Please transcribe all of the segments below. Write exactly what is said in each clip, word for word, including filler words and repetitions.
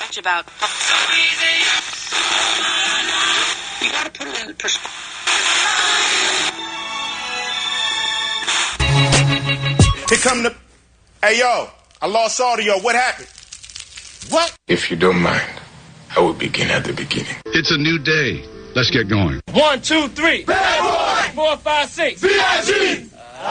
much about. So easy. You got to put it in perspective. Here come the... Hey, yo, I lost audio. What happened? What? If you don't mind, I will begin at the beginning. It's a new day. Let's get going. One, two, three. Bad boy. Four, five, six. B I G.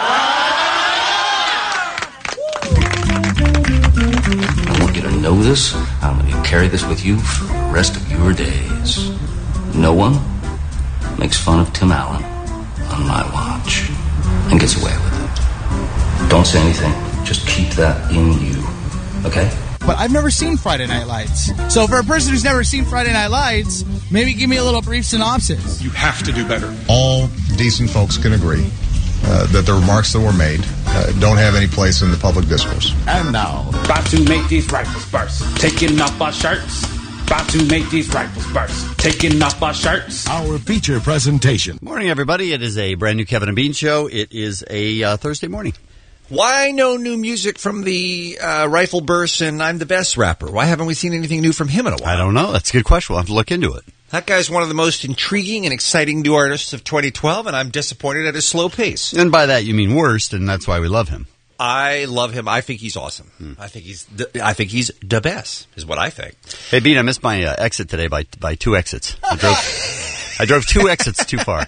I want you to know this. I want you to carry this with you for the rest of your days. No one makes fun of Tim Allen on my watch and gets away with it. Don't say anything. Just keep that in you. Okay? But I've never seen Friday Night Lights. So for a person who's never seen Friday Night Lights, maybe give me a little brief synopsis. You have to do better. All decent folks can agree uh, that the remarks that were made uh, don't have any place in the public discourse. And now, about to make these rifles burst. Taking off our shirts. About to make these rifles burst. Taking off our shirts. Our feature presentation. Morning, everybody. It is a brand new Kevin and Bean show. It is a uh, Thursday morning. Why no new music from the uh, Rifle Burst and I'm the Best rapper? Why haven't we seen anything new from him in a while? I don't know. That's a good question. We'll have to look into it. That guy's one of the most intriguing and exciting new artists of twenty twelve, and I'm disappointed at his slow pace. And by that, you mean worst, and that's why we love him. I love him. I think he's awesome. Hmm. I think he's the, I think he's the best, is what I think. Hey, Bean, I missed my uh, exit today by by two exits. I drove, I drove two exits too far.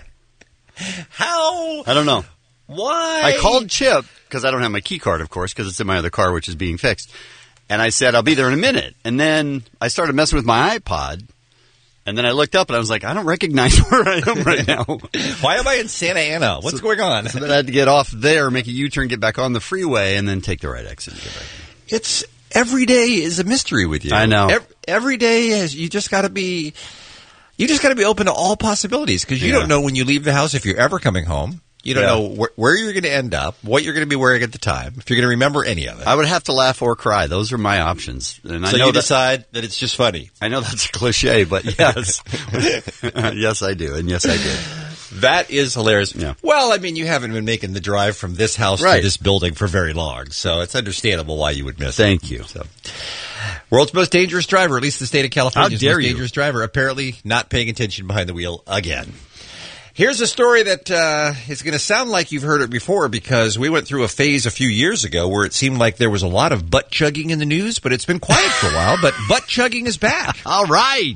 How? I don't know. Why? I called Chip, because I don't have my key card, of course, because it's in my other car, which is being fixed. And I said, I'll be there in a minute. And then I started messing with my iPod. And then I looked up and I was like, I don't recognize where I am right now. Why am I in Santa Ana? What's so, going on? So then I had to get off there, make a U-turn, get back on the freeway, and then take the right exit and get back. It's every day is a mystery with you. I know. Every, every day is, you just got to be, you just got to be open to all possibilities, because you yeah. don't know when you leave the house if you're ever coming home. You don't yeah. know wh- where you're going to end up, what you're going to be wearing at the time, if you're going to remember any of it. I would have to laugh or cry. Those are my options. And so I know you that, decide that it's just funny. I know that's a cliche, but yes. Yes, I do. And yes, I did. That is hilarious. Yeah. Well, I mean, you haven't been making the drive from this house right. to this building for very long, so it's understandable why you would miss Thank it. you. So. World's most dangerous driver, at least the state of California's How dare most you. dangerous driver, apparently not paying attention behind the wheel again. Here's a story that uh, is going to sound like you've heard it before, because we went through a phase a few years ago where it seemed like there was a lot of butt chugging in the news, but it's been quiet for a while. But butt chugging is back. All right.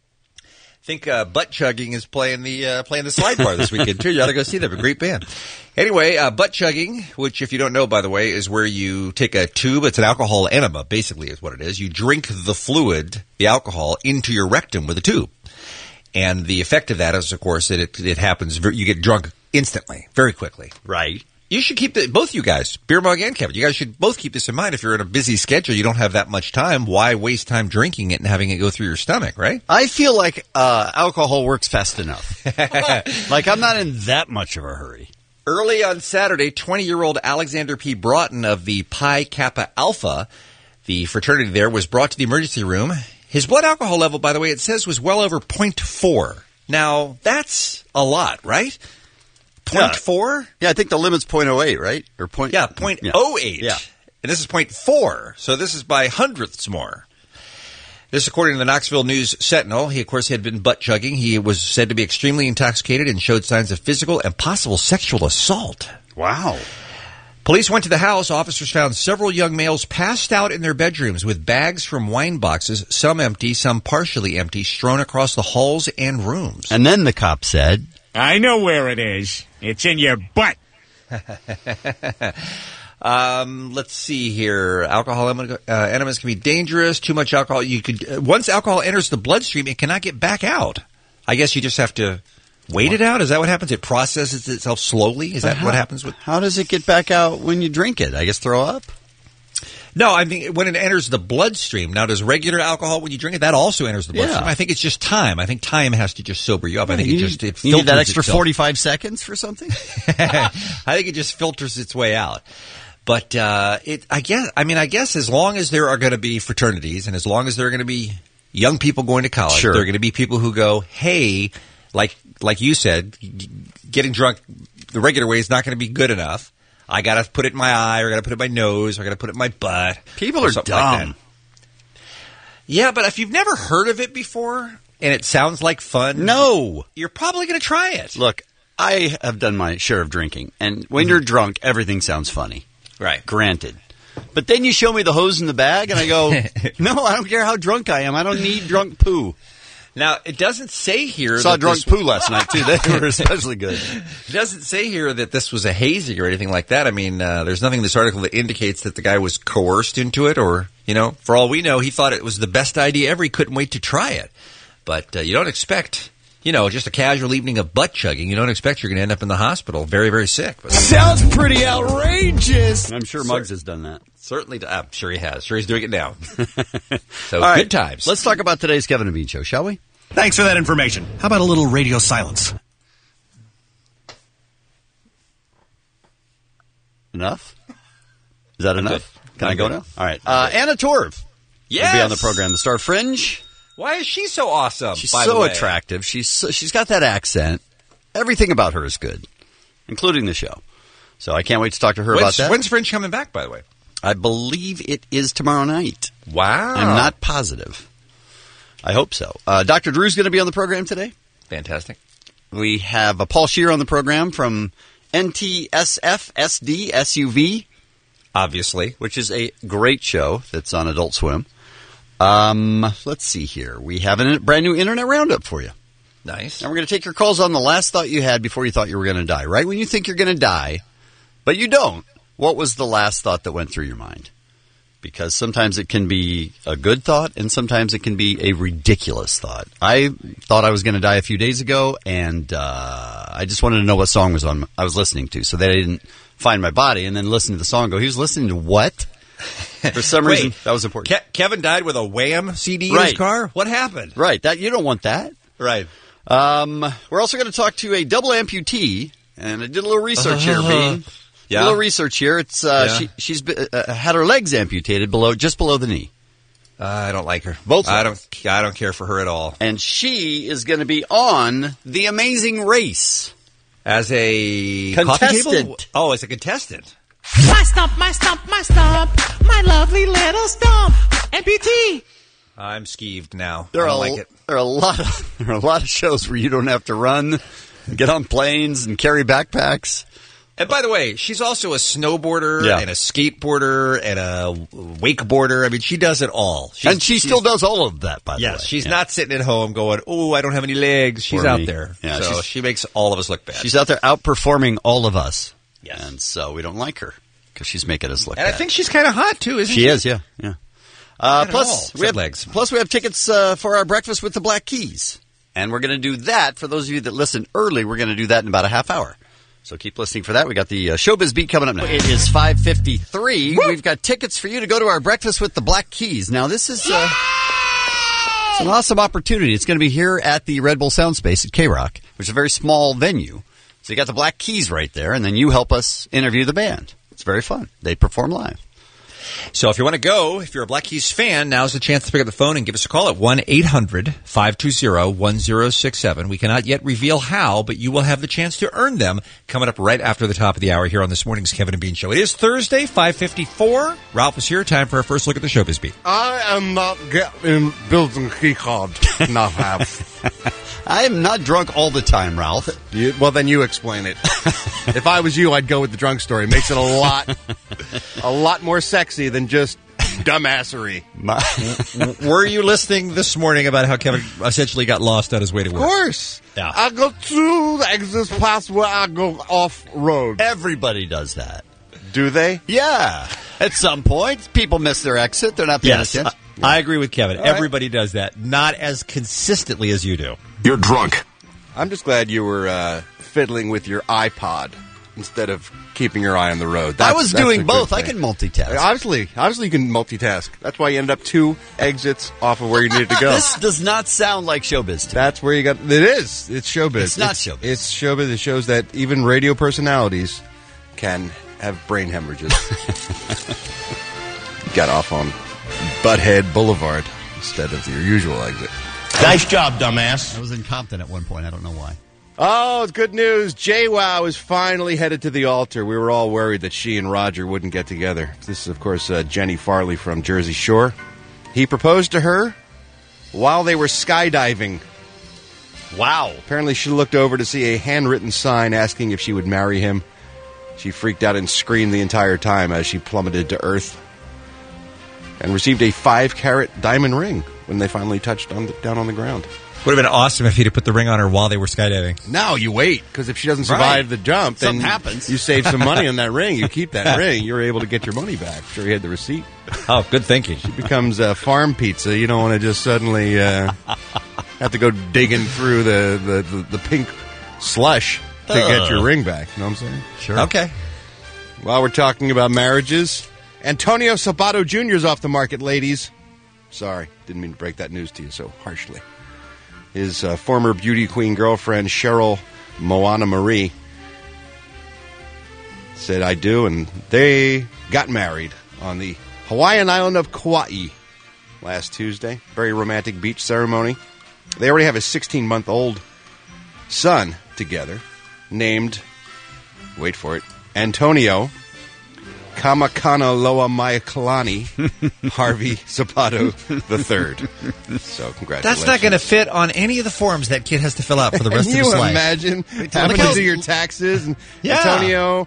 I think uh, butt chugging is playing the uh, playing the slide bar this weekend too. You ought to go see them. A great band. Anyway, uh, butt chugging, which if you don't know, by the way, is where you take a tube. It's an alcohol enema, basically, is what it is. You drink the fluid, the alcohol, into your rectum with a tube. And the effect of that is, of course, that it, it happens, you get drunk instantly, very quickly. Right. You should keep the, both you guys, Beer Mug and Kevin, you guys should both keep this in mind. If you're in a busy schedule, you don't have that much time, why waste time drinking it and having it go through your stomach, right? I feel like uh, alcohol works fast enough. Like, I'm not in that much of a hurry. Early on Saturday, twenty-year-old Alexander P. Broughton of the Pi Kappa Alpha, the fraternity there, was brought to the emergency room. His blood alcohol level, by the way, it says was well over point four. Now, that's a lot, right? point four? Yeah. yeah, I think the limit's point oh eight, right? Or point Yeah, point oh eight. Yeah. And this is point four, so this is by hundredths more. This, according to the Knoxville News Sentinel. He, of course, had been butt chugging. He was said to be extremely intoxicated and showed signs of physical and possible sexual assault. Wow. Police went to the house. Officers found several young males passed out in their bedrooms with bags from wine boxes, some empty, some partially empty, strewn across the halls and rooms. And then the cop said, I know where it is. It's in your butt. um, let's see here. Alcohol uh, enemas can be dangerous. Too much alcohol. You could uh, once alcohol enters the bloodstream, it cannot get back out. I guess you just have to wait it out? Is that what happens? It processes itself slowly? Is but that how, what happens with? How does it get back out when you drink it? I guess throw up? No, I mean, when it enters the bloodstream. Now, does regular alcohol, when you drink it, that also enters the bloodstream? Yeah. I think it's just time. I think time has to just sober you up. Yeah, I think you, it just, it you need that extra itself. forty-five seconds for something? I think it just filters its way out. But, uh, it, I guess, I mean, I guess as long as there are going to be fraternities and as long as there are going to be young people going to college, sure. there are going to be people who go, hey, like, like you said, getting drunk the regular way is not going to be good enough. I got to put it in my eye, or I got to put it in my nose, or I got to put it in my butt. People are dumb. Like Yeah, but if you've never heard of it before and it sounds like fun, no, you're probably going to try it. Look, I have done my share of drinking, and when mm-hmm. you're drunk, everything sounds funny. Right. Granted. But then you show me the hose in the bag, and I go, no, I don't care how drunk I am. I don't need drunk poo. Now, it doesn't say here... I saw that drunk this... poo last night, too. They were especially good. It doesn't say here that this was a hazy or anything like that. I mean, uh, there's nothing in this article that indicates that the guy was coerced into it or, you know, for all we know, he thought it was the best idea ever. He couldn't wait to try it. But uh, you don't expect, you know, just a casual evening of butt chugging. You don't expect you're going to end up in the hospital very, very sick. But... Sounds pretty outrageous. I'm sure Muggs has done that. Certainly, I'm sure he has. Sure he's doing it now. So, all right, good times. Let's talk about today's Kevin and Bean Show, shall we? Thanks for that information. How about a little radio silence? Enough? Is that enough? Good. Can I go now? All right. Uh, Anna Torv yes! will be on the program, the Star Fringe. Why is she so awesome? She's by so the way? attractive. She's so, she's got that accent. Everything about her is good, including the show. So I can't wait to talk to her when's, about that. When's Fringe coming back, by the way? I believe it is tomorrow night. Wow. I'm not positive. I hope so. Uh, Doctor Drew's going to be on the program today. Fantastic. We have uh, Paul Scheer on the program from N T S F S D S U V. Obviously. Which is a great show that's on Adult Swim. Um, let's see here. We have a brand new Internet Roundup for you. Nice. And we're going to take your calls on the last thought you had before you thought you were going to die. Right when you think you're going to die, but you don't. What was the last thought that went through your mind? Because sometimes it can be a good thought, and sometimes it can be a ridiculous thought. I thought I was going to die a few days ago, and uh, I just wanted to know what song was on I was listening to, so that I didn't find my body and then listen to the song and go, he was listening to what? For some Wait, reason, that was important. Ke- Kevin died with a Wham C D right. in his car? What happened? Right. That you don't want that. Right. Um, we're also going to talk to a double amputee, and I did a little research here, Uh-huh. Bean. Yeah. A little research here. It's uh, Yeah. she, she's uh, had her legs amputated below, just below the knee. Uh, I don't like her. Both. I don't. I don't care for her at all. And she is going to be on The Amazing Race as a contestant. Coffee table? Oh, as a contestant. My stump, my stump, my stump, my lovely little stump, amputee. I'm skeeved now. There I are don't a, like it. There are a lot of there are a lot of shows where you don't have to run, get on planes, and carry backpacks. And by the way, she's also a snowboarder Yeah. and a skateboarder and a wakeboarder. I mean, she does it all. She's, and she still does all of that, by the way. Yes, she's Yeah. not sitting at home going, "Oh, I don't have any legs." She's Poor out me. there. Yeah, so she's- she makes all of us look bad. She's out there outperforming all of us. Yes. And so we don't like her because she's making us look and bad. I think she's kind of hot too, isn't she? She is, yeah. yeah. Uh, Not at all, plus, except we have, legs. plus, we have tickets uh, for our breakfast with the Black Keys. And we're going to do that. For those of you that listen early, we're going to do that in about a half hour. So keep listening for that. We got the uh, Showbiz Beat coming up now. It is five fifty-three. Woo! We've got tickets for you to go to our breakfast with the Black Keys. Now, this is uh, it's an awesome opportunity. It's going to be here at the Red Bull Sound Space at K-Rock, which is a very small venue. So you got the Black Keys right there, and then you help us interview the band. It's very fun. They perform live. So if you want to go, if you're a Black Keys fan, now's the chance to pick up the phone and give us a call at one eight hundred five two zero one zero six seven. We cannot yet reveal how, but you will have the chance to earn them coming up right after the top of the hour here on this morning's Kevin and Bean Show. It is Thursday, five fifty-four. Ralph is here. Time for our first look at the Showbiz Beat. I am not getting building key card. Not have. I am not drunk all the time, Ralph. You, well, then you explain it. If I was you, I'd go with the drunk story. It makes it a lot, a lot more sexy than just dumbassery. Were you listening this morning about how Kevin essentially got lost on his way to Of work? course. Yeah. I go to the exit past where I go off road. Everybody does that. Do they? Yeah. At some point, people miss their exit. They're not paying Yes, attention. I, I agree with Kevin. All right. Everybody does that. Not as consistently as you do. You're drunk. I'm just glad you were uh, fiddling with your iPod instead of keeping your eye on the road. I was that's a doing good both. I thing. can multitask. Obviously, obviously you can multitask. That's why you ended up two exits off of where you needed to go. This does not sound like showbiz to me. That's where you got. It is. It's showbiz. It's not showbiz. It's showbiz. It shows that even radio personalities can have brain hemorrhages. Got off on Butthead Boulevard instead of your usual exit. Nice job, dumbass. I was in Compton at one point. I don't know why. Oh, it's good news. JWoww is finally headed to the altar. We were all worried that she and Roger wouldn't get together. This is, of course, uh, Jenny Farley from Jersey Shore. He proposed to her while they were skydiving. Wow. Apparently she looked over to see a handwritten sign asking if she would marry him. She freaked out and screamed the entire time as she plummeted to Earth and received a five-carat diamond ring when they finally touched on the, down on the ground. Would have been awesome if he'd have put the ring on her while they were skydiving. Now you wait, because if she doesn't survive Right. the jump, then Something happens. you save some money on that ring. You keep that ring, you're able to get your money back. Sure, he had the receipt. Oh, good thinking. She becomes uh, farm pizza. You don't want to just suddenly uh, have to go digging through the, the, the, the pink slush to get your ring back. You know what I'm saying? Sure. Okay. While we're talking about marriages, Antonio Sabato Junior is off the market, ladies. Sorry, didn't mean to break that news to you so harshly. His uh, former beauty queen girlfriend, Cheryl Moana Marie, said, I do, and they got married on the Hawaiian island of Kauai last Tuesday. Very romantic beach ceremony. They already have a sixteen-month-old son together named, wait for it, Antonio Kamakana Loa Maikalani Harvey Zapato the third. So congratulations. That's not going to fit on any of the forms that kid has to fill out for the rest Can of his you life. imagine having to do your taxes and Yeah. Antonio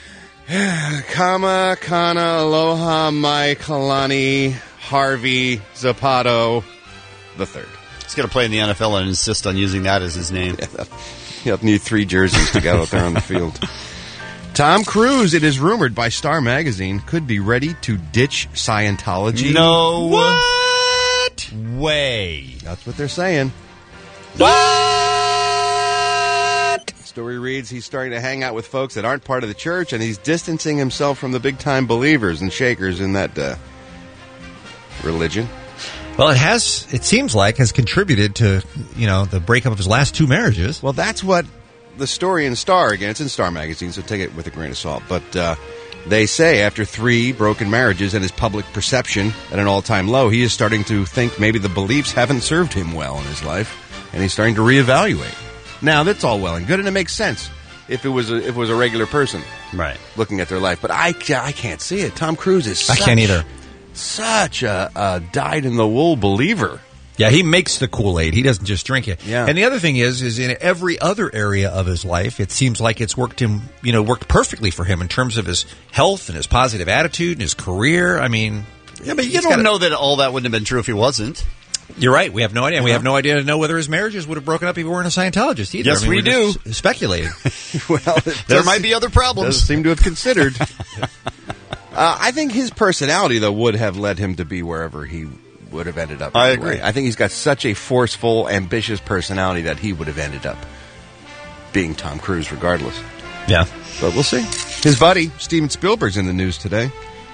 Kamakana Aloha Maikalani Harvey Zapato the third. He's going to play in the N F L and insist on using that as his name. You'll need three jerseys to go out there on the field. Tom Cruise, it is rumored by Star Magazine, could be ready to ditch Scientology. No. What? Way. That's what they're saying. What? The story reads, he's starting to hang out with folks that aren't part of the church, and he's distancing himself from the big-time believers and shakers in that uh, religion. Well, it has, it seems like, has contributed to, you know, the breakup of his last two marriages. Well, that's what the story in Star, again, it's in Star Magazine, so take it with a grain of salt. But uh, they say after three broken marriages and his public perception at an all-time low, he is starting to think maybe the beliefs haven't served him well in his life, and he's starting to reevaluate. Now, that's all well and good, and it makes sense if it was a, if it was a regular person right looking at their life. But I, I can't see it. Tom Cruise is I such, can't either. such a, a dyed-in-the-wool believer. Yeah, he makes the Kool-Aid. He doesn't just drink it. Yeah. And the other thing is, is in every other area of his life, it seems like it's worked him, you know, worked perfectly for him in terms of his health and his positive attitude and his career. I mean, Yeah, but you he's don't gotta- know that all that wouldn't have been true if he wasn't. You're right. We have no idea. And we Uh-huh. have no idea to know whether his marriages would have broken up if he weren't a Scientologist either. Yes, I mean, we we're do. just speculating. Well, it There does- might be other problems. Does seem to have considered. uh, I think his personality, though, would have led him to be wherever he would have ended up. I anyway. agree. I think he's got such a forceful, ambitious personality that he would have ended up being Tom Cruise regardless. Yeah. But we'll see. His buddy, Steven Spielberg's in the news today.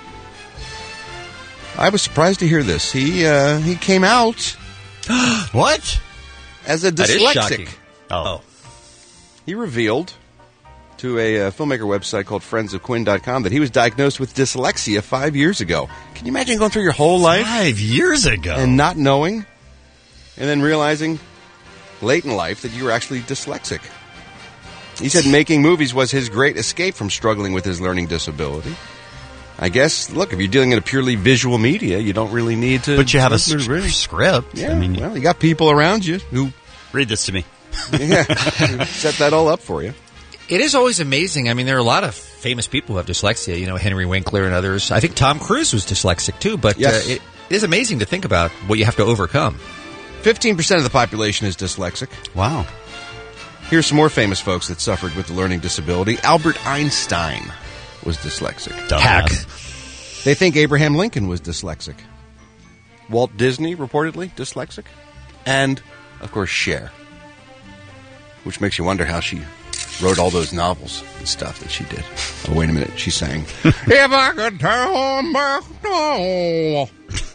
I was surprised to hear this. He uh, he came out What? as a That is dyslexic. shocking. Oh. He revealed to a uh, filmmaker website called friends of quinn dot com that he was diagnosed with dyslexia five years ago. Can you imagine going through your whole life Five years ago. and not knowing, and then realizing late in life that you were actually dyslexic? He said making movies was his great escape from struggling with his learning disability. I guess, look, if you're dealing in a purely visual media, you don't really need to... But you have a listen to s- reading. script. Yeah, I mean, well, you got people around you who read this to me. yeah, who set that all up for you. It is always amazing. I mean, there are a lot of famous people who have dyslexia, you know, Henry Winkler and others. I think Tom Cruise was dyslexic too, but Yes. uh, it, it is amazing to think about what you have to overcome. fifteen percent of the population is dyslexic. Wow. Here's some more famous folks that suffered with the learning disability. Albert Einstein was dyslexic. Hack. They think Abraham Lincoln was dyslexic. Walt Disney, reportedly, dyslexic. And, of course, Cher. Which makes you wonder how she wrote all those novels and stuff that she did. Oh, wait a minute. She sang, If I could turn back now.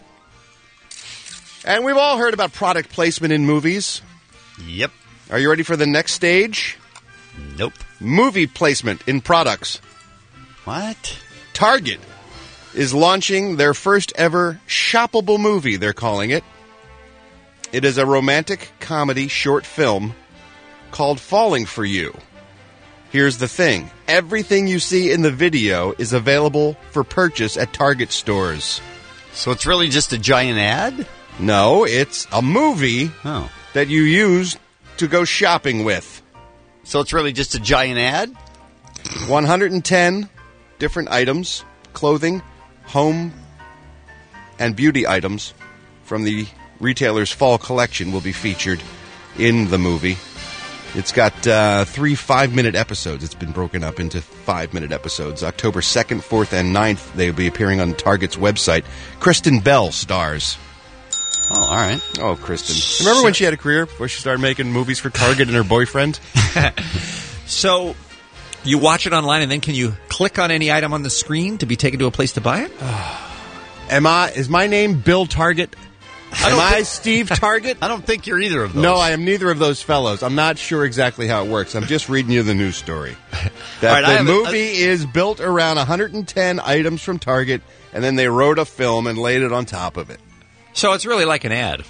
And we've all heard about product placement in movies. Yep. Are you ready for the next stage? Nope. Movie placement in products. What? Target is launching their first ever shoppable movie, they're calling it. It is a romantic comedy short film called Falling for You. Here's the thing. Everything you see in the video is available for purchase at Target stores. So it's really just a giant ad? No, it's a movie oh. that you use to go shopping with. So it's really just a giant ad? one hundred ten different items, clothing, home, and beauty items from the retailer's fall collection will be featured in the movie. It's got uh, three five-minute episodes. It's been broken up into five-minute episodes. October second, fourth, and ninth, they'll be appearing on Target's website. Kristen Bell stars. Oh, all right. Oh, Kristen. Remember when she had a career before she started making movies for Target and her boyfriend? So you watch it online, and then can you click on any item on the screen to be taken to a place to buy it? Am I? Is my name Bill Target? Am I, I Steve Target? I don't think you're either of those. No, I am neither of those fellows. I'm not sure exactly how it works. I'm just reading you the news story. That right, the movie a, is built around one hundred ten items from Target, and then they wrote a film and laid it on top of it. So it's really like an ad.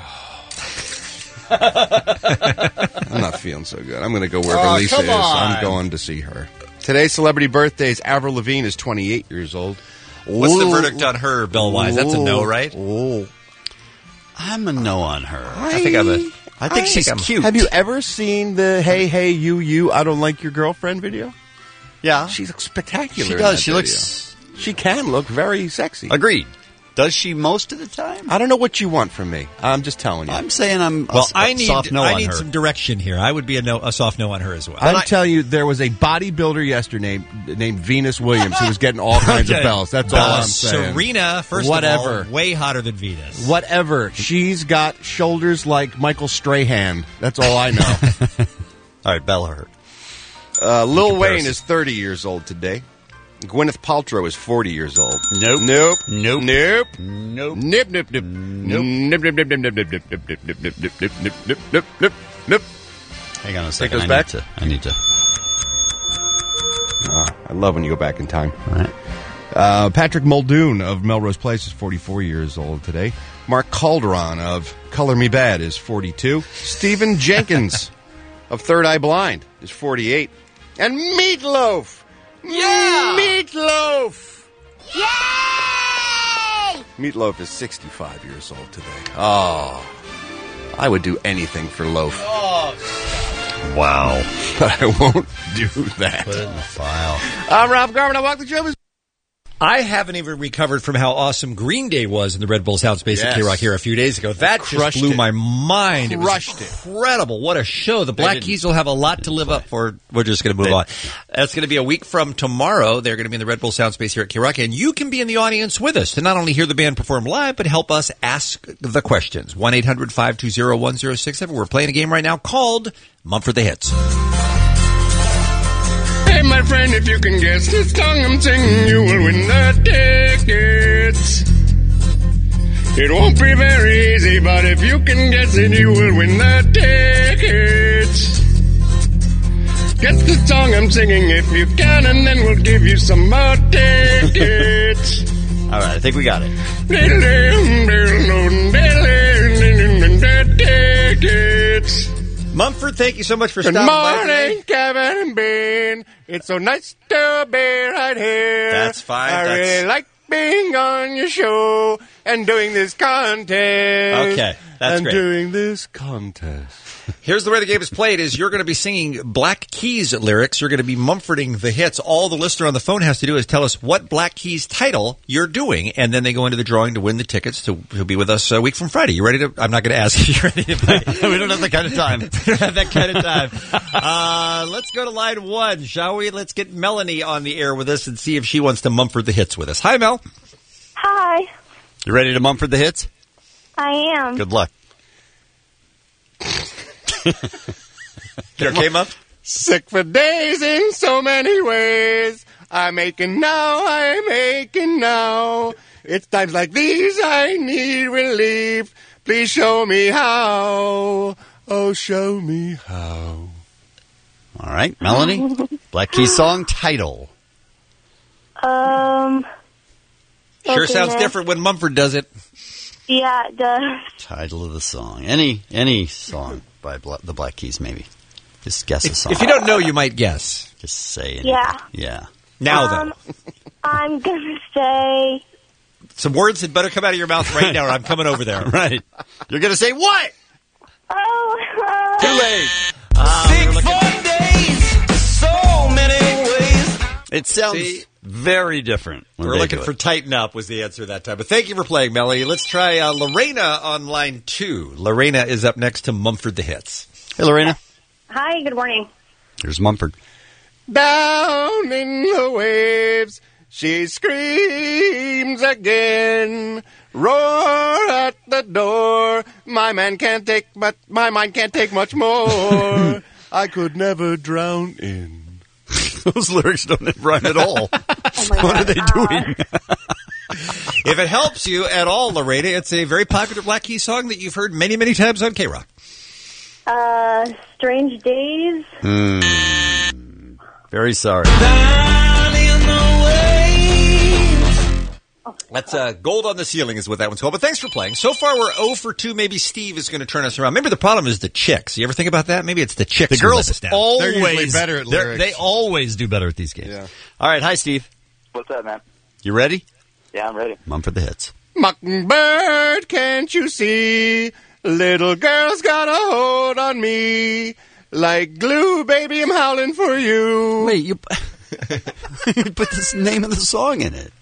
I'm not feeling so good. I'm going to go where oh, Lisa is. On. I'm going to see her. Today's celebrity birthdays. Avril Lavigne is twenty-eight years old. What's Ooh. the verdict on her, Bill-wise? That's a no, right? Oh. I'm a no on her. I, I think I'm a... I think I she's think cute. Have you ever seen the Hey, Hey, You, You, I Don't Like Your Girlfriend video? Yeah. She looks spectacular. She in does. that She video. looks... She can look very sexy. Agreed. Does she most of the time? I don't know what you want from me. I'm just telling you. I'm saying I'm well, a, a I need, soft no I on need her. some direction here. I would be a, no, a soft no on her as well. I'm I, telling you, there was a bodybuilder yesterday named, named Venus Williams who was getting all kinds okay. of bells. That's uh, all I'm saying. Serena, first Whatever. of all, way hotter than Venus. Whatever. She's got shoulders like Michael Strahan. That's all I know. All right, Bella Hurt. Uh, Lil Wayne is thirty years old today. Gwyneth Paltrow is forty years old. Nope. Nope. Nope. Nope. Nope. Nip, nip, nip. Nope. Nip, nip, nip, nip, nip, nip, nip, nip, nip, nip, nip, nip, nip, nip, nip, nip, nip. Hang on a second. It goes I back? Need to, I need to. Ah, I love when you go back in time. All right. Uh, Patrick Muldoon of Melrose Place is forty-four years old today. Mark Calderon of Color Me Bad is forty-two. Stephen Jenkins of Third Eye Blind is forty-eight. And Meatloaf! Yeah! Meatloaf! Yay! Meatloaf is sixty-five years old today. Oh, I would do anything for Loaf. Oh, wow. But I won't do that. Put it in the file. I'm Rob Garvin. I walk the show. I haven't even recovered from how awesome Green Day was in the Red Bull Sound Space Yes. at K-Rock here a few days ago. That just Crushed blew it. my mind. Crushed it was incredible. What a show. The Black didn't- Keys will have a lot to live up for. We're just going to move on. That's going to be a week from tomorrow. They're going to be in the Red Bull Sound Space here at K-Rock, and you can be in the audience with us to not only hear the band perform live, but help us ask the questions. one eight hundred five two zero one zero six seven. We're playing a game right now called Mumford the Hits. Hey, my friend, if you can guess this song I'm singing, you will win the tickets. It won't be very easy, but if you can guess it, you will win the tickets. Guess the song I'm singing if you can, and then we'll give you some more tickets. All right, I think we got it. Tickets. Mumford, thank you so much for Good stopping by morning, today. Kevin and Ben. It's so nice to be right here. That's fine. I That's- really like being on your show and doing this contest. Okay, that's and great. doing this contest. Here's the way the game is played is you're going to be singing Black Keys lyrics. You're going to be Mumfording the hits. All the listener on the phone has to do is tell us what Black Keys title you're doing, and then they go into the drawing to win the tickets to, to be with us a week from Friday. You ready to? I'm not going to ask you. You ready to play? We don't have that kind of time. We don't have that kind of time. Uh, let's go to line one, shall we? Let's get Melanie on the air with us and see if she wants to Mumford the hits with us. Hi, Mel. Hi, You ready to Mumford the hits? I am. Good luck. You okay, Mum? Sick for days in so many ways. I'm aching now, I'm aching now. It's times like these I need relief. Please show me how. Oh, show me how. All right, Melanie. Black Keys song title. Um. Sure okay, sounds then. different when Mumford does it. Yeah, it does. Title of the song. Any any song by Bla- the Black Keys, maybe. Just guess a song. If you don't know, you might guess. Just say anything. Yeah. Yeah. Now, um, I'm gonna say Some words had better come out of your mouth right now, or I'm coming over there. Right. You're going to say what? Oh, Too late. Uh, Sick for days, so many ways. It sounds See? very different. when We're they looking do for it. Tighten Up was the answer that time. But thank you for playing, Melody. Let's try uh, Lorena on line two. Lorena is up next to Mumford the Hits. Hey, Lorena. hi, good morning. Here's Mumford. Down in the waves, she screams again. Roar at the door. My man can't take, but my mind can't take much more. I could never drown in. Those lyrics don't rhyme at all. Oh my What God. are they doing? If it helps you at all, Lorena, it's a very popular Black Keys song that you've heard many, many times on K-Rock. Uh, Strange Days. Hmm. Very sorry. Down in the waves. That's uh, Gold on the Ceiling is what that one's called. But thanks for playing. So far, we're oh for two. Maybe Steve is going to turn us around. Maybe the problem is the chicks. You ever think about that? Maybe it's the chicks. The who let us girls down. always They're usually better at they're- lyrics. They always do better at these games. Yeah. All right. Hi, Steve. What's up, man? You ready? Yeah, I'm ready. Mumford the Hits. Mockingbird, can't you see? Little girl's got a hold on me. Like glue, baby, I'm howling for you. Wait, you, you put this name of the song in it.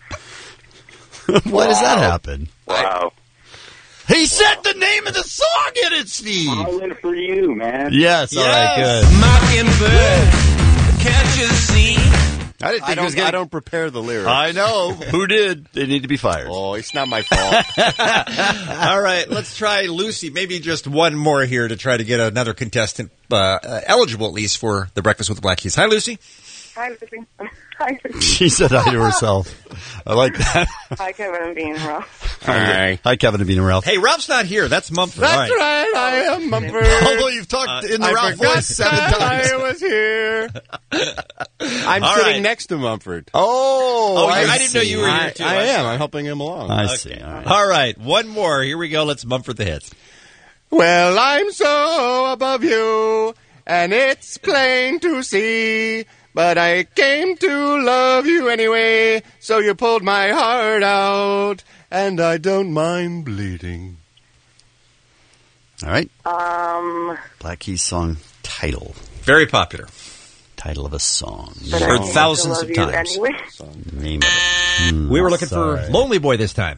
Why does that happen? Wow. He said the name of the song in it, Steve. Howling for you, man. Yes, all right, Yes. good. Mockingbird, can't you see? I didn't think I he was don't, I going don't prepare the lyrics. I know. Who did? They need to be fired. Oh, it's not my fault. All right, let's try Lucy. Maybe just one more here to try to get another contestant uh, uh, eligible, at least, for the Breakfast with the Black Keys. Hi, Lucy. Hi, Lucy. Hi, Lucy. She said hi to herself. I like that. Hi, Kevin and Bean. Ralph. Hi. Hi, Kevin and Bean and Ralph. Hey, Ralph's not here. That's Mumford. That's All right. right, I am Mumford. Although you've talked in the I Ralph forgot voice seven that times. I was here. I'm All sitting right. next to Mumford. Oh, Oh, I, I didn't know you were I, here, too. I I am. see. I'm helping him along. I see. All right. All right, one more. Here we go. Let's Mumford the Hits. Well, I'm so above you, and it's plain to see. But I came to love you anyway, so you pulled my heart out, and I don't mind bleeding. All right. Um, Black Keys song title. Very popular. Title of a song. but I Heard came to thousands love of you times. Anyway. Name of it. Hmm, We were looking sorry. for Lonely Boy this time.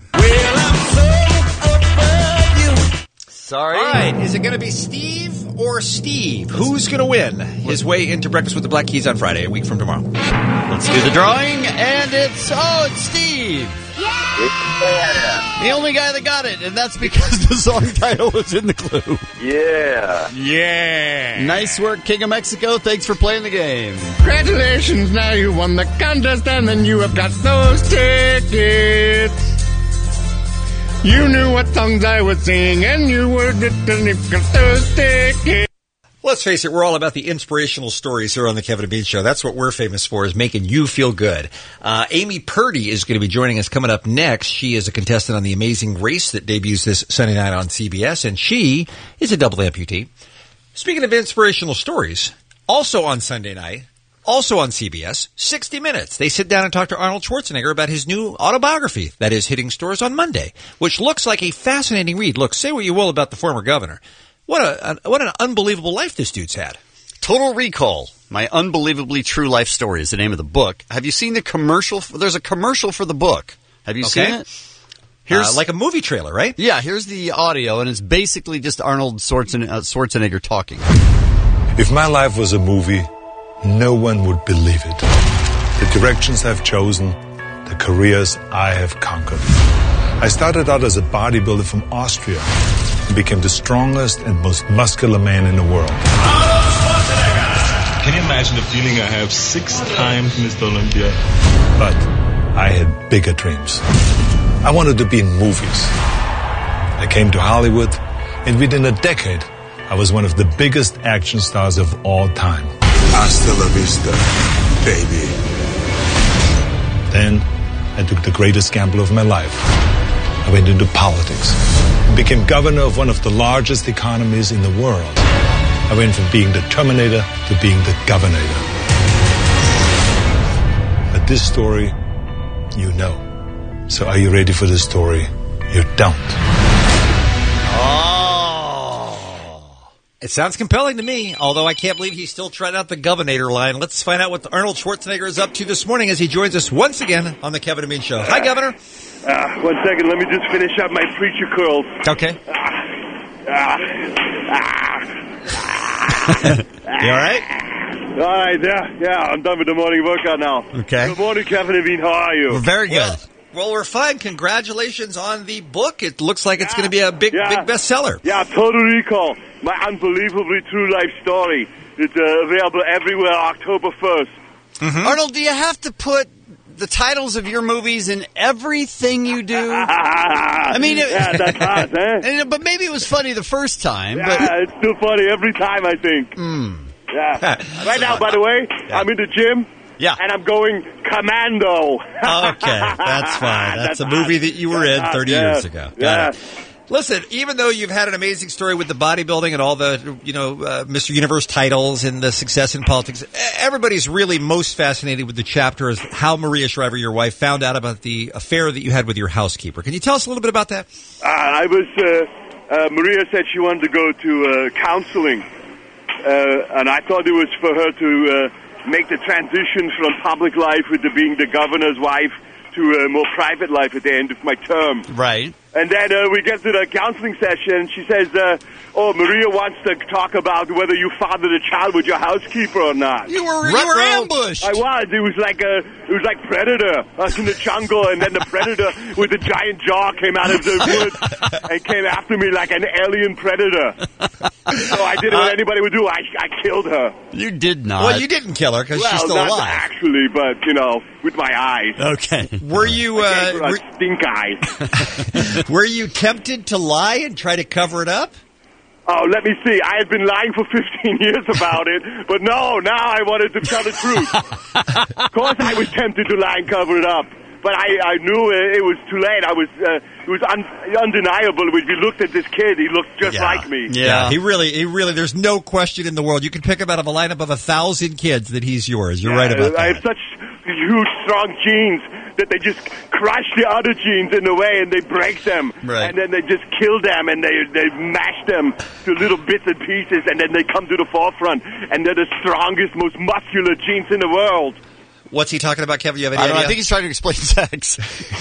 Sorry. All right, is it going to be Steve or Steve? Who's going to win his way into Breakfast with the Black Keys on Friday, a week from tomorrow? Let's do the drawing, and it's, oh, it's Steve. The only guy that got it, and that's because the song title was in the clue. Yeah. Yeah. Nice work, King of Mexico. Thanks for playing the game. Congratulations, now you won the contest, and then you have got those tickets. You knew what songs I was singing, and you were good, and you've got those tickets. Let's face it, we're all about the inspirational stories here on the Kevin and Bean Show. That's what we're famous for, is making you feel good. Uh, Amy Purdy is going to be joining us coming up next. She is a contestant on The Amazing Race that debuts this Sunday night on C B S, and she is a double amputee. Speaking of inspirational stories, also on Sunday night, also on C B S, sixty minutes. They sit down and talk to Arnold Schwarzenegger about his new autobiography that is hitting stores on Monday, which looks like a fascinating read. Look, say what you will about the former governor. What a, a what an unbelievable life this dude's had. Total Recall, My Unbelievably True Life Story is the name of the book. Have you seen the commercial? For, there's a commercial for the book. Have you Okay. seen it? Here's Uh, like a movie trailer, right? Yeah, here's the audio, and it's basically just Arnold Schwarzen- uh, Schwarzenegger talking. If my life was a movie, no one would believe it. The directions I've chosen, the careers I have conquered. I started out as a bodybuilder from Austria and became the strongest and most muscular man in the world. Can you imagine the feeling I have six times Mister Olympia? But I had bigger dreams. I wanted to be in movies. I came to Hollywood, and within a decade, I was one of the biggest action stars of all time. Hasta la vista, baby. Then, I took the greatest gamble of my life. I went into politics and became governor of one of the largest economies in the world. I went from being the Terminator to being the Governator. But this story, you know. So are you ready for the story? You don't. Oh. It sounds compelling to me, although I can't believe he's still trying out the Governator line. Let's find out what Arnold Schwarzenegger is up to this morning as he joins us once again on the Kevin and Bean Show. Hi, Governor. Uh, one second, let me just finish up my preacher curls. Okay. Ah, ah, You all right? All right, yeah, yeah, I'm done with the morning workout now. Okay. Good morning, Kevin and Bean. How are you? Very good. Well, well, we're fine. Congratulations on the book. It looks like it's going to be a big, yeah. big bestseller. Yeah, Total Recall, my unbelievably true life story. It's uh, available everywhere October first. Mm-hmm. Arnold, do you have to put the titles of your movies in everything you do? I mean, it, yeah, that's hot, eh? and, but maybe it was funny the first time. Yeah, but it's still funny every time, I think. Mm. Yeah. Right now, by the way, yeah. I'm in the gym. Yeah. And I'm going commando. Okay, that's fine. That's, that's a movie that you were in thirty yeah. years ago. Got yeah. it. Listen, even though you've had an amazing story with the bodybuilding and all the, you know, uh, Mister Universe titles and the success in politics, everybody's really most fascinated with the chapter as how Maria Shriver, your wife, found out about the affair that you had with your housekeeper. Can you tell us a little bit about that? Uh, I was, uh, uh, Maria said she wanted to go to uh, counseling, uh, and I thought it was for her to uh, make the transition from public life into being the governor's wife to a more private life at the end of my term. Right. And then uh, we get to the counseling session, and she says, uh, oh, Maria wants to talk about whether you fathered a child with your housekeeper or not. You were, you were ambushed. I was. It was like a, it was like Predator. I was in the jungle, and then the Predator with a giant jaw came out of the woods and came after me like an alien predator. So I did what anybody would do. I, I killed her. You did not. Well, you didn't kill her because well, she's still not alive. actually, but, you know, with my eyes. Okay. Were you, uh, a were, stink eye. were you tempted to lie and try to cover it up? Oh, let me see. I had been lying for fifteen years about it, but no, now I wanted to tell the truth. Of course I was tempted to lie and cover it up, but I, I knew it was too late. I was, uh, it was un, undeniable. When you looked at this kid, he looked just yeah. like me. Yeah. yeah, he really, he really, there's no question in the world. You can pick him out of a lineup of a thousand kids that he's yours. You're yeah, right about that. I have such huge, strong genes that they just crush the other genes in the way and they break them. Right. And then they just kill them and they they mash them to little bits and pieces and then they come to the forefront and they're the strongest, most muscular genes in the world. What's he talking about, Kevin? You have any I, don't idea? know, I think he's trying to explain sex.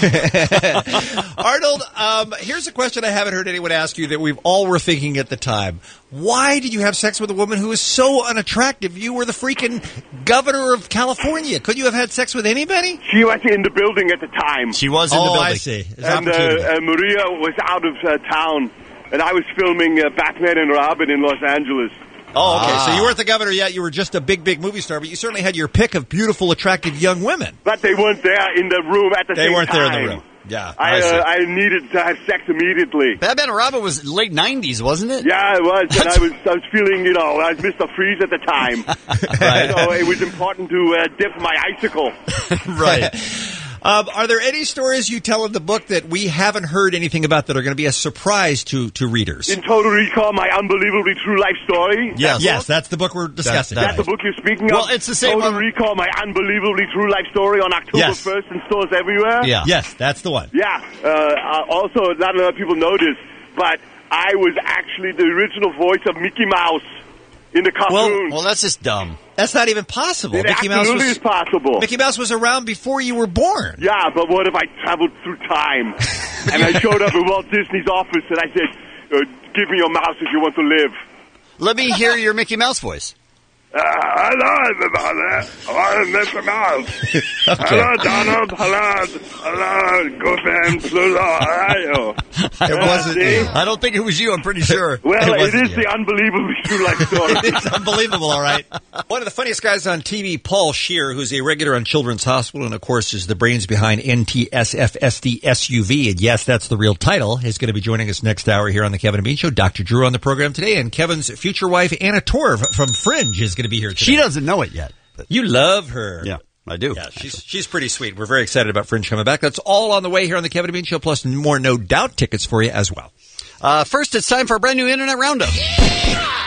Arnold, um, here's a question I haven't heard anyone ask you that we all were thinking at the time. Why did you have sex with a woman who was so unattractive? You were the freaking governor of California. Couldn't you have had sex with anybody? She was in the building at the time. She was in oh, the building. I see. There's and uh, uh, Maria was out of uh, town, and I was filming uh, Batman and Robin in Los Angeles. Oh, okay. Ah. So you weren't the governor yet. You were just a big, big movie star, but you certainly had your pick of beautiful, attractive young women. But they weren't there in the room at the they same time. They weren't there in the room. Yeah, I, I, uh, I needed to have sex immediately. Batman and Robin was late nineties, wasn't it? Yeah, it was. And I was, I was feeling, you know, I was Mister Freeze at the time. Right. So it was important to uh, dip my icicle. Right. Um, are there any stories you tell in the book that we haven't heard anything about that are going to be a surprise to, to readers? In Total Recall, my unbelievably true life story. Yes, yes, that's the book we're discussing. That's, that's the book you're speaking well, of. Well, it's the same. Total one. Recall, my unbelievably true life story on October yes. first in stores everywhere. Yeah. Yes, that's the one. Yeah. Uh, also, not a lot of people know this, but I was actually the original voice of Mickey Mouse in the cartoon. Well, well that's just dumb. That's not even possible. It Mickey absolutely Mouse was, is possible. Mickey Mouse was around before you were born. Yeah, but what if I traveled through time and I showed up in Walt Disney's office and I said, uh, give me your mouse if you want to live. Let me hear your Mickey Mouse voice. Uh, hello, everybody. I'm Mister Mouse. Okay. Hello, Donald. Hello, hello, Goofy and Pluto. How are you? It wasn't you. I don't think it was you. I'm pretty sure. Well, It it, wasn't is you. the unbelievably true life story. It's unbelievable, all right. One of the funniest guys on T V, Paul Scheer, who's a regular on Children's Hospital and, of course, is the brains behind N T S F S D S U V. And, yes, that's the real title. Is going to be joining us next hour here on the Kevin and Bean Show. Doctor Drew on the program today. And Kevin's future wife, Anna Torv from Fringe, is going to be here today. She doesn't know it yet. But you love her. Yeah, I do. Yeah, she's she's pretty sweet. We're very excited about Fringe coming back. That's all on the way here on the Kevin and Bean Show, plus more No Doubt tickets for you as well. Uh, first, it's time for a brand new Internet Roundup.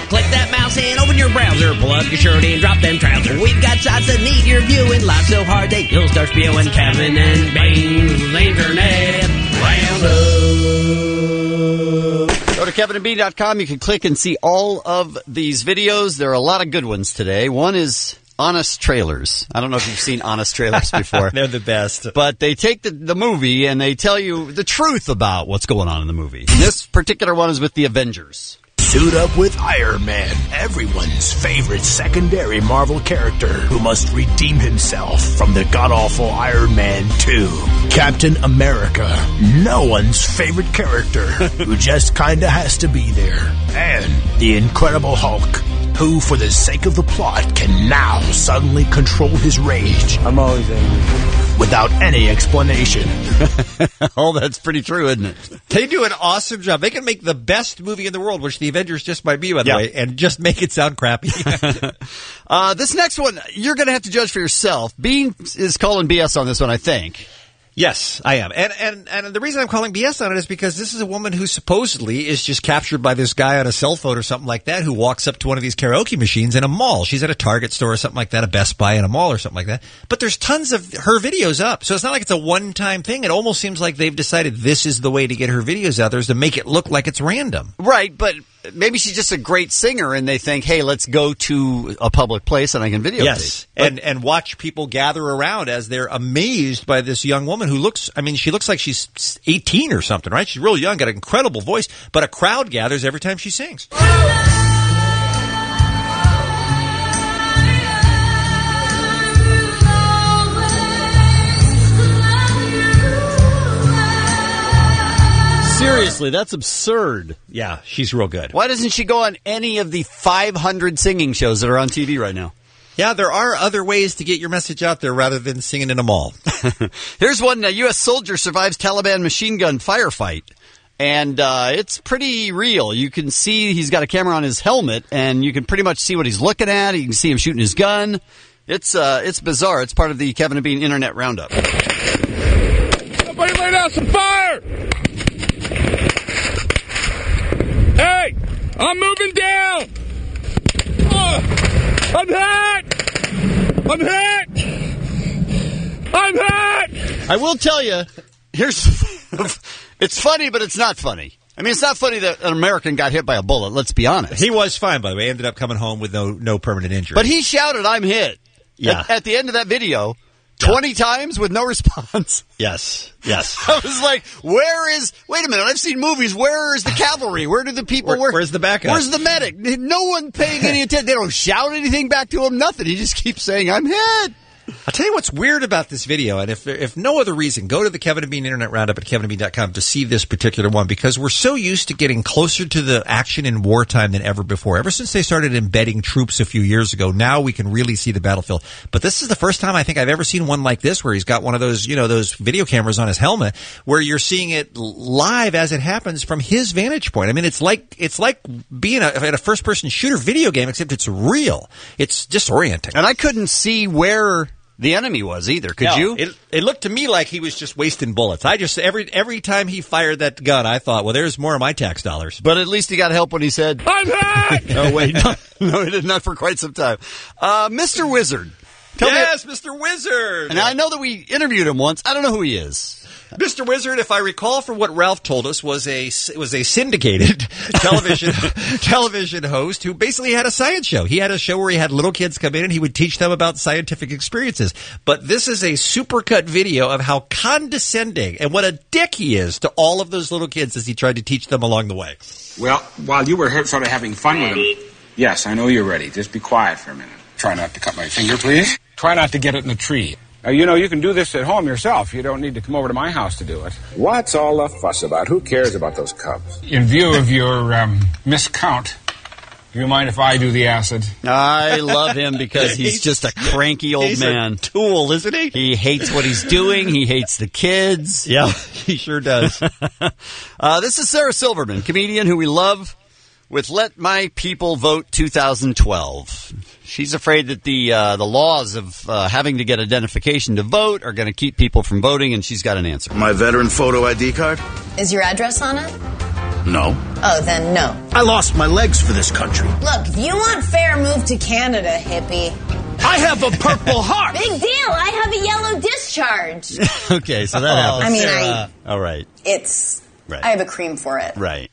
Click that mouse and open your browser. Pull up your shirt and drop them trousers. We've got shots that need your viewing. Live so hard that you'll start spewing. Kevin and Bean's Internet Roundup. Go to Kevin and Bean dot com. You can click and see all of these videos. There are a lot of good ones today. One is Honest Trailers. I don't know if you've seen Honest Trailers before. They're the best. But they take the, the movie and they tell you the truth about what's going on in the movie. And this particular one is with the Avengers. Suit up with Iron Man, everyone's favorite secondary Marvel character who must redeem himself from the god-awful Iron Man two. Captain America, no one's favorite character who just kinda has to be there. And the Incredible Hulk, who, for the sake of the plot, can now suddenly control his rage. I'm always angry. Without any explanation. Oh, that's pretty true, isn't it? They do an awesome job. They can make the best movie in the world, which the Avengers just might be, by the Yeah. way, and just make it sound crappy. uh, this next one, you're going to have to judge for yourself. Bean is calling B S on this one, I think. Yes, I am. And, and, and the reason I'm calling B S on it is because this is a woman who supposedly is just captured by this guy on a cell phone or something like that who walks up to one of these karaoke machines in a mall. She's at a Target store or something like that, a Best Buy in a mall or something like that. But there's tons of her videos up. So it's not like it's a one-time thing. It almost seems like they've decided this is the way to get her videos out there is to make it look like it's random. Right, but maybe she's just a great singer and they think, hey, let's go to a public place and I can videotape. Yes, and, and watch people gather around as they're amazed by this young woman who looks, I mean, she looks like she's eighteen or something, right? She's real young, got an incredible voice, but a crowd gathers every time she sings. Seriously, that's absurd. Yeah, she's real good. Why doesn't she go on any of the five hundred singing shows that are on T V right now? Yeah, there are other ways to get your message out there rather than singing in a mall. Here's one. A U S soldier survives Taliban machine gun firefight. And uh, it's pretty real. You can see he's got a camera on his helmet, and you can pretty much see what he's looking at. You can see him shooting his gun. It's uh, it's bizarre. It's part of the Kevin and Bean Internet Roundup. Somebody lay down some fire! Hey! I'm moving down! Oh, I'm hit! I'm hit! I'm hit! I will tell you, here's... It's funny, but it's not funny. I mean, it's not funny that an American got hit by a bullet, let's be honest. He was fine, by the way. Ended up coming home with no no permanent injury. But he shouted, I'm hit. Yeah. At, at the end of that video, twenty yeah. times with no response. Yes, yes. I was like, where is... Wait a minute, I've seen movies. Where is the cavalry? Where do the people... Where, where, where's the backup? Where's the medic? No one paying any attention. They don't shout anything back to him, nothing. He just keeps saying, I'm hit. I'll tell you what's weird about this video, and if if no other reason, go to the Kevin and Bean Internet Roundup at kevin and bean dot com to see this particular one, because we're so used to getting closer to the action in wartime than ever before. Ever since they started embedding troops a few years ago, now we can really see the battlefield. But this is the first time I think I've ever seen one like this, where he's got one of those, you know, those video cameras on his helmet, where you're seeing it live as it happens from his vantage point. I mean, it's like it's like being a, at a first-person shooter video game, except it's real. It's disorienting. And I couldn't see where the enemy was either. Could no, you? It, it looked to me like he was just wasting bullets. I just every every time he fired that gun, I thought, well, there's more of my tax dollars. But at least he got help when he said, I'm hit! No, wait, no, no, he did not for quite some time. Uh, Mister Wizard. Tell yes, me, Mister Wizard. And I know that we interviewed him once. I don't know who he is. Mister Wizard, if I recall from what Ralph told us, was a was a syndicated television television host who basically had a science show. He had a show where he had little kids come in and he would teach them about scientific experiences. But this is a supercut video of how condescending and what a dick he is to all of those little kids as he tried to teach them along the way. Well, while you were sort of having fun with him, yes, I know you're ready. Just be quiet for a minute. Try not to cut my finger, please. Try not to get it in the tree. Uh, you know, you can do this at home yourself. You don't need to come over to my house to do it. What's all the fuss about? Who cares about those cubs? In view of your um, miscount, do you mind if I do the acid? I love him because he's just a cranky old he's man. A tool, isn't he? He hates what he's doing. He hates the kids. Yeah, he sure does. uh, this is Sarah Silverman, comedian who we love, with Let My People Vote two thousand twelve. She's afraid that the uh, the laws of uh, having to get identification to vote are going to keep people from voting, and she's got an answer. My veteran photo I D card? Is your address on it? No. Oh, then no. I lost my legs for this country. Look, if you want fair, move to Canada, hippie. I have a purple heart. Big deal. I have a yellow discharge. Okay, so that Oh, happens. I mean, I- All right. It's. Right. I have a cream for it. Right.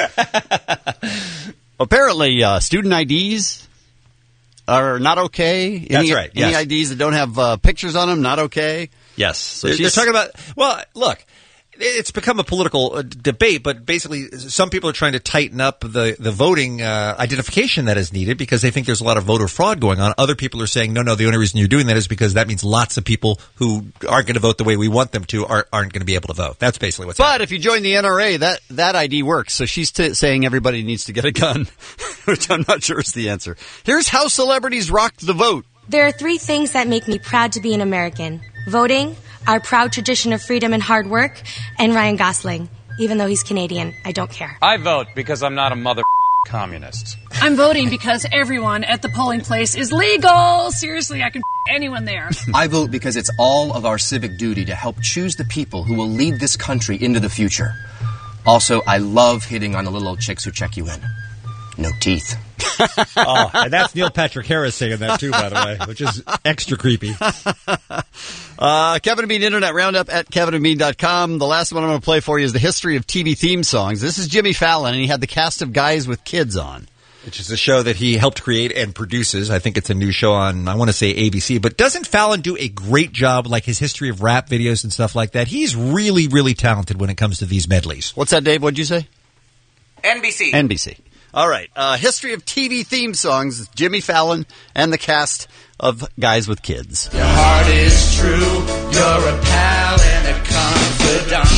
Apparently, uh, student I Ds are not okay. That's any, right, Any yes. I Ds that don't have uh, pictures on them, not okay. Yes. So they're, they're she's talking about, well, look, it's become a political uh, debate, but basically some people are trying to tighten up the, the voting uh, identification that is needed because they think there's a lot of voter fraud going on. Other people are saying, no, no, the only reason you're doing that is because that means lots of people who aren't going to vote the way we want them to aren't, aren't going to be able to vote. That's basically what's But if you join the N R A, that, that I D works. So she's t- saying everybody needs to get a gun, which I'm not sure is the answer. Here's how celebrities rocked the vote. There are three things that make me proud to be an American. Voting, our proud tradition of freedom and hard work, and Ryan Gosling. Even though he's Canadian, I don't care. I vote because I'm not a mother communist. I'm voting because everyone at the polling place is legal. Seriously, I can anyone there. I vote because it's all of our civic duty to help choose the people who will lead this country into the future. Also, I love hitting on the little old chicks who check you in. No teeth. oh, and that's Neil Patrick Harris saying that too, by the way, which is extra creepy. Uh, Kevin and Bean Internet Roundup at kevin and bean dot com. The last one I'm going to play for you is the history of T V theme songs. This is Jimmy Fallon, and he had the cast of Guys with Kids on. Which is a show that he helped create and produces. I think it's a new show on, I want to say A B C. But doesn't Fallon do a great job, like his history of rap videos and stuff like that? He's really, really talented when it comes to these medleys. What's that, Dave? What'd you say? N B C. N B C. All right. Uh, history of T V theme songs, Jimmy Fallon and the cast of Guys with Kids. Your heart is true, you're a pal and a confidant.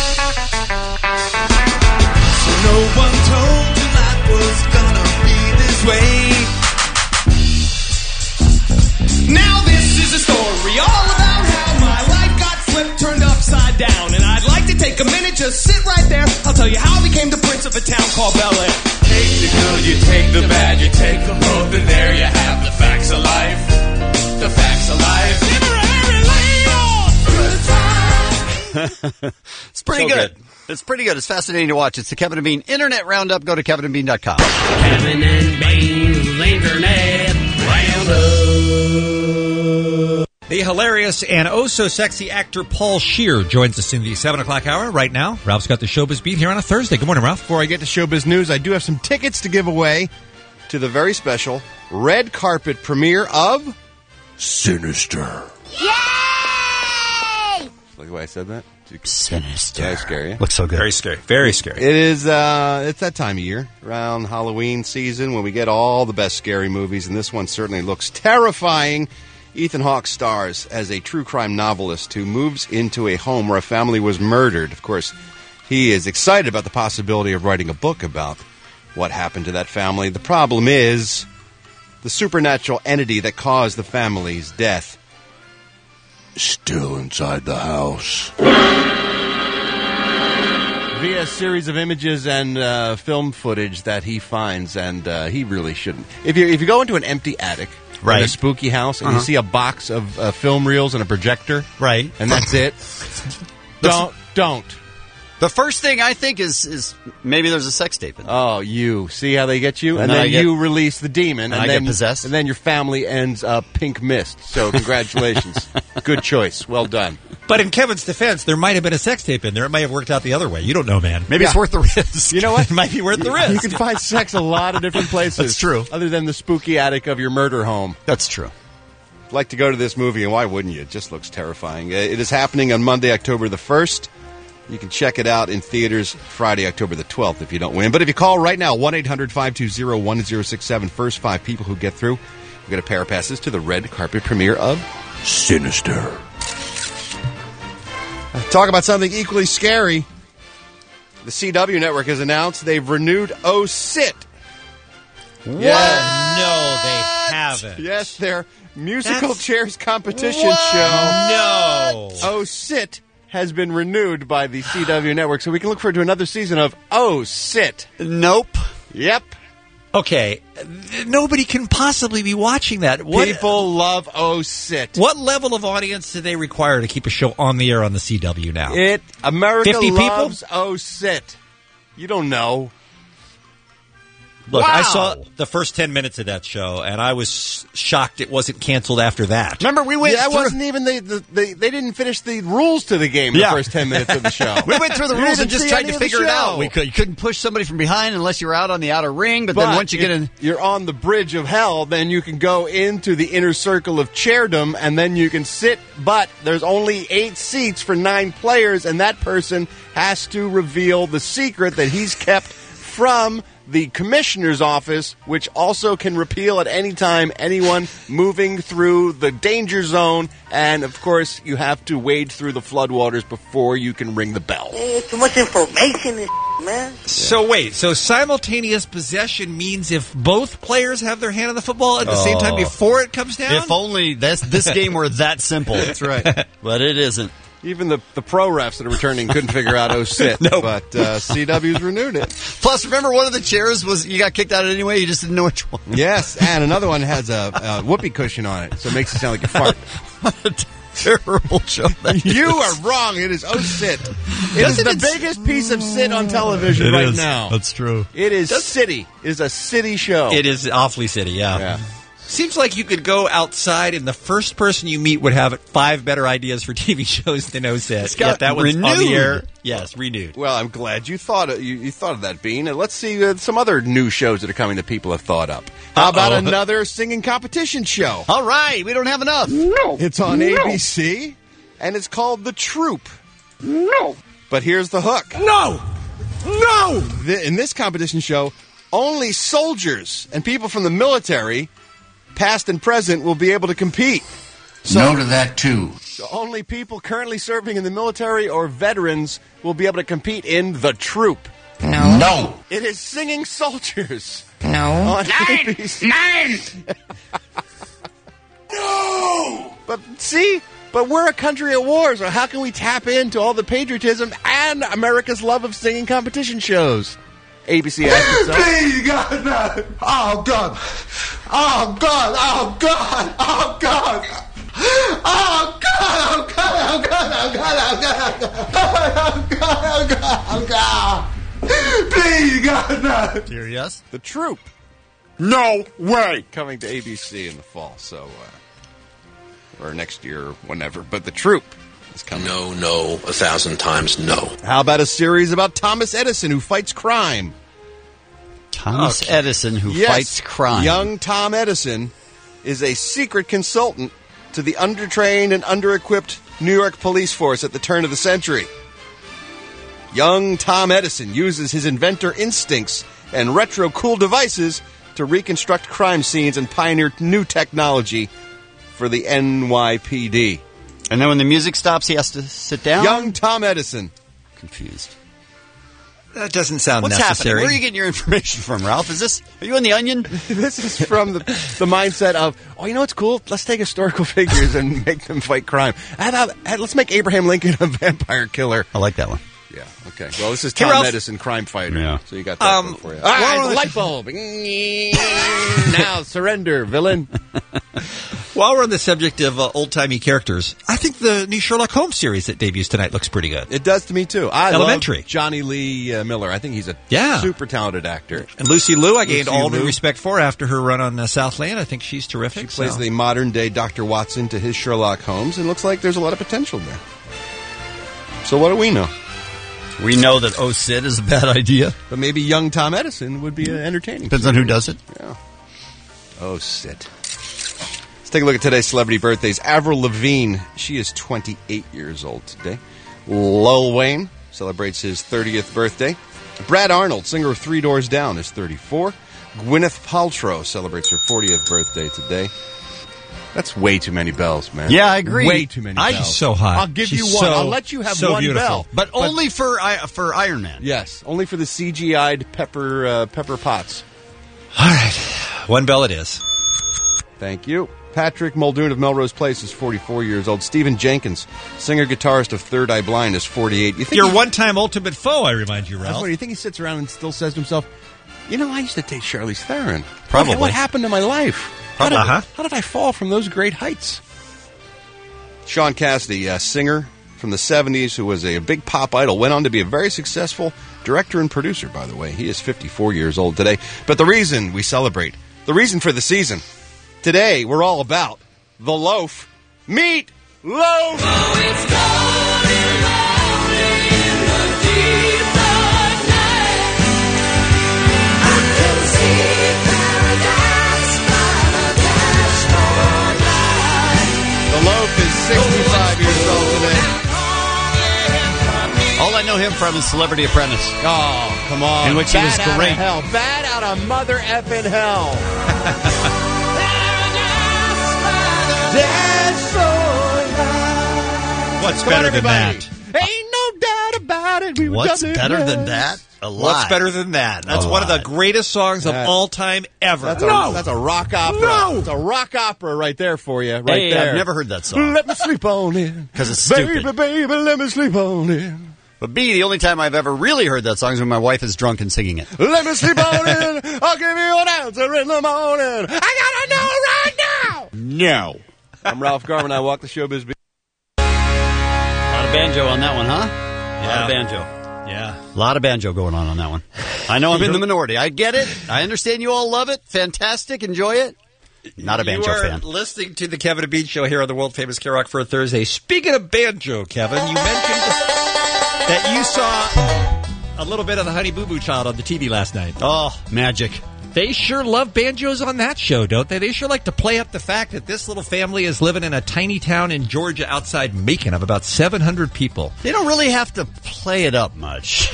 So no one told you life was gonna be this way. Now this is a story all about how my life got flipped, turned upside down. And I'd like to take a minute, just sit right there. I'll tell you how I became the prince of a town called Bel Air. Take the good, you take the bad, you take them both, and there you have the facts of life. The facts of life. It's pretty So good. It's pretty good. It's fascinating to watch. It's the Kevin and Bean Internet Roundup. Go to kevin and bean dot com. Kevin and Bean's Internet Roundup. The hilarious and oh so sexy actor Paul Scheer joins us in the seven o'clock hour right now. Ralph's got the Showbiz Beat here on a Thursday. Good morning, Ralph. Before I get to Showbiz News, I do have some tickets to give away to the very special red carpet premiere of Sinister. Yay! Look the way I said that. Sinister. Yeah, scary. Looks so good. Very scary. Very scary. It is, uh, it's that time of year, around Halloween season, when we get all the best scary movies, and this one certainly looks terrifying. Ethan Hawke stars as a true crime novelist who moves into a home where a family was murdered. Of course, he is excited about the possibility of writing a book about what happened to that family. The problem is the supernatural entity that caused the family's death still inside the house. Via a series of images and uh, film footage that he finds, and uh, he really shouldn't. If you if you go into an empty attic, right, in a spooky house, and uh-huh. you see a box of uh, film reels and a projector, right, and that's it, don't don't. The first thing I think is is maybe there's a sex tape in there. Oh, you see how they get you, and, And then, then I get- you release the demon, and and I then get possessed? and then your family ends up pink mist. So congratulations, good choice, well done. But in Kevin's defense, there might have been a sex tape in there. It might have worked out the other way. You don't know, man. Maybe it's Yeah. worth the risk. You know what? It might be worth the You risk. can find sex a lot of different places. That's true. Other than the spooky attic of your murder home. That's true. I'd like to go to this movie, and why wouldn't you? It just looks terrifying. Uh, It is happening on Monday, October the first. You can check it out in theaters Friday, October the twelfth if you don't win. But if you call right now, one eight hundred five two zero one zero six seven, first five people who get through, you get a pair of passes to the red carpet premiere of Sinister. Talk about something equally scary. The C W network has announced they've renewed Oh Sit. What? No, they haven't. Yes, their musical That's- chairs competition What? show. No. Oh Sit has been renewed by the C W network, so we can look forward to another season of Oh Sit. Nope. Yep. Okay, th- nobody can possibly be watching that. What, People love Oh Sit. what level of audience do they require to keep a show on the air on the C W now? It America fifty people? loves Oh Sit. You don't know. Look, Wow. I saw the first ten minutes of that show, and I was shocked it wasn't canceled after that. Remember, we went Yeah, it through... wasn't even the, the, the they didn't finish the rules to the game Yeah. the first ten minutes of the show. We went through the You rules didn't and just see tried any to of the figure it out. show. We could, you couldn't push somebody from behind unless you were out on the outer ring, but, But then once you if get in... you're on the bridge of hell, then you can go into the inner circle of chairdom, and then you can sit. But there's only eight seats for nine players, and that person has to reveal the secret that he's kept from the commissioner's office, which also can repeal at any time anyone moving through the danger zone. And, of course, you have to wade through the floodwaters before you can ring the bell. Eh, too much information, this man. So wait, so simultaneous possession means if both players have their hand on the football at the same time Oh. before it comes down? If only this, this game were that simple. That's right. But it isn't. Even the, the pro refs that are returning couldn't figure out oh sit. Nope. But uh, C W's renewed it. Plus, remember one of the chairs was you got kicked out anyway. You just didn't know which one. Yes, and another one has a, a whoopee cushion on it, so it makes it sound like you fart. What a terrible show. That You is. are wrong. It is oh sit. It is Doesn't the it s- biggest piece of sit on television It right is. now. That's true. It is city. It is a city show. It is awfully city, yeah. Yeah. Seems like you could go outside and the first person you meet would have five better ideas for T V shows than O S I T. got Yeah, that one's on the renewed. air. Yes, renewed. Well, I'm glad you thought of, you, you thought of that, Bean. And let's see uh, some other new shows that are coming that people have thought up. How about Uh-oh. another singing competition show? All right, we don't have enough. No. It's on no. A B C, and it's called The Troop. No. But here's the hook. No. No. The, in this competition show, only soldiers and people from the military, past and present, will be able to compete. So, No to that, too. so only people currently serving in the military or veterans will be able to compete in The Troop. No. No. It is singing soldiers. No. On Nine. A B C. Nine. No. But see, but we're a country at war, so how can we tap into all the patriotism and America's love of singing competition shows? A B C asked itself. Please, God, no. Oh, God. Oh, God. Oh, God. Oh, God. Oh, God. Oh, God. Oh, God. Oh, God. Oh, God. Oh, God. Oh, God. Oh, God. Please, God, no. Serious? The Troop. No way. Coming to A B C in the fall, so, uh, or next year, or whenever. But The Troop is coming. No, no, a thousand times no. How about a series about Thomas Edison who fights crime? Thomas Okay. Edison who Yes, fights crime. Young Tom Edison is a secret consultant to the undertrained and under-equipped New York police force at the turn of the century. Young Tom Edison uses his inventor instincts and retro cool devices to reconstruct crime scenes and pioneer new technology for the N Y P D. And then when the music stops, he has to sit down? Young Tom Edison. Confused. That doesn't sound What's necessary. happening? Where are you getting your information from, Ralph? Is this, are you in the Onion? This is from the, the mindset of, oh, you know what's cool? Let's take historical figures and make them fight crime. How about, uh, let's make Abraham Lincoln a vampire killer. I like that one. Yeah, okay. Well, this is Hey, Tom Ralph. Edison, crime fighter. Yeah. So you got that Um, one for you. while All right, we're on the the- light bulb. Now, surrender, villain. While we're on the subject of uh, old-timey characters, I think the new Sherlock Holmes series that debuts tonight looks pretty good. It does to me, too. I Elementary. love Johnny Lee uh, Miller. I think he's a Yeah. super talented actor. And Lucy Liu, I gained Lucy all due Liu. respect for after her run on uh, Southland. I think she's terrific. She plays so. the modern-day Doctor Watson to his Sherlock Holmes, and looks like there's a lot of potential there. So what do we know? We know that Oh Sid is a bad idea. But maybe young Tom Edison would be uh, entertaining. Depends on who does it. Yeah. Oh, sit. Let's take a look at today's celebrity birthdays. Avril Lavigne, she is twenty-eight years old today. Lil Wayne celebrates his thirtieth birthday. Brad Arnold, singer of Three Doors Down, is thirty-four. Gwyneth Paltrow celebrates her fortieth birthday today. That's way too many bells, man. Yeah, I agree. Way too many I- bells. She's so hot. I'll give She's you one. so- I'll let you have so one beautiful. bell. But only for I for Iron Man. Yes, only for the C G I'd Pepper uh, Pepper Potts. All right. One bell it is. Thank you. Patrick Muldoon of Melrose Place is forty-four years old. Stephen Jenkins, singer-guitarist of Third Eye Blind, is forty-eight. You think Your he- one-time ultimate foe, I remind you, I was Ralph. wondering, you think he sits around and still says to himself, you know, I used to date Charlize Theron. Probably. What, what happened to my life? How Probably, did, huh? how did I fall from those great heights? Sean Cassidy, uh, singer, from the seventies who was a big pop idol, went on to be a very successful director and producer, by the way. He is fifty-four years old today. But the reason we celebrate, the reason for the season, today we're all about the loaf. Meat Loaf! Oh, it's golden, lonely in the deep of night. I can see paradise by the dashboard light. The Loaf is sixty-five years old today. All I know him from is Celebrity Apprentice. Oh, come on. In which he was Bad out of great. hell. Bad out of mother effing hell. What's Come better on, than everybody. that? Ain't no doubt about it. We were What's jumping better in. than that? A lot. What's better than that? That's A one of the lot. greatest songs of That- all time ever. That's, a, that's a rock opera. No. It's a rock opera right there for you. Right Hey, there. I've never heard that song. Let me sleep on it. Because it's Baby, stupid. baby, let me sleep on it. But B, the only time I've ever really heard that song is when my wife is drunk and singing it. Let me sleep on it. I'll give you an answer in the morning. I gotta know right now. No. I'm Ralph Garman. I walk the showbiz beat. A lot of banjo on that one, huh? A lot of banjo. Yeah. A lot of banjo going on on that one. I know I'm in the minority. I get it. I understand you all love it. Fantastic. Enjoy it. Not a banjo you are fan. listening to the Kevin and Bean Show here on the world famous K Rock for a Thursday. Speaking of banjo, Kevin, you mentioned that you saw a little bit of the Honey Boo Boo Child on the T V last night. Oh, magic. They sure love banjos on that show, don't they? They sure like to play up the fact that this little family is living in a tiny town in Georgia outside Macon of about seven hundred people. They don't really have to play it up much.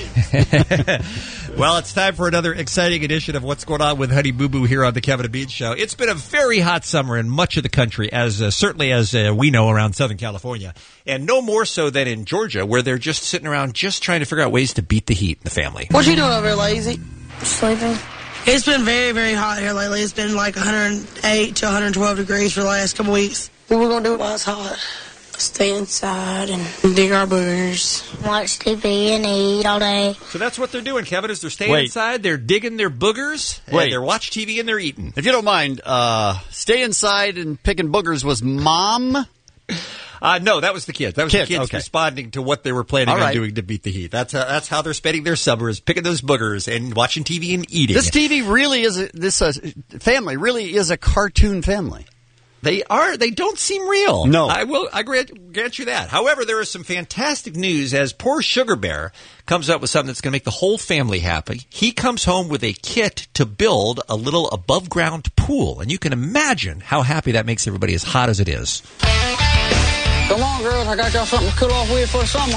Well, it's time for another exciting edition of What's Going On with Honey Boo Boo here on the Kevin and Bean Show. It's been a very hot summer in much of the country, as uh, certainly as uh, we know around Southern California, and no more so than in Georgia, where they're just sitting around just trying to figure out ways to beat the heat in the family. What you doing over there, lazy? Sleeping. It's been very, very hot here lately. It's been like one hundred eight to one hundred twelve degrees for the last couple weeks. What we're going to do while it's hot? Stay inside and dig our boogers. Watch T V and eat all day. So that's what they're doing, Kevin, is they're staying Wait. inside, they're digging their boogers, Wait. and they're watching T V and they're eating. If you don't mind, uh, stay inside and picking boogers was Mom. Uh, no, that was the kids. That was Kids, the kids okay. responding to what they were planning All on right. doing to beat the heat. That's how, that's how they're spending their summers, picking those boogers and watching T V and eating. This T V really is a, this uh, family really is a cartoon family. They are. They don't seem real. No. I will. I grant, grant you that. However, there is some fantastic news as poor Sugar Bear comes up with something that's going to make the whole family happy. He comes home with a kit to build a little above ground pool, and you can imagine how happy that makes everybody as hot as it is. Come on, girls. I got y'all something to cool off with for the summer.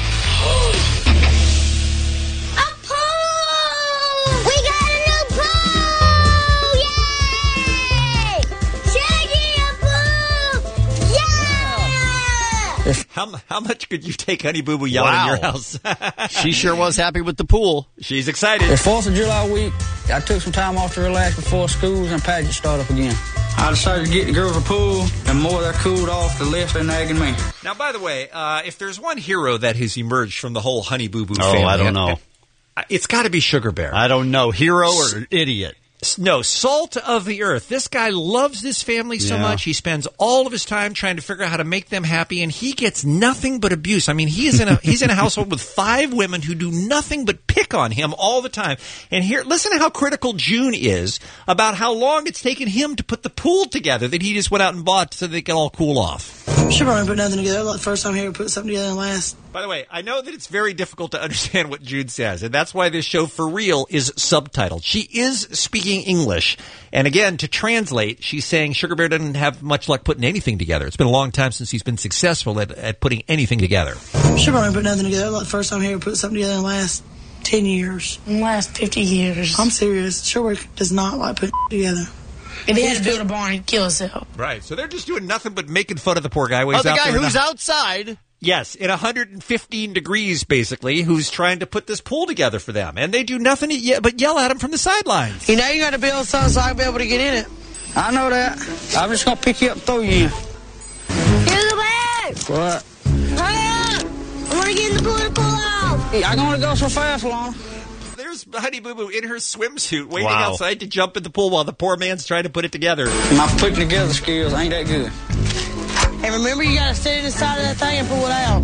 A pool! We got a new pool! Yay! Shaggy, a pool! Yeah! How how much could you take Honey Boo Boo yelling Wow. in your house? She sure was happy with the pool. She's excited. It's fourth of July week. I took some time off to relax before schools and pageants start up again. I decided to get the girls a pool, and the more they're cooled off, the less they're nagging me. Now, by the way, uh, if there's one hero that has emerged from the whole Honey Boo Boo Oh, family, I don't know. uh, it's got to be Sugar Bear. I don't know, hero or idiot. No, salt of the earth. This guy loves this family so Yeah. much. He spends all of his time trying to figure out how to make them happy, and he gets nothing but abuse. I mean, he is in a he's in a household with five women who do nothing but pick on him all the time. And here, listen to how critical June is about how long it's taken him to put the pool together that he just went out and bought so they can all cool off. She probably put nothing together. Like the first time here, we put something together and last. By the way, I know that it's very difficult to understand what June says, and that's why this show, for real, is subtitled. She is speaking English, and again, to translate, she's saying Sugar Bear doesn't have much luck putting anything together. It's been a long time since he's been successful at, at putting anything together. She probably put nothing together. Like the first time here, we put something together in the last ten years. In the last fifty years. I'm serious. Sugar does not like putting together. If he had to build a barn, he'd kill himself. Right, so they're just doing nothing but making fun of the poor guy. When Oh, he's the out guy there in who's the- outside. Yes, in one hundred fifteen degrees, basically, who's trying to put this pool together for them. And they do nothing ye- but yell at him from the sidelines. You know you got to build something so I can be able to get in it. I know that. I'm just going to pick you up and throw you in. Sugar Bear! What? Hurry up! I want to get in the pool to cool off. I can only go so fast, Lana. There's Honey Boo Boo in her swimsuit waiting Wow. outside to jump in the pool while the poor man's trying to put it together. My putting together skills ain't that good. And remember, you got to sit inside of that thing and pull it out.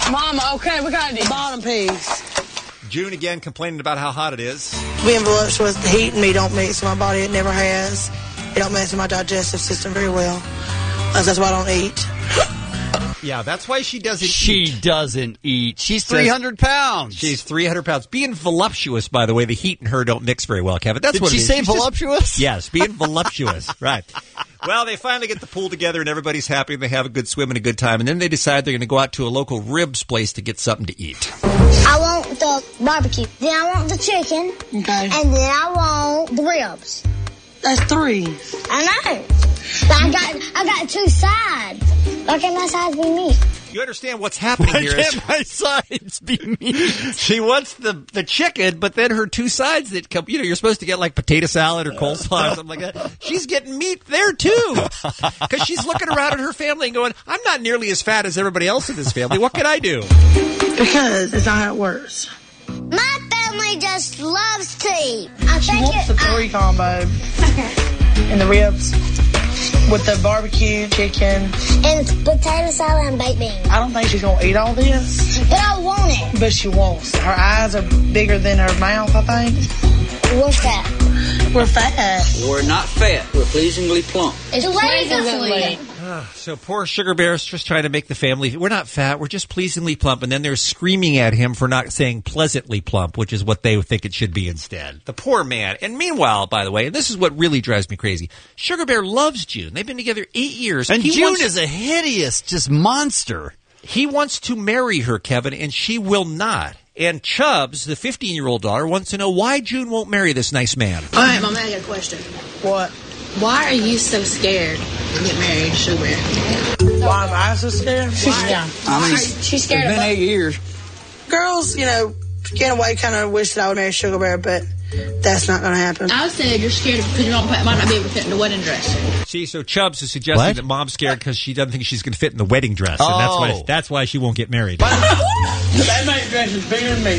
Mama, okay, we got the bottom piece. June again complaining about how hot it is. Being voluptuous, the heat and me don't mix in my body. It never has. It don't mess with my digestive system very well. That's why I don't eat. Yeah, that's why she doesn't she eat. She doesn't eat. She's three hundred pounds. She's three hundred pounds. Being voluptuous, by the way, the heat and her don't mix very well, Kevin. That's Did what she it is. say She's voluptuous? Just, yes, being voluptuous. Right. Well, they finally get the pool together and everybody's happy and they have a good swim and a good time. And then they decide they're going to go out to a local ribs place to get something to eat. I want the barbecue. Then I want the chicken. Okay. And then I want the ribs. That's three. I know. But I got I got two sides. Why can't my sides be meat? You understand what's happening Why here can't is my sides be meat? She wants the, the chicken, but then her two sides that come, you know, you're supposed to get like potato salad or coleslaw or something like that. She's getting meat there too. Because she's looking around at her family and going, I'm not nearly as fat as everybody else in this family. What can I do? Because it's not how it works. My family just loves to eat. I She think wants it, the three I, combo. And the ribs. With the barbecue, chicken. and potato salad and baked beans. I don't think she's going to eat all this. But I want it. But she wants. Her eyes are bigger than her mouth, I think. We're fat. We're fat. We're not fat. We're pleasingly plump. It's pleasantly. So poor Sugar Bear's just trying to make the family, we're not fat, we're just pleasingly plump. And then they're screaming at him for not saying pleasantly plump, which is what they think it should be instead. The poor man. And meanwhile, by the way, and this is what really drives me crazy, Sugar Bear loves June. They've been together eight years. And he June wants, is a hideous, just monster. He wants to marry her, Kevin, and she will not. And Chubbs, the fifteen-year-old daughter, wants to know why June won't marry this nice man. All right, Mama, I got a question. What? Why are you so scared to get married to Sugar Bear? Why am I so scared? Yeah. I mean, She's scared it's been of eight years. Girls, you know, in a way kind of wish that I would marry Sugar Bear, but that's not going to happen. I said you're scared because you might not be able to fit in the wedding dress. See, so Chubbs is suggesting What? that Mom's scared because she doesn't think she's going to fit in the wedding dress. And that's why, Oh. that's why she won't get married. That main dress is bigger than me.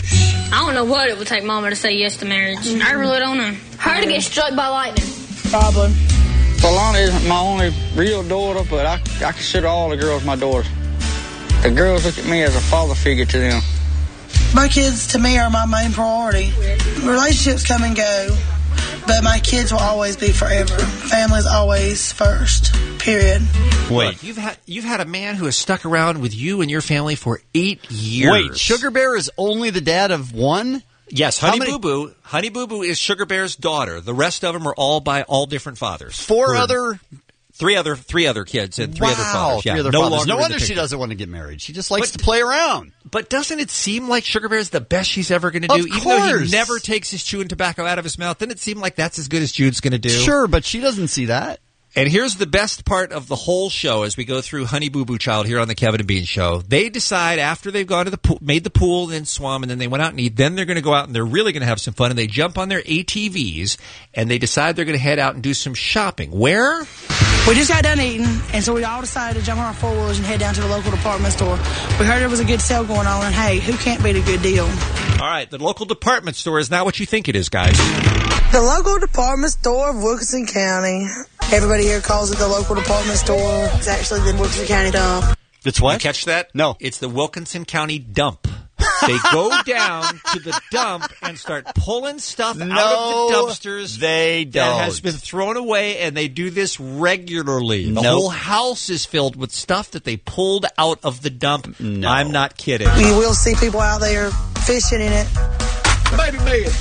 I don't know what it would take Mama to say yes to marriage. I really don't know. Her to get struck by lightning. Probably. Solana isn't my only real daughter, but I, I consider all the girls my daughters. The girls look at me as a father figure to them. My kids, to me, are my main priority. Relationships come and go, but my kids will always be forever. Family's always first, period. Wait, you've had you've had a man who has stuck around with you and your family for eight years. Wait, Sugar Bear is only the dad of one? Yes, How Honey many- Boo Boo. Honey Boo Boo is Sugar Bear's daughter. The rest of them are all by all different fathers. Four Who are- other... three other three other kids and three wow, other fathers. Yeah, three other no fathers. longer No in the wonder she picture. doesn't want to get married. She just likes But- to play around. But doesn't it seem like Sugar Bear's the best she's ever going to Of do? Even though he course. never takes his chewing tobacco out of his mouth, doesn't it seem like that's as good as Jude's going to do? Sure, but she doesn't see that. And here's the best part of the whole show as we go through Honey Boo Boo Child here on the Kevin and Bean Show. They decide after they've gone to the pool, made the pool and then swum and then they went out and eat, then they're going to go out and they're really going to have some fun and they jump on their A T Vs and they decide they're going to head out and do some shopping. Where? We just got done eating, and so we all decided to jump on our four-wheelers and head down to the local department store. We heard there was a good sale going on, and hey, who can't beat a good deal? All right, the local department store is not what you think it is, guys. The local department store of Wilkinson County. Everybody here calls it the local department store. It's actually the Wilkinson County dump. It's what? You catch that? No. It's the Wilkinson County dump. They go down to the dump and start pulling stuff out of the dumpsters they that don't. has been thrown away, and they do this regularly. The Nope. whole house is filled with stuff that they pulled out of the dump. No. I'm not kidding. You will see people out there fishing in it. Baby bed.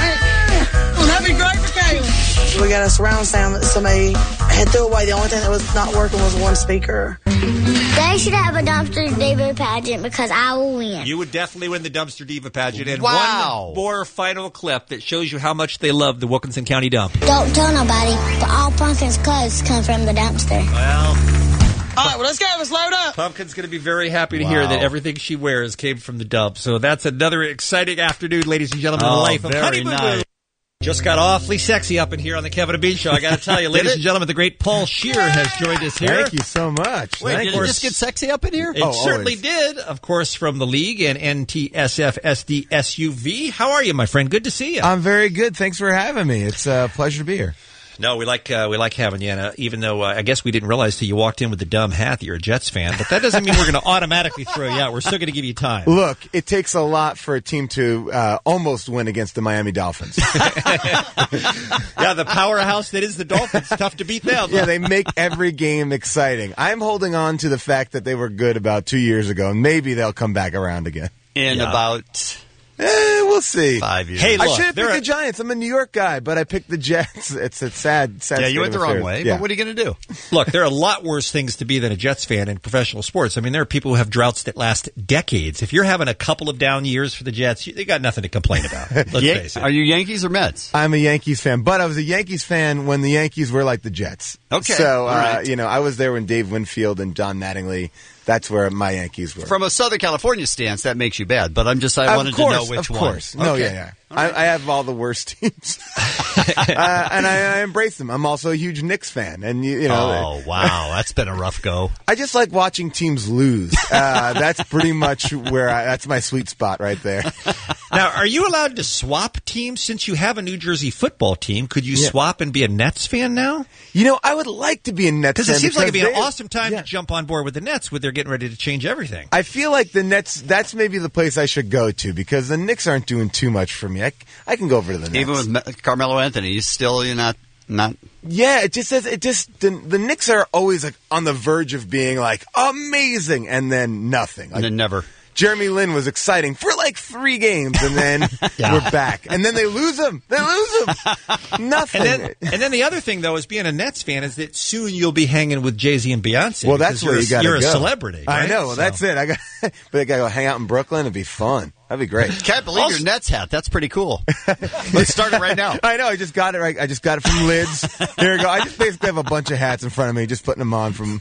That'd be great for Kayla. We got a surround sound that somebody had threw away. The only thing that was not working was one speaker. They should have a dumpster diva pageant because I will win. You would definitely win the Dumpster Diva pageant. And Wow. one more final clip that shows you how much they love the Wilkinson County dump. Don't tell nobody, but all Pumpkin's clothes come from the dumpster. Well, All right, well, let's go. Let's load up. Pumpkin's going to be very happy to hear Wow. that everything she wears came from the dump. So that's another exciting afternoon, ladies and gentlemen, in the Oh, life of very Honey Boo Boo. nice. Just got awfully sexy up in here on the Kevin and Bean Show. I got to tell you, ladies it? and gentlemen, the great Paul Shear has joined us here. Thank you so much. Wait, Thank did you. it just get sexy up in here? It Oh, certainly always. did, of course, from the league and N T S F S D S U V. How are you, my friend? Good to see you. I'm very good. Thanks for having me. It's a pleasure to be here. No, we like uh, we like having you, and uh, even though uh, I guess we didn't realize till you walked in with the dumb hat that you're a Jets fan, but that doesn't mean we're going to automatically throw you out. We're still going to give you time. Look, it takes a lot for a team to uh, almost win against the Miami Dolphins. Yeah, the powerhouse that is the Dolphins. Tough to beat them. Yeah, they make every game exciting. I'm holding on to the fact that they were good about two years ago, and maybe they'll come back around again. In Yeah. about Eh, we'll see. five years. Hey, I look, should have there picked are- the Giants. I'm a New York guy, but I picked the Jets. It's a sad, sad. yeah, state you went of the wrong affairs. way, Yeah. but what are you going to do? Look, there are a lot worse things to be than a Jets fan in professional sports. I mean, there are people who have droughts that last decades. If you're having a couple of down years for the Jets, you- they got nothing to complain about. Let's Yan- face it. Are you Yankees or Mets? I'm a Yankees fan, but I was a Yankees fan when the Yankees were like the Jets. Okay, So, all uh, right. you know, I was there when Dave Winfield and John Mattingly, that's where my Yankees were. From a Southern California stance, that makes you bad, but I'm just, I Of wanted course, to know which of one. course. No, Okay. yeah, yeah. I, I have all the worst teams, uh, and I, I embrace them. I'm also a huge Knicks fan, and you, you know, Oh, wow. That's been a rough go. I just like watching teams lose. Uh, that's pretty much where I, that's my sweet spot right there. Now, are you allowed to swap teams since you have a New Jersey football team? Could you Yeah. swap and be a Nets fan now? You know, I would like to be a Nets Because fan it seems like it'd be an they- awesome time yeah. to jump on board with the Nets when they're getting ready to change everything. I feel like the Nets, that's maybe the place I should go to because the Knicks aren't doing too much for me. I, I can go over to the Nets. Even with Me- Carmelo Anthony, he's still you're not not. Yeah, it just says it just the, the Knicks are always like on the verge of being like amazing and then nothing. Like, And then never. Jeremy Lin was exciting for like three games and then Yeah. we're back. And then they lose him. They lose him. Nothing. And then, and then the other thing, though, is being a Nets fan is that soon you'll be hanging with Jay-Z and Beyonce. well, that's because where you're you a- got to You're go. a celebrity. I right? know. Well, So- that's it. I got, but I got to go hang out in Brooklyn. It'd be fun. That'd be great. Can't believe your Nets hat. That's pretty cool. Let's start it right now. I know. I just got it right. I just got it from Lids. Here we go. I just basically have a bunch of hats in front of me, just putting them on. From.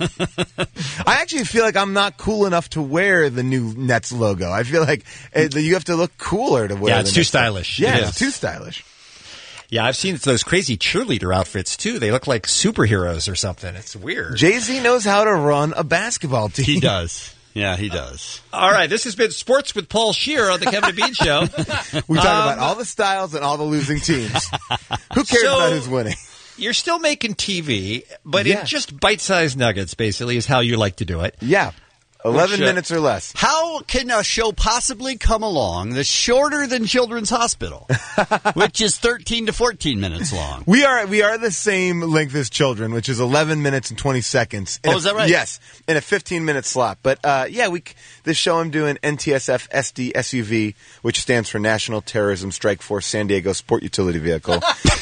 I actually feel like I'm not cool enough to wear the new Nets logo. I feel like uh, you have to look cooler to wear. Yeah, the it's too Nets logo. stylish. Yeah, It it's is. too stylish. Yeah, I've seen those crazy cheerleader outfits, too. They look like superheroes or something. It's weird. Jay-Z knows how to run a basketball team. He does. Yeah, he does. All right, this has been Sports with Paul Scheer on the Kevin and Bean Show. We talk Um, about all the styles and all the losing teams. Who cares So- about who's winning? You're still making T V, but Yeah. in just bite-sized nuggets, basically, is how you like to do it. Yeah. eleven Which, uh, minutes or less. How can a show possibly come along that's shorter than Children's Hospital, which is thirteen to fourteen minutes long? We are we are the same length as Children, which is eleven minutes and twenty seconds. In Oh, a- is that right? Yes, in a fifteen minute slot. But uh, yeah, we c- this show I'm doing N T S F S D S U V, which stands for National Terrorism Strike Force San Diego Sport Utility Vehicle,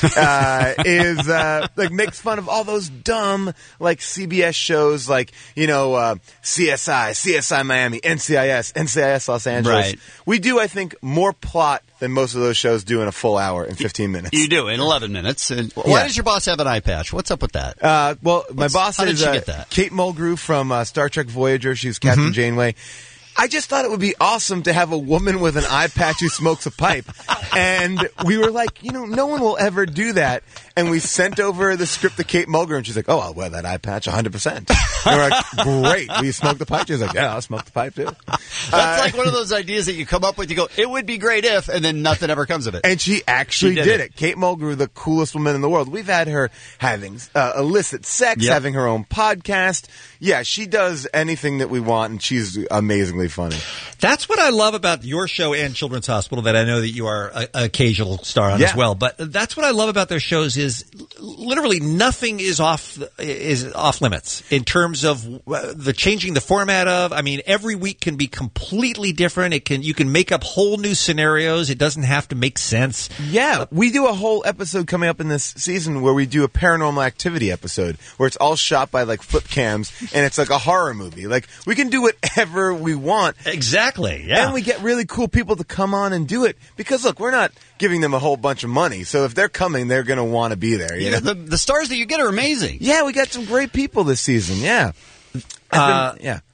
uh, is uh, like makes fun of all those dumb like C B S shows like you know uh, C S I, C S I Miami, N C I S, N C I S Los Angeles. Right. We do, I think, more plot than most of those shows do in a full hour in fifteen minutes. You do in eleven minutes. And why Yeah. does your boss have an eye patch? What's up with that? Uh, well, my What's- boss how did is she uh, get that? Kate Mulgrew from uh, Star Trek Voyager. She's Captain Mm-hmm. Janeway. I just thought it would be awesome to have a woman with an eye patch who smokes a pipe. And we were like, you know, no one will ever do that. And we sent over the script to Kate Mulgrew, and she's like, oh, I'll wear that eye patch one hundred percent. And we're like, great. Will you smoke the pipe? She's like, yeah, I'll smoke the pipe too. That's Uh, like one of those ideas that you come up with. You go, it would be great if, and then nothing ever comes of it. And she actually She did did, it. it. Kate Mulgrew, the coolest woman in the world. We've had her having uh, illicit sex, Yep. having her own podcast. Yeah, she does anything that we want, and she's amazingly funny. That's what I love about your show and Children's Hospital that I know that you are an occasional star on Yeah. as well. But that's what I love about their shows is literally nothing is off is off limits in terms of uh, the changing the format of. I mean, every week can be completely different. It can you can make up whole new scenarios. It doesn't have to make sense. Yeah, we do a whole episode coming up in this season where we do a paranormal activity episode where it's all shot by like flip cams and it's like a horror movie. Like we can do whatever we want. Exactly. Yeah. And we get really cool people to come on and do it because look, we're not giving them a whole bunch of money. So if they're coming, they're going to want to be there. You You know? know, the, the stars that you get are amazing. Yeah, we got some great people this season. Yeah. Uh, Been- yeah.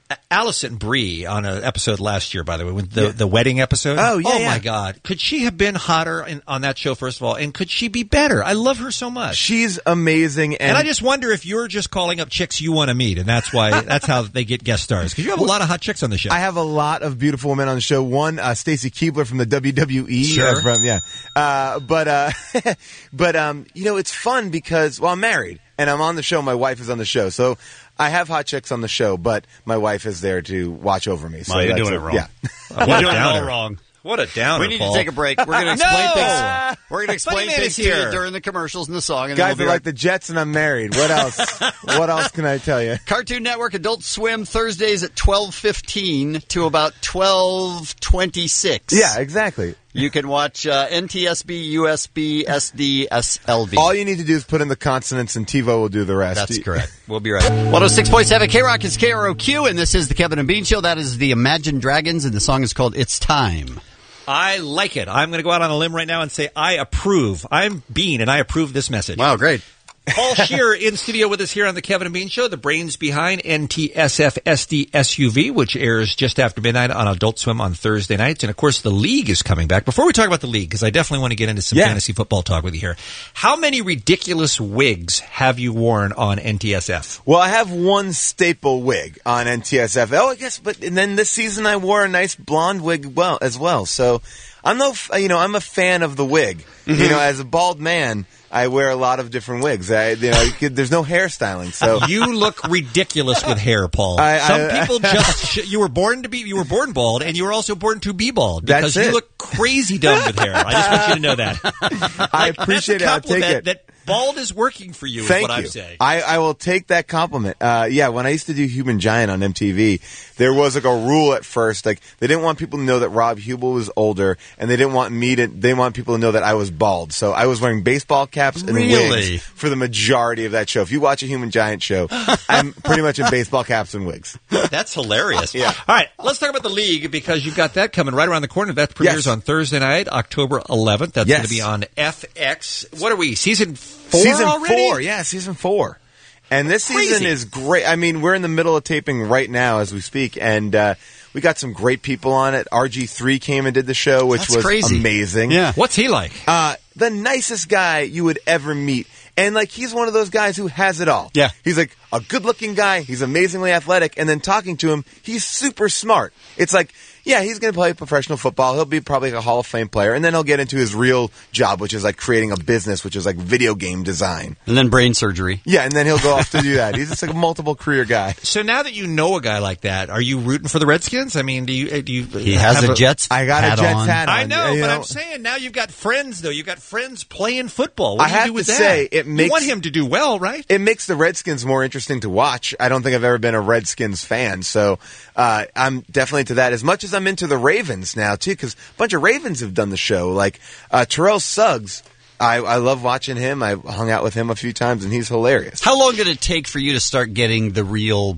Allison Brie on an episode last year, by the way, with the, yeah. the wedding episode. Oh, yeah. Oh, yeah. my God. Could she have been hotter in, on that show, first of all? And could she be better? I love her so much. She's amazing. And, and I just wonder if you're just calling up chicks you want to meet, and that's why that's how they get guest stars. Because you have a lot of hot chicks on the show. I have a lot of beautiful women on the show. One, uh, Stacy Keibler from the W W E. Sure. Uh, from, yeah. Uh, but, uh, but, um, you know, it's fun because, well, I'm married. And I'm on the show. My wife is on the show. So I have hot chicks on the show, but my wife is there to watch over me. So well, you're that's doing a, it wrong. Yeah. You're doing it all wrong. What a downer, We need Paul. to take a break. We're going to explain No! things. We're going to explain Funny Man things is to you here. during the commercials and the song. And Guys then we'll are be like the Jets, and I'm married. What else? What else can I tell you? Cartoon Network Adult Swim Thursdays at twelve fifteen to about twelve twenty-six. Yeah, exactly. You can watch uh, N T S B, U S B, S D, S L V. All you need to do is put in the consonants, and TiVo will do the rest. That's correct. We'll be right back. one oh six point seven K-Rock is K R O Q, and this is the Kevin and Bean Show. That is the Imagine Dragons, and the song is called It's Time. I like it. I'm going to go out on a limb right now and say I approve. I'm Bean, and I approve this message. Wow, great. Paul Scheer in studio with us here on the Kevin and Bean Show, the brains behind N T S F S D S U V, which airs just after midnight on Adult Swim on Thursday nights. And, of course, the league is coming back. Before we talk about the league, because I definitely want to get into some yeah. fantasy football talk with you here, how many ridiculous wigs have you worn on N T S F? Well, I have one staple wig on N T S F. Oh, I guess, but and then this season I wore a nice blonde wig well as well. So I'm no, you know, I'm a fan of the wig. Mm-hmm. You know, as a bald man, I wear a lot of different wigs. I, you know, you could, there's no hairstyling, so you look ridiculous with hair, Paul. I, Some I, people just you were born to be you were born bald, and you were also born to be bald because That's you it. look crazy dumb with hair. I just want you to know that. I Like, appreciate that's a it. I'll take compliment it. That bald is working for you. Thank is what you. I'm saying. I, I will take that compliment. Uh, yeah, when I used to do Human Giant on M T V, there was like a rule at first. Like they didn't want people to know that Rob Hubel was older, and they didn't want me to. They didn't want people to know that I was bald. So I was wearing baseball caps and Really? wigs for the majority of that show. If you watch a Human Giant show, I'm pretty much in baseball caps and wigs. That's hilarious. Yeah. All right, let's talk about the league because you've got that coming right around the corner. That premieres Yes. on Thursday night, October eleventh. That's Yes. going to be on F X. What are we? Season four season already? four, yeah, season four. And this season Crazy. is great. I mean, we're in the middle of taping right now as we speak, and uh, we got some great people on it. R G three came and did the show, which That's was crazy. amazing. Yeah. What's he like? Uh, the nicest guy you would ever meet. And, like, he's one of those guys who has it all. Yeah. He's, like, a good-looking guy. He's amazingly athletic. And then talking to him, he's super smart. It's like, yeah, he's going to play professional football. He'll be probably a Hall of Fame player. And then he'll get into his real job, which is, like, creating a business, which is, like, video game design. And then brain surgery. Yeah, and then he'll go off to do that. He's just, like, a multiple career guy. So now that you know a guy like that, are you rooting for the Redskins? I mean, do you? Do you He has have a Jets I got hat a Jets on. hat on. I know, you but I'm saying now you've got friends, though. You've got friends playing football. What I do you have do with to that? say, it you makes- want him to do well, right? It makes the Redskins more interesting to watch. I don't think I've ever been a Redskins fan, so uh, I'm definitely into that. As much as I'm into the Ravens now, too, because a bunch of Ravens have done the show. Like uh, Terrell Suggs, I, I love watching him. I hung out with him a few times, and he's hilarious. How long did it take for you to start getting the real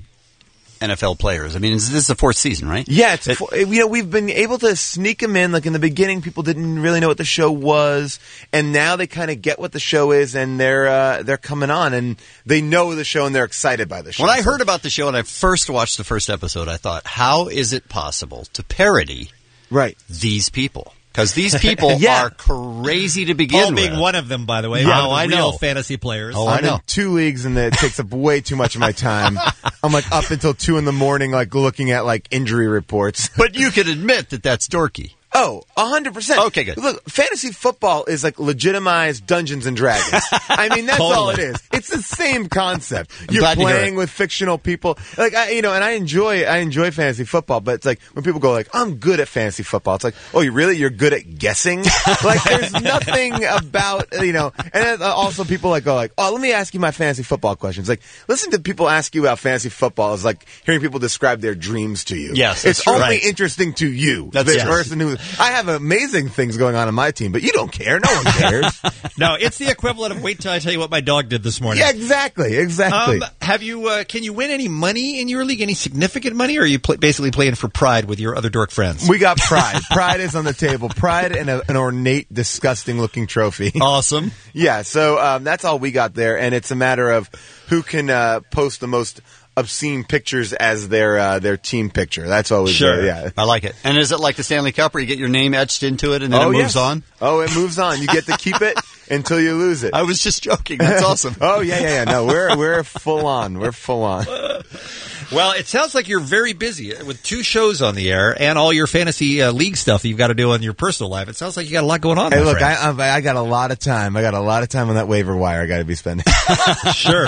N F L players? I mean, this is the fourth season, right? Yeah, it's, you know, we've been able to sneak them in. Like in the beginning, people didn't really know what the show was, and now they kind of get what the show is, and they're uh, they're coming on, and they know the show, and they're excited by the show. When I heard about the show and I first watched the first episode, I thought, how is it possible to parody right these people? Because these people Yeah. are crazy to begin Paul with. being one of them, by the way. Yeah, one of the I real know. fantasy players. Oh, I I'm know. in two leagues, and it takes up way too much of my time. I'm like up until two in the morning, like looking at like injury reports. But you can admit that that's dorky. Oh, a hundred percent. Okay, good. Look, fantasy football is like legitimized Dungeons and Dragons. I mean, that's all it Totally. is. It's the same concept. I'm You're glad to hear playing it. with fictional people, like I, you know, and I enjoy, I enjoy fantasy football. But it's like when people go like, "I'm good at fantasy football." It's like, "Oh, you really? You're good at guessing?" Like, there's nothing about, you know. And then also people like go like, "Oh, let me ask you my fantasy football questions." Like, listen to people ask you about fantasy football is like hearing people describe their dreams to you. Yes, it's that's true. only Right. interesting to you. That's the yes. person who I have amazing things going on in my team, but you don't care. No one cares. No, it's the equivalent of wait till I tell you what my dog did this morning. Yeah, exactly, exactly. Um, have you? Uh, can you win any money in your league? Any significant money, or are you pl- basically playing for pride with your other dork friends? We got pride. Pride is on the table. Pride and a, an ornate, disgusting-looking trophy. Awesome. Yeah, so um, that's all we got there, and it's a matter of who can uh, post the most obscene pictures as their uh, their team picture. That's always Sure. there, yeah. I like it. And is it like the Stanley Cup where you get your name etched into it and then oh, it moves yes. on? Oh, it moves on. You get to keep it until you lose it. I was just joking. That's awesome. oh, yeah, yeah, yeah. No, we're we're full on. We're full on. Well, it sounds like you're very busy with two shows on the air and all your fantasy uh, league stuff that you've got to do on your personal life. It sounds like you got a lot going on. Hey, my look, friend. I, I I got a lot of time. I got a lot of time on that waiver wire I got to be spending. Sure.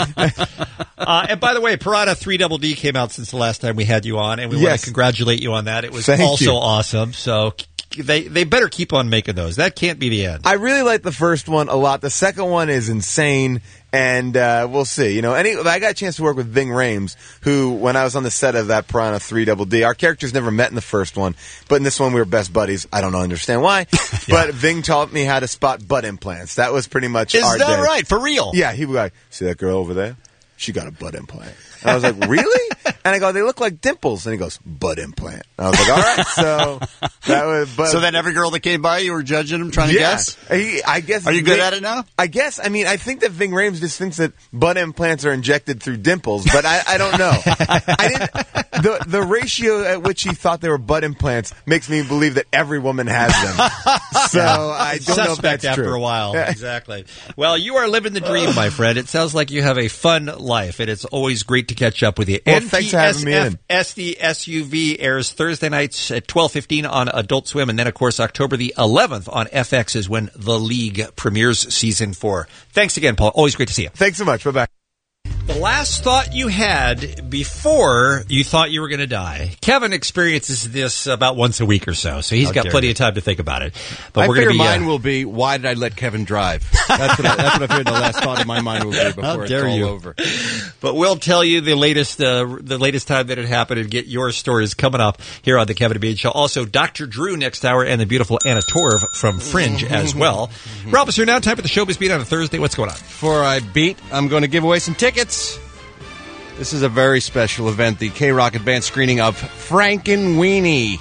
Uh, and by the way, Piranha three Double D came out since the last time we had you on, and we want Yes. to congratulate you on that. It was Thank also you. awesome. So they they better keep on making those. That can't be the end. I really like the first one a lot. The second one is insane, and uh, we'll see. You know, any I got a chance to work with Ving Rhames, who, when I was on the set of that Piranha three Double D, our characters never met in the first one, but in this one we were best buddies. I don't understand why, but Ving taught me how to spot butt implants. That was pretty much Is our that day. right? For real? Yeah, he would be like, see that girl over there? She got a butt implant. And I was like, really? And I go, they look like dimples. And he goes, butt implant. And I was like, all right. So that was. But, So then every girl that came by, you were judging them, trying to yeah. guess? He, I guess. Are you good Ving- at it now? I guess. I mean, I think that Ving Rhames just thinks that butt implants are injected through dimples, but I, I don't know. I didn't. The the ratio at which he thought they were butt implants makes me believe that every woman has them. So I don't know if Suspect that's after true. a while. Exactly. Well, you are living the dream, my friend. It sounds like you have a fun life, and it's always great to catch up with you. Well, thanks for having me in. S D S U V airs Thursday nights at twelve fifteen on Adult Swim, and then, of course, October the eleventh on F X is when The League premieres season four. Thanks again, Paul. Always great to see you. Thanks so much. Bye-bye. The last thought you had before you thought you were going to die. Kevin experiences this about once a week or so, so he's How got dare plenty you. of time to think about it. But I we're figure going to be. mine uh, will be, why did I let Kevin drive? That's what I, that's what I figured the last thought in my mind will be before it's dare all you. over. But we'll tell you the latest, uh, the latest time that it happened, and get your stories coming up here on the Kevin and Bean Show. Also, Doctor Drew next hour, and the beautiful Anna Torv from Fringe as well. Rob is here now. Time for the Showbiz Beat on a Thursday. What's going on? Before I beat, I'm going to give away some tickets. This is a very special event, the K-Rock Advanced screening of Frankenweenie.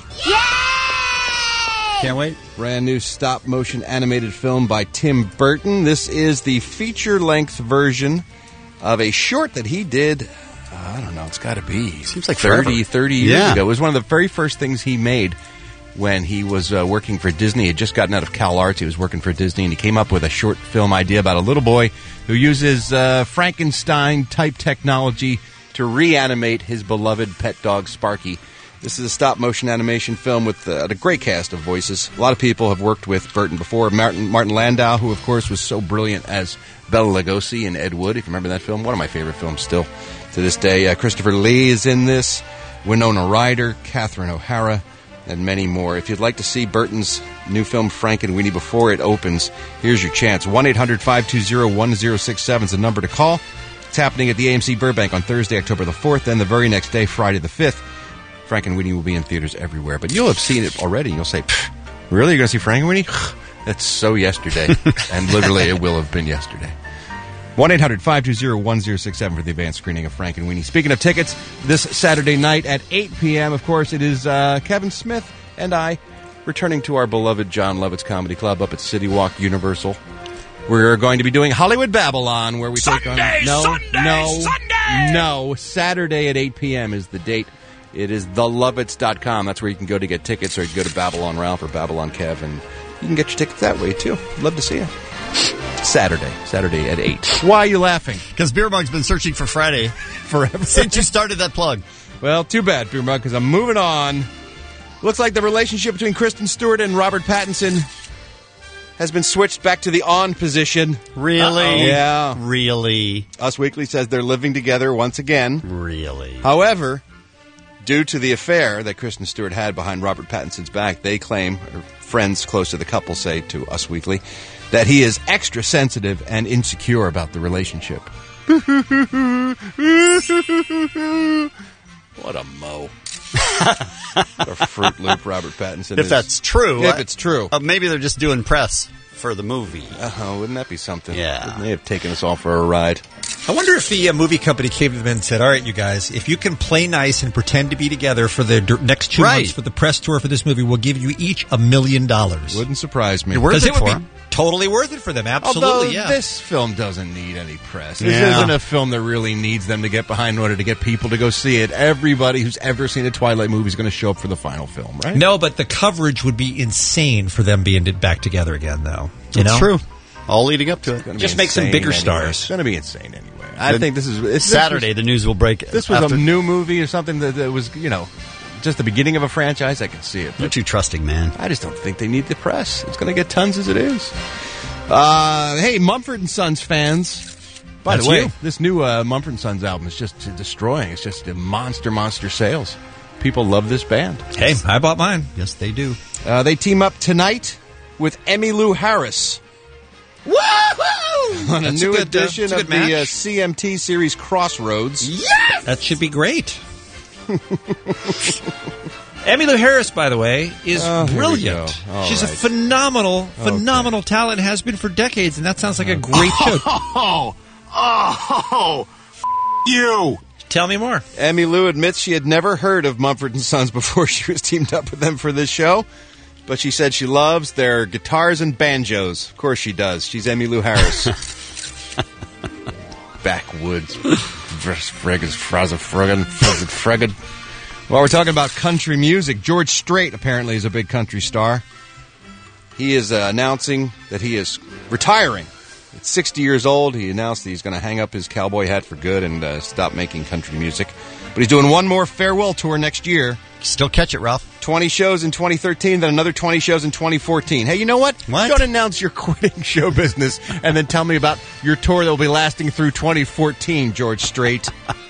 Can't wait. Brand new stop-motion animated film by Tim Burton. This is the feature-length version of a short that he did, uh, I don't know, it's got to be Seems like thirty, forever. thirty years Yeah. ago. It was one of the very first things he made when he was uh, working for Disney. He had just gotten out of Cal Arts. He was working for Disney, and he came up with a short film idea about a little boy who uses uh, Frankenstein-type technology to reanimate his beloved pet dog, Sparky. This is a stop-motion animation film with uh, a great cast of voices. A lot of people have worked with Burton before. Martin, Martin Landau, who, of course, was so brilliant as Bela Lugosi in Ed Wood, if you remember that film. One of my favorite films still to this day. Uh, Christopher Lee is in this. Winona Ryder, Catherine O'Hara, and many more. If you'd like to see Burton's new film Frankenweenie before it opens, here's your chance. one eight hundred five two zero one zero six seven is the number to call. It's happening at the A M C Burbank on Thursday, October the fourth, and the very next day, Friday the fifth. Frankenweenie will be in theaters everywhere. But you'll have seen it already, and you'll say, really? You're going to see Frankenweenie? That's so yesterday. And literally, it will have been yesterday. one eight hundred five two zero one zero six seven for the advanced screening of Frankenweenie. Speaking of tickets, this Saturday night at eight p.m., of course, it is uh, Kevin Smith and I returning to our beloved John Lovitz Comedy Club up at City Walk Universal. We're going to be doing Hollywood Babylon, where we take on... No, Sunday, no, Sunday! no. Saturday at eight p.m. is the date. It is the lovitz dot com. That's where you can go to get tickets, or you can go to Babylon Ralph or Babylon Kev, and you can get your tickets that way, too. Love to see you. Saturday. Saturday at eight. Why are you laughing? Because Beer Mug's been searching for Friday forever since you started that plug. Well, too bad, Beer Mug, because I'm moving on. Looks like the relationship between Kristen Stewart and Robert Pattinson has been switched back to the on position. Really? Uh-oh. Yeah. Really? Us Weekly says they're living together once again. Really? However, due to the affair that Kristen Stewart had behind Robert Pattinson's back, they claim, or friends close to the couple say to Us Weekly, that he is extra sensitive and insecure about the relationship. What a mo. What a Fruit Loop Robert Pattinson If is. that's true. If I- it's true. Uh, maybe they're just doing press for the movie. Oh, wouldn't that be something? Yeah. Wouldn't they have taken us all for a ride? I wonder if the uh, movie company came to them and said, all right, you guys, if you can play nice and pretend to be together for the d- next two Right. months for the press tour for this movie, we'll give you each a million dollars. Wouldn't surprise me. Because it, it would be totally worth it for them. Absolutely, Although yeah. this film doesn't need any press. This Yeah. isn't a film that really needs them to get behind in order to get people to go see it. Everybody who's ever seen a Twilight movie is going to show up for the final film, right? No, but the coverage would be insane for them being back together again, though. You It's know? true. All leading up to it. Gonna be Just make some insane bigger anyway. stars. It's going to be insane anyway. I Good. think this is it's Saturday. This was, the news will break. this was after- a new movie or something that, that was, you know, just the beginning of a franchise. I can see it. You're But too trusting, man. I just don't think they need the press. It's going to get tons as it is. Uh, hey, Mumford and Sons fans. By That's the way, you. this new uh, Mumford and Sons album is just destroying. It's just a monster, monster sales. People love this band. Hey, I bought mine. Yes, they do. Uh, they team up tonight with Emmylou Harris Woo-hoo! on a That's new a good, uh, edition it's a of good match. the uh, C M T series Crossroads. Yes! That should be great. Emmylou Harris, by the way, is Oh, here we brilliant. go. All She's a right. phenomenal, phenomenal talent, has been for decades, and that sounds like a great show. Oh, oh, you. Tell me more. Emmylou admits she had never heard of Mumford and Sons before she was teamed up with them for this show, but she said she loves their guitars and banjos. Of course she does. She's Emmylou Harris. Backwoods. Friggins, Fraza Friggin, Friggin. While we're talking about country music, George Strait apparently is a big country star. He is uh, announcing that he is retiring. At sixty years old, he announced that he's going to hang up his cowboy hat for good and uh, stop making country music. But he's doing one more farewell tour next year. Still catch it, Ralph. twenty shows in twenty thirteen, then another twenty shows in twenty fourteen. Hey, you know what? What? Don't announce you're quitting show business and then tell me about your tour that will be lasting through twenty fourteen, George Strait.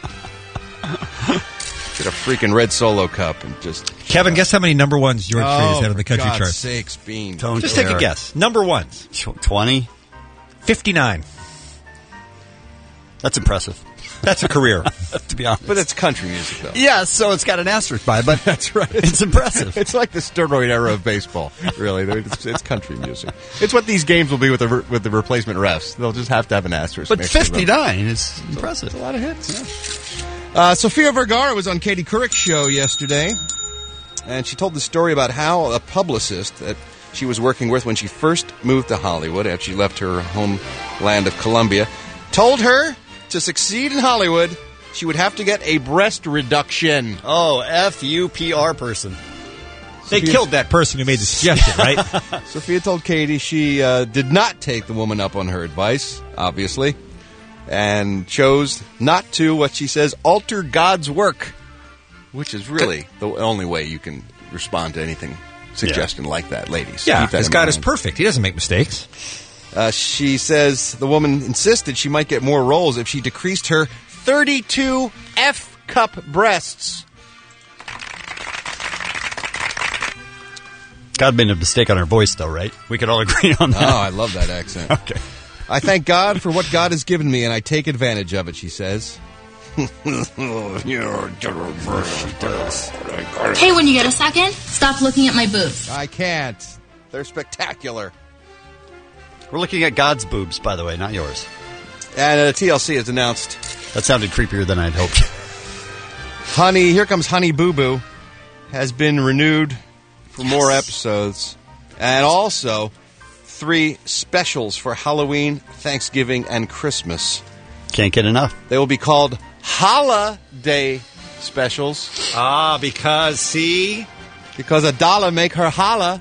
Get a freaking red Solo cup and just... Kevin, guess how many number ones George Strait has had on the country God's charts? sakes, Bean. Don't Just take a dare. guess. Number ones. twenty? fifty-nine. That's impressive. That's a career. To be honest. But it's country music, though. Yeah, so it's got an asterisk by it, but That's right. it's impressive. It's like the steroid era of baseball, really. It's, it's country music. It's what these games will be with the re- with the replacement refs. They'll just have to have an asterisk. But next to them. fifty-nine is impressive. It's a lot of hits. Yeah. Uh, Sofia Vergara was on Katie Couric's show yesterday, and she told the story about how a publicist that she was working with when she first moved to Hollywood after she left her homeland of Colombia told her to succeed in Hollywood, she would have to get a breast reduction. Oh, F U P R person. They Sophia- killed that person who made the suggestion, right? Sophia told Katie she uh, did not take the woman up on her advice, obviously, and chose not to, what she says, alter God's work, which is really the only way you can respond to anything suggestion like that, ladies. Yeah, Keep that because in God mind. is perfect. He doesn't make mistakes. Uh, she says the woman insisted she might get more roles if she decreased her thirty-two F-cup breasts. God made a mistake on her voice, though, right? We could all agree on that. Oh, I love that accent. Okay. I thank God for what God has given me, and I take advantage of it, she says. Hey, when you get a second, stop looking at my boobs. I can't. They're spectacular. We're looking at God's boobs, by the way, not yours. And uh, T L C has announced, That sounded creepier than I'd hoped. Honey, Here Comes Honey Boo Boo has been renewed for more episodes. And also, three specials for Halloween, Thanksgiving, and Christmas. Can't get enough. They will be called Holiday Specials. Ah, because, see? Because a dollar make her holla.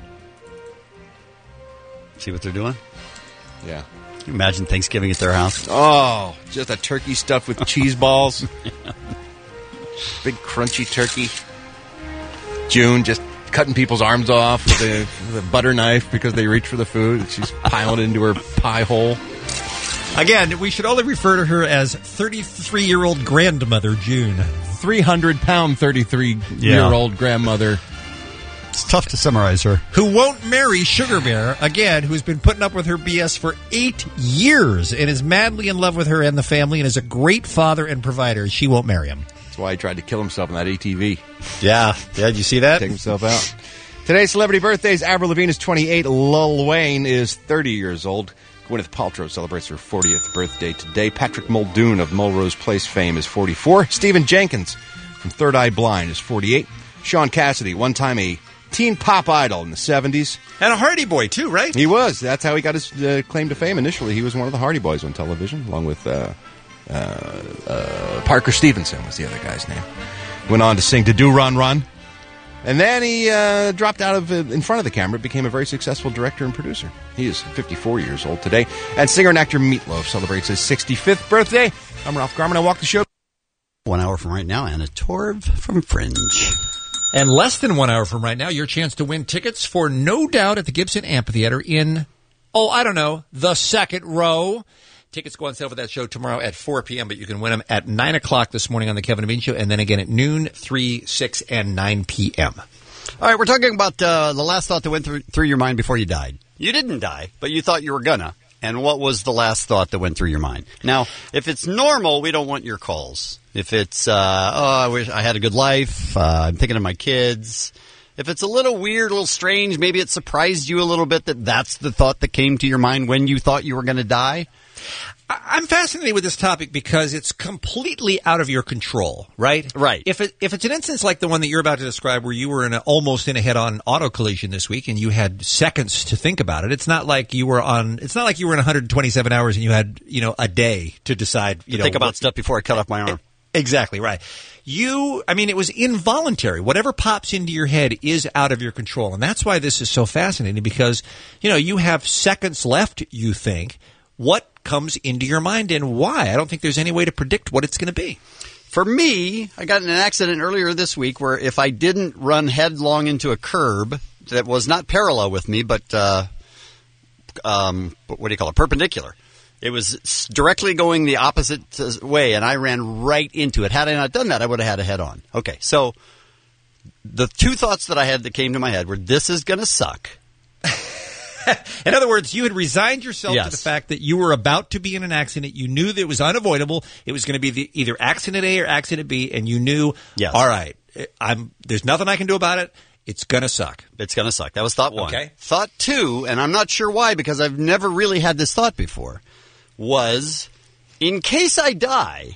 See what they're doing? Yeah. Can you imagine Thanksgiving at their house? Oh, just a turkey stuffed with cheese balls. Big crunchy turkey. June just cutting people's arms off with a, with a butter knife because they reach for the food. She's piling it into her pie hole. Again, we should only refer to her as thirty-three-year-old grandmother June. three hundred pound, thirty-three-year-old grandmother. It's tough to summarize her. Who won't marry Sugar Bear, again, who's been putting up with her B S for eight years and is madly in love with her and the family and is a great father and provider. She won't marry him. That's why he tried to kill himself in that A T V. Yeah. Yeah, did you see that? Take himself out. Today's celebrity birthdays. Avril Lavigne is twenty-eight. Lil Wayne is thirty years old. Gwyneth Paltrow celebrates her fortieth birthday today. Patrick Muldoon of Melrose Place fame is forty-four. Stephen Jenkins from Third Eye Blind is forty-eight. Sean Cassidy, one time a teen pop idol in the seventies. And a Hardy Boy, too, right? He was. That's how he got his uh, claim to fame initially. He was one of the Hardy Boys on television, along with uh, uh, uh, Parker Stevenson was the other guy's name. Went on to sing To Do Run Run. And then he uh, dropped out of uh, in front of the camera, became a very successful director and producer. He is fifty-four years old today. And singer and actor Meatloaf celebrates his sixty-fifth birthday. I'm Ralph Garman. I walk the show. One hour from right now, Anna Torv from Fringe. And less than one hour from right now, your chance to win tickets for No Doubt at the Gibson Amphitheater in, oh, I don't know, the second row. Tickets go on sale for that show tomorrow at four p.m., but you can win them at nine o'clock this morning on the Kevin and Bean Show, and then again at noon, three, six, and nine p.m. All right, we're talking about uh, the last thought that went through, through your mind before you died. You didn't die, but you thought you were gonna. And what was the last thought that went through your mind? Now, if it's normal, we don't want your calls. If it's, uh, oh, I wish I had a good life, uh, I'm thinking of my kids. If it's a little weird, a little strange, maybe it surprised you a little bit that that's the thought that came to your mind when you thought you were going to die. I'm fascinated with this topic because it's completely out of your control, right? Right. If it, if it's an instance like the one that you're about to describe where you were in a, almost in a head-on auto collision this week and you had seconds to think about it, it's not like you were on, it's not like you were in one hundred twenty-seven hours and you had, you know, a day to decide, you to know. Think about what, stuff before I cut off my arm. Exactly, right. You, I mean, it was involuntary. Whatever pops into your head is out of your control. And that's why this is so fascinating because, you know, you have seconds left, you think. What comes into your mind and why? I don't think there's any way to predict what it's going to be. For me, I got in an accident earlier this week where if I didn't run headlong into a curb that was not parallel with me, but, uh, um, what do you call it, perpendicular. It was directly going the opposite way, and I ran right into it. Had I not done that, I would have had a head-on. Okay, so the two thoughts that I had that came to my head were, this is going to suck. In other words, you had resigned yourself yes. to the fact that you were about to be in an accident. You knew that it was unavoidable. It was going to be the, either accident A or accident B, and you knew, yes. all right, I'm, there's nothing I can do about it. It's going to suck. It's going to suck. That was thought one. Okay. Thought two, and I'm not sure why because I've never really had this thought before, was, in case I die,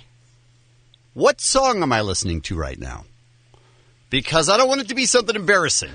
what song am I listening to right now? Because I don't want it to be something embarrassing.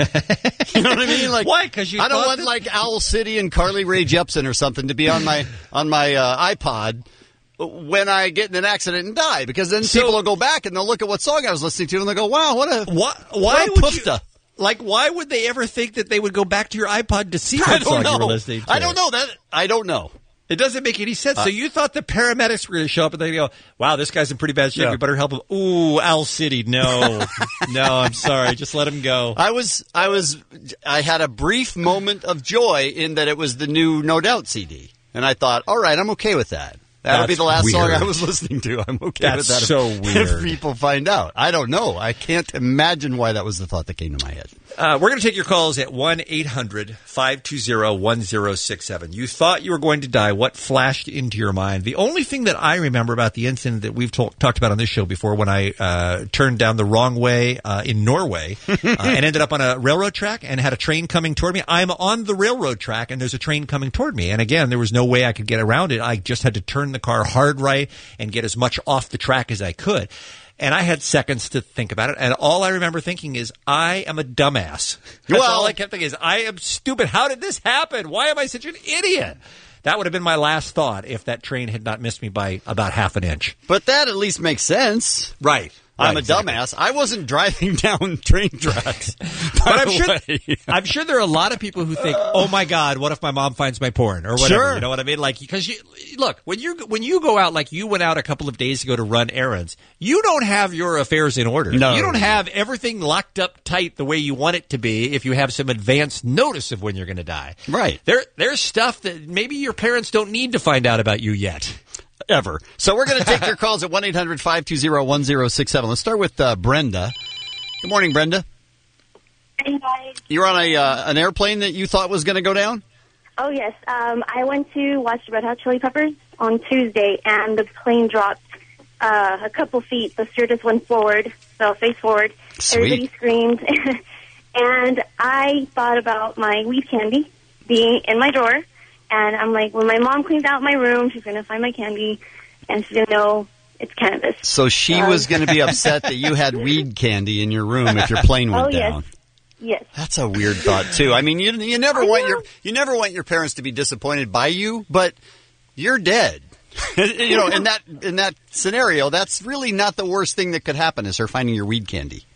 You know what I mean? Like, why? Because you I don't want that- like Owl City and Carly Rae Jepsen or something to be on my on my uh, iPod when I get in an accident and die. Because then So- people will go back and they'll look at what song I was listening to and they'll go, "Wow, what a Why, what why a would poofta." you? Like, why would they ever think that they would go back to your iPod to see I what don't song know. you were listening to? I don't know that. I don't know. It doesn't make any sense. Uh, so you thought the paramedics were going to show up and they go, wow, this guy's in pretty bad shape. Yeah. We better help him. Ooh, Owl City. No. No, I'm sorry. Just let him go. I was, I was, I had a brief moment of joy in that it was the new No Doubt C D. And I thought, all right, I'm okay with that. That'll That's be the last weird. song I was listening to. I'm okay That's with that. so if, weird. If people find out. I don't know. I can't imagine why that was the thought that came to my head. Uh, we're going to take your calls at one eight hundred five two zero one zero six seven. You thought you were going to die. What flashed into your mind? The only thing that I remember about the incident that we've talk, talked about on this show before when I uh, turned down the wrong way uh, in Norway uh, and ended up on a railroad track and had a train coming toward me. I'm on the railroad track and there's a train coming toward me. And again, there was no way I could get around it. I just had to turn the car hard right and get as much off the track as I could. And I had seconds to think about it. And all I remember thinking is, I am a dumbass. That's Well- all I kept thinking is, I am stupid. How did this happen? Why am I such an idiot? That would have been my last thought if that train had not missed me by about half an inch. But that at least makes sense. Right. I'm Right, a exactly. dumbass. I wasn't driving down train tracks. But I'm sure, I'm sure there are a lot of people who think, "Oh my God, what if my mom finds my porn or whatever?" Sure. You know what I mean? Like, because you look when you when you go out, like you went out a couple of days ago to run errands, you don't have your affairs in order. No. You don't have everything locked up tight the way you want it to be. If you have some advance notice of when you're going to die, Right. There, there's stuff that maybe your parents don't need to find out about you yet. Ever. So we're going to take your calls at one eight hundred five two zero one zero six seven. Let's start with uh, Brenda. Good morning, Brenda. Hey, guys. You're on a uh, an airplane that you thought was going to go down? Oh, yes. Um, I went to watch the Red Hot Chili Peppers on Tuesday, and the plane dropped uh, a couple feet. The stewardess went forward, fell face forward. Sweet. Everybody screamed. And I thought about my weed candy being in my drawer, And I'm like, when my mom cleans out my room, she's going to find my candy, and she's going to know it's cannabis. So she Um, was going to be upset that you had weed candy in your room if your plane went oh, yes. down. Yes. That's a weird thought too. I mean, you you never I want know. your you never want your parents to be disappointed by you, but you're dead. You know, in that in that scenario, that's really not the worst thing that could happen is her finding your weed candy.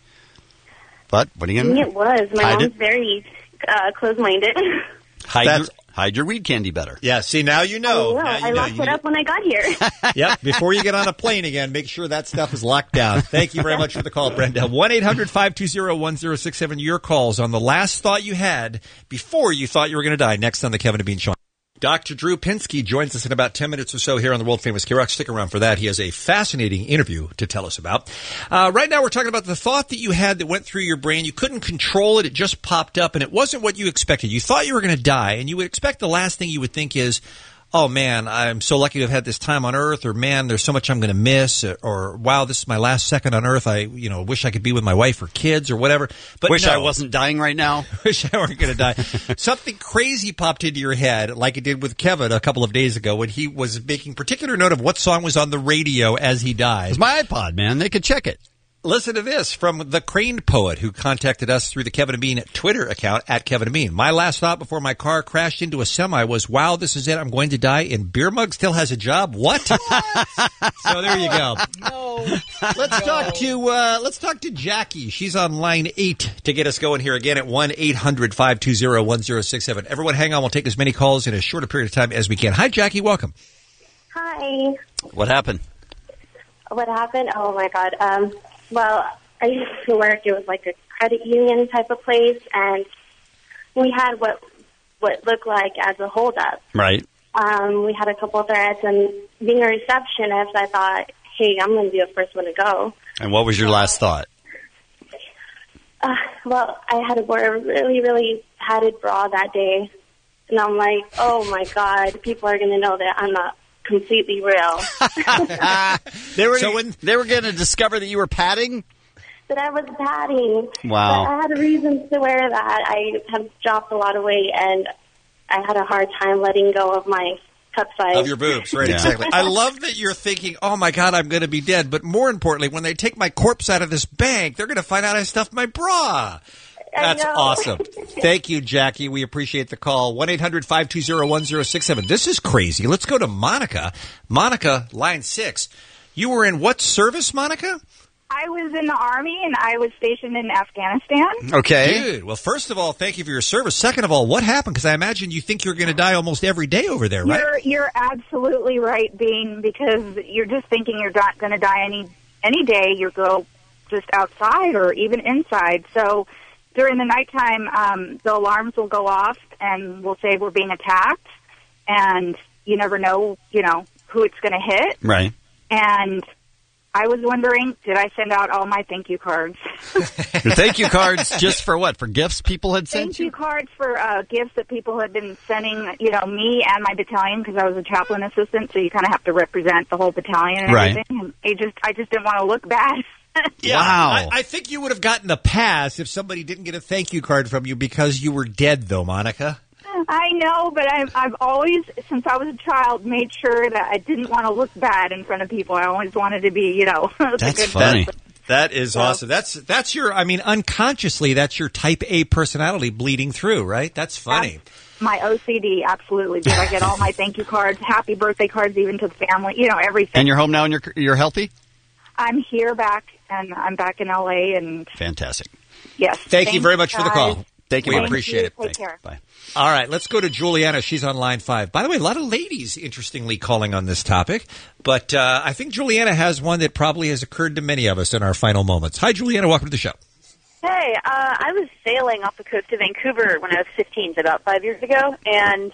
But what are you going to do? It was. My Hide mom's it? very uh, close-minded. Hide That's- your, hide your weed candy better. yeah, see, now you know. Well, Now you I know. locked You it up when I got here. Yep. Before you get on a plane again, make sure that stuff is locked down. Thank you very much for the call, Brenda. one eight hundred five two zero one zero six seven. Your calls on the last thought you had before you thought you were going to die. Next on the Kevin and Bean Show. Doctor Drew Pinsky joins us in about ten minutes or so here on the world-famous K-Rock. Stick around for that. He has a fascinating interview to tell us about. Uh, right now we're talking about the thought that you had that went through your brain. You couldn't control it. It just popped up, and it wasn't what you expected. You thought you were going to die, and you would expect the last thing you would think is, oh, man, I'm so lucky to have had this time on Earth, or, man, there's so much I'm going to miss, or, or, wow, this is my last second on Earth. I, you know, wish I could be with my wife or kids or whatever. But Wish no. I wasn't dying right now. Wish I weren't going to die. Something crazy popped into your head, like it did with Kevin a couple of days ago when he was making particular note of what song was on the radio as he died. It's my iPod, man. They could check it. Listen to this from the Crane Poet, who contacted us through the Kevin and Bean Twitter account at Kevin and Bean. My last thought before my car crashed into a semi was, wow, this is it. I'm going to die, and Beer Mug still has a job. What? So there you go. No. Let's talk to uh, let's talk to Jackie. She's on line eight to get us going here again at one eight hundred five two zero one zero six seven. Everyone, hang on. We'll take as many calls in as short a period of time as we can. Hi, Jackie. Welcome. Hi. What happened? What happened? Oh, my God. Um, well, I used to work. It was like a credit union type of place, and we had what what looked like as a holdup. Right. Um, we had a couple of threats, and being a receptionist, I thought, hey, I'm going to be the first one to go. And what was your last thought? Uh, well, I had to wear a really, really padded bra that day, and I'm like, oh, my God, people are going to know that I'm not completely real. They were So when- they were going to discover that you were padding? That I was padding. Wow. But I had reasons to wear that. I have dropped a lot of weight, and I had a hard time letting go of my cup size. Of your boobs, right, Yeah. exactly. I love that you're thinking, oh, my God, I'm going to be dead. But more importantly, when they take my corpse out of this bank, they're going to find out I stuffed my bra. I That's know. awesome. Thank you, Jackie. We appreciate the call. one eight hundred five two zero one zero six seven. This is crazy. Let's go to Monica. Monica, line six. You were in what service, Monica? I was in the Army, and I was stationed in Afghanistan. Okay. Dude, well, first of all, thank you for your service. Second of all, what happened? Because I imagine you think you're going to die almost every day over there, right? You're you're absolutely right, Bean, because you're just thinking you're not going to die any any day. You go just outside or even inside. So during the nighttime, um, the alarms will go off, and we'll say we're being attacked, and you never know, you know, who it's going to hit. Right. And I was wondering, did I send out all my thank you cards? Your thank you cards just for what? For gifts people had sent Thank you? you cards for uh, gifts that people had been sending, you know, me and my battalion, because I was a chaplain assistant, so you kind of have to represent the whole battalion and Right. everything. And I just, I just didn't want to look bad. Yeah, Wow. I, I think you would have gotten a pass if somebody didn't get a thank you card from you because you were dead, though, Monica. I know, but I've, I've always, since I was a child, made sure that I didn't want to look bad in front of people. I always wanted to be, you know, the That's good funny. person. That is awesome. That's that's your. I mean, unconsciously, that's your Type A personality bleeding through, right? That's funny. My O C D, absolutely. Did I get all my thank you cards, happy birthday cards, even to the family, you know, everything. And you're home now and you're you're healthy? I'm here back, and I'm back in L A, and Fantastic. yes. Thank you Thanks, very much for the guys. call. Thank you. We Monica. appreciate it. Take Thanks. care. Bye. All right, let's go to Juliana. She's on line five. By the way, a lot of ladies, interestingly, calling on this topic. But uh, I think Juliana has one that probably has occurred to many of us in our final moments. Hi, Juliana. Welcome to the show. Hey, uh, I was sailing off the coast of Vancouver when I was fifteen, so about five years ago, and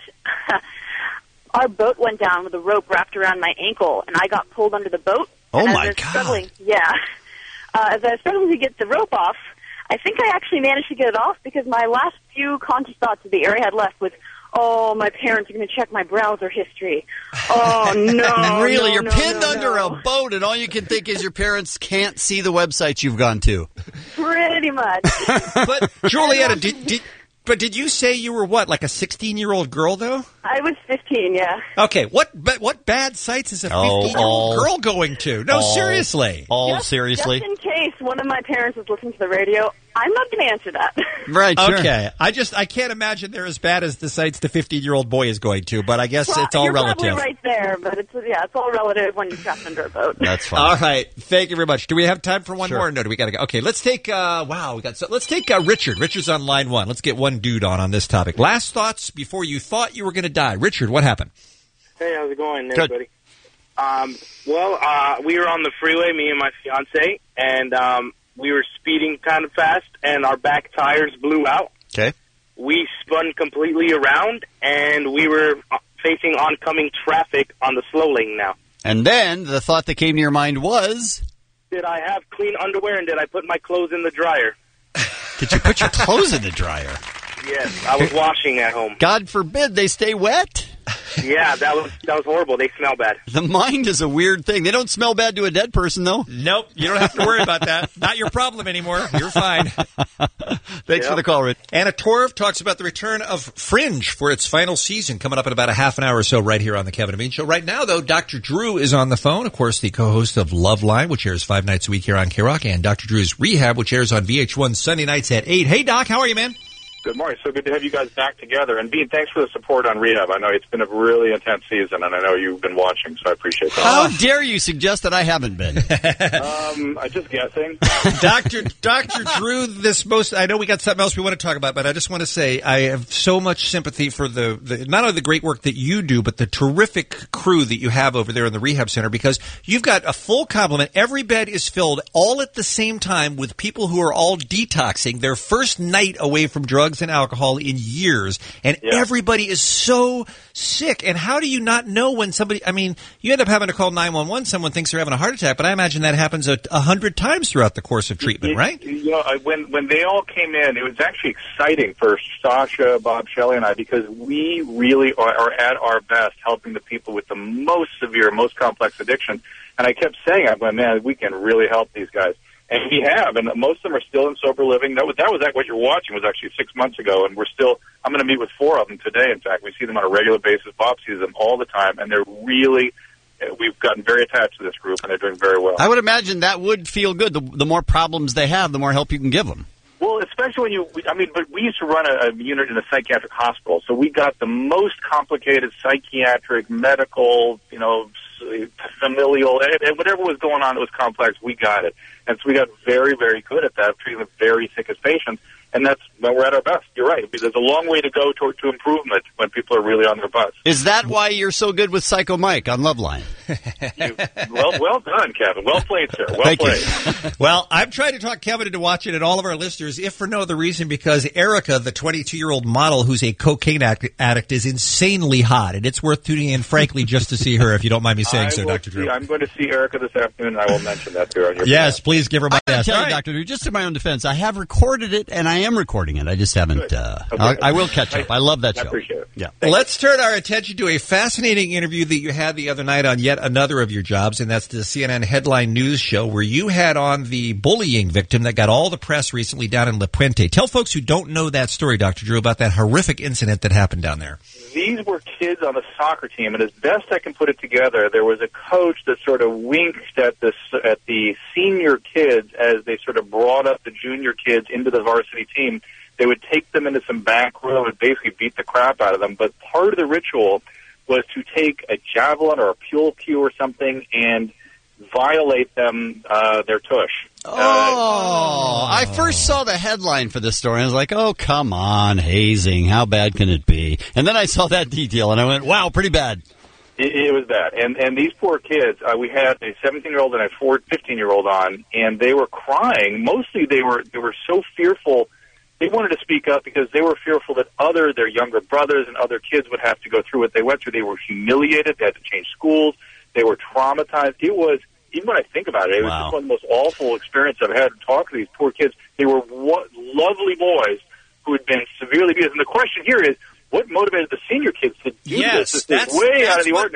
our boat went down with a rope wrapped around my ankle, and I got pulled under the boat. Oh, and as my I was God. struggling- Yeah. Uh, as I was struggling to get the rope off, I think I actually managed to get it off because my last few conscious thoughts of the area I had left was, oh, my parents are going to check my browser history. Oh, no. really? no, You're no, pinned no, under no. a boat, and all you can think is your parents can't see the websites you've gone to. Pretty much. But, Juliana, did, did, but did you say you were what, like a sixteen-year-old girl, though? I was fifteen, yeah. Okay, what ba- what bad sites is a Oh, fifteen-year-old all- girl going to? No, all- seriously. All Just- seriously? Just in case one of my parents was listening to the radio, I'm not going to answer that. Right, sure. Okay, I just I can't imagine they're as bad as the sites the fifteen-year-old boy is going to, but I guess Well, it's all you're relative. probably right there, but it's yeah, it's all relative when you're trapped under a boat. That's fine. All right, thank you very much. Do we have time for one Sure. more? No, do we got to go? Okay, let's take. Uh, wow, we got. So let's take uh, Richard. Richard's on line one. Let's get one dude on on this topic. Last thoughts before you thought you were going to die. Richard, what happened? Hey, how's it going, Good. everybody? Um, well, uh, we were on the freeway, me and my fiance, and um, we were speeding kind of fast, and our back tires blew out. Okay. We spun completely around, and we were facing oncoming traffic on the slow lane now. And then the thought that came to your mind was, Did I have clean underwear, and did I put my clothes in the dryer? did you put your clothes in the dryer? Yes, I was washing at home. God forbid they stay wet. Yeah, that was that was horrible. They smell bad. The mind is a weird thing. They don't smell bad to a dead person, though. Nope, you don't have to worry about that. Not your problem anymore. You're fine. Thanks for the call, Rich. Anna Torv talks about the return of Fringe for its final season coming up in about a half an hour or so right here on the Kevin and Bean Show. Right now, though, Doctor Drew is on the phone. Of course, the co-host of Loveline, which airs five nights a week here on K-Rock, and Doctor Drew's Rehab, which airs on V H one Sunday nights at eight. Hey, Doc, how are you, man? Good morning. So good to have you guys back together. And Bean, thanks for the support on Rehab. I know it's been a really intense season, and I know you've been watching, so I appreciate that. How dare you suggest that I haven't been? um, I'm just guessing. Doctor Doctor Drew, this most, I know we got something else we want to talk about, but I just want to say I have so much sympathy for the, the not only the great work that you do, but the terrific crew that you have over there in the rehab center, because you've got a full complement. Every bed is filled all at the same time with people who are all detoxing their first night away from drugs and alcohol in years, and Yeah. everybody is so sick. And how do you not know when somebody, I mean, you end up having to call nine one one, someone thinks they're having a heart attack, but I imagine that happens a, a hundred times throughout the course of treatment, You- right? You know, I- when when they all came in, it was actually exciting for Sasha, Bob, Shelley, and I, because we really are, are at our best helping the people with the most severe, most complex addiction. And I kept saying, I went, man, we can really help these guys. And we have, and most of them are still in sober living. That was, that was like what you're watching was actually six months ago, and we're still, I'm going to meet with four of them today, in fact. We see them on a regular basis. Bob sees them all the time, and they're really, we've gotten very attached to this group, and they're doing very well. I would imagine that would feel good. The, the more problems they have, the more help you can give them. Well, especially when you, I mean, but we used to run a, a unit in a psychiatric hospital, so we got the most complicated psychiatric, medical, you know, s- familial, and and whatever was going on that was complex, we got it. And so we got very, very good at that, treating the very sickest patients, and that's when we're at our best. You're right. There's a long way to go toward to improvement when people are really on their butts. Is that why you're so good with Psycho Mike on Loveline? Well, well done, Kevin. Well played, sir. Well Thank played. you. Well, I'm trying to talk Kevin into watching it, all of our listeners, if for no other reason, because Erica, the twenty-two-year-old model who's a cocaine act- addict, is insanely hot, and it's worth tuning in, frankly, just to see her, if you don't mind me saying I so, will Doctor see- Drew. I'm going to see Erica this afternoon, and I will mention that to her on your Yes, please give her my I gotta best. tell All you, right. Doctor Drew, just in my own defense, I have recorded it, and I am recording it. I just haven't. Uh, I'll, I will catch up. I love that I show. appreciate it. Yeah. Let's turn our attention to a fascinating interview that you had the other night on yet another of your jobs, and that's the C N N Headline News Show, where you had on the bullying victim that got all the press recently down in La Puente. Tell folks who don't know that story, Doctor Drew, about that horrific incident that happened down there. These were kids on the soccer team, and as best I can put it together, there was a coach that sort of winked at the at the senior kids as they sort of brought up the junior kids into the varsity team. They would take them into some back room and basically beat the crap out of them. But part of the ritual was to take a javelin or a pule cue or something and violate them, uh, their tush. Oh, I first saw the headline for this story, and I was like, oh, come on, hazing. How bad can it be? And then I saw that detail, and I went, wow, pretty bad. It, it was bad. And and these poor kids, uh, we had a seventeen-year-old and a four, fifteen-year-old on, and they were crying. Mostly they were they were so fearful. They wanted to speak up because they were fearful that other, their younger brothers and other kids would have to go through what they went through. They were humiliated. They had to change schools. They were traumatized. It was, even when I think about it, it was Wow. just one of the most awful experiences I've had to talk to these poor kids. They were what, lovely boys who had been severely abused. And the question here is, what motivated the senior kids to do Yes, this? This is that's- way out that's of the what- ordinary.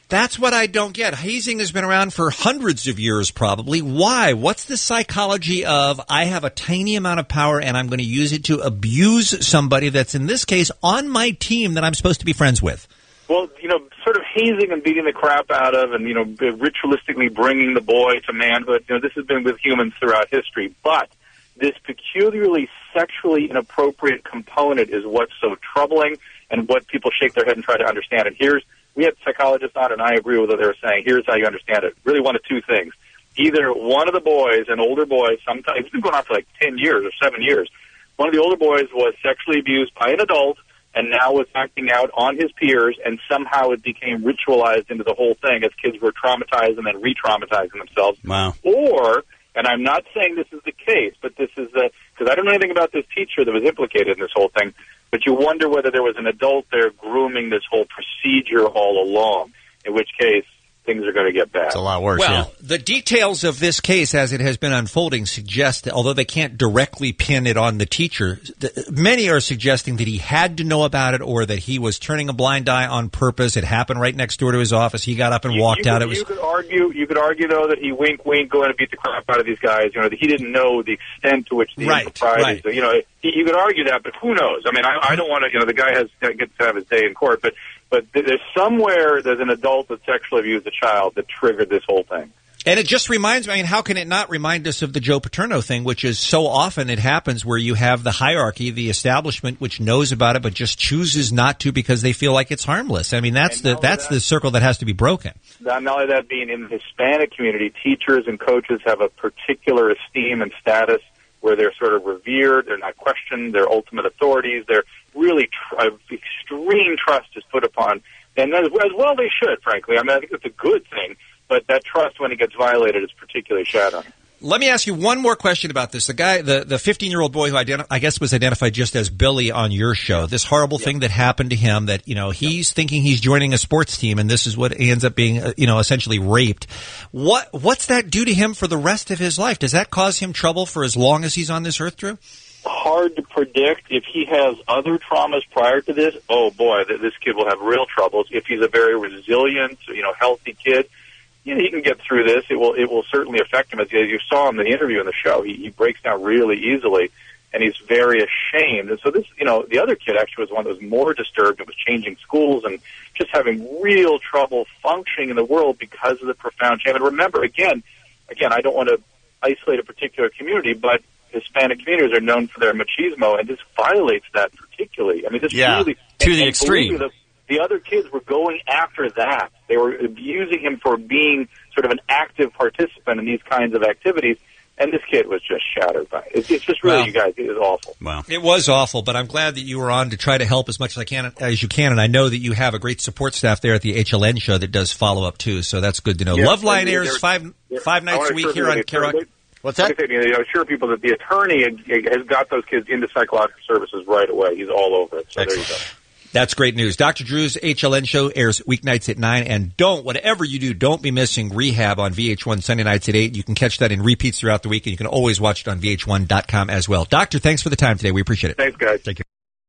That's what I don't get. Hazing has been around for hundreds of years, probably. Why? What's the psychology of I have a tiny amount of power and I'm going to use it to abuse somebody that's, in this case, on my team that I'm supposed to be friends with? Well, you know, sort of hazing and beating the crap out of and, you know, ritualistically bringing the boy to manhood, you know, this has been with humans throughout history. But this peculiarly sexually inappropriate component is what's so troubling and what people shake their head and try to understand. And here's, we had psychologists on, and I agree with what they were saying. Here's how you understand it. Really one of two things. Either one of the boys, an older boy, sometimes, it's been going on for like ten years or seven years, one of the older boys was sexually abused by an adult and now was acting out on his peers, and somehow it became ritualized into the whole thing as kids were traumatized and then re-traumatizing themselves. Wow. Or, and I'm not saying this is the case, but this is the, because I don't know anything about this teacher that was implicated in this whole thing, but you wonder whether there was an adult there grooming this whole procedure all along, in which case things are going to get bad. It's a lot worse, Well, yeah. the details of this case as it has been unfolding suggest that although they can't directly pin it on the teacher, the, many are suggesting that he had to know about it or that he was turning a blind eye on purpose. It happened right next door to his office. He got up and You- walked you out. Could, It was you could argue, you could argue though that he wink, wink, go in and beat the crap out of these guys. You know that he didn't know the extent to which the Right, improprieties. right. You know, he, you could argue that, but who knows? I mean, I, I don't want to. You know, the guy has gets to have his day in court, but but there's somewhere there's an adult that sexually abused a child that triggered this whole thing. And it just reminds me, I mean, how can it not remind us of the Joe Paterno thing, which is so often it happens where you have the hierarchy, the establishment, which knows about it but just chooses not to because they feel like it's harmless. I mean, that's the that's the circle that has to be broken. Not only that, being in the Hispanic community, teachers and coaches have a particular esteem and status where they're sort of revered, they're not questioned, they're ultimate authorities, they're really tr- uh, extreme trust is put upon, and as, as well they should, frankly. I mean, I think it's a good thing, but that trust, when it gets violated, is particularly shattering. Let me ask you one more question about this. The guy, the the fifteen-year-old boy who identi- I guess was identified just as Billy on your show, this horrible thing that happened to him that, you know, he's thinking he's joining a sports team and this is what ends up being, uh, you know, essentially raped. What What's that do to him for the rest of his life? Does that cause him trouble for as long as he's on this earth, Drew? Hard to predict. If he has other traumas prior to this, oh boy, th- this kid will have real troubles. If he's a very resilient, you know, healthy kid, you know, he can get through this. It will, it will certainly affect him. As you saw in the interview in the show, he, he breaks down really easily, and he's very ashamed. And so this, you know, the other kid actually was one that was more disturbed. It was changing schools and just having real trouble functioning in the world because of the profound shame. And remember, again, again, I don't want to isolate a particular community, but Hispanic communities are known for their machismo, and this violates that particularly. I mean, this Yeah, really to and- the and extreme. believe me, The, the other kids were going after that. They were abusing him for being sort of an active participant in these kinds of activities, and this kid was just shattered by it. It's, it's just really, Well, you guys, it is awful. Wow. It was awful, but I'm glad that you were on to try to help as much as I can as you can, and I know that you have a great support staff there at the H L N show that does follow up too. So that's good to know. Yeah, Loveline and airs there- five there- five I nights wanna a week assure here people on the K R O C. attorney- What's Like I said, you know, assure people that the attorney has got those kids into psychological services right away. He's all over it. So there you go. That's great news. Doctor Drew's H L N show airs weeknights at nine, and don't, whatever you do, don't be missing Rehab on V H one Sunday nights at eight. You can catch that in repeats throughout the week, and you can always watch it on V H one dot com as well. Doctor, thanks for the time today. We appreciate it. Thanks, guys. Thank you.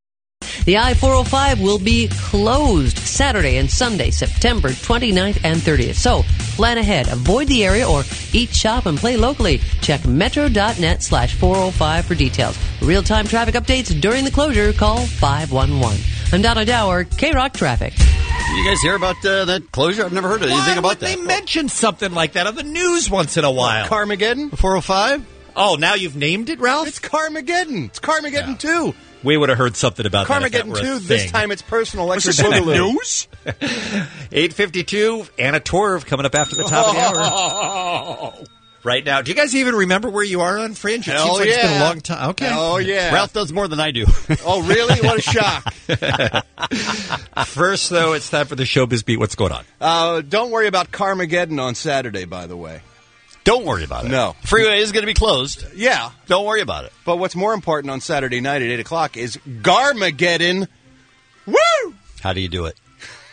The I four oh five will be closed Saturday and Sunday, September twenty-ninth and thirtieth. So plan ahead, avoid the area, or eat, shop, and play locally. Check metro.net slash 405 for details. Real-time traffic updates during the closure, call five one one. I'm Donna Dower, K-Rock Traffic. You guys hear about uh, that closure? I've never heard anything Why about would that. they mention something like that on the news once in a while? Carmageddon? four oh five? Oh, now you've named it, Ralph? It's Carmageddon. It's Carmageddon two. We would have heard something about that. if that Carmageddon were a two. This thing. time it's personal Was electric this in the boogaloo. news? eight fifty-two, Anna Torv coming up after the top of the hour. Right now. Do you guys even remember where you are on Fringe? It Hell seems like it's been a yeah. long time. Okay. Oh, yeah. Ralph does more than I do. Oh, really? What a shock. First, though, it's time for the Showbiz Beat. What's going on? Uh, don't worry about Carmageddon on Saturday, by the way. Don't worry about it. No. Freeway is going to be closed. Yeah. Don't worry about it. But what's more important on Saturday night at eight o'clock is Garmageddon. Woo! How do you do it?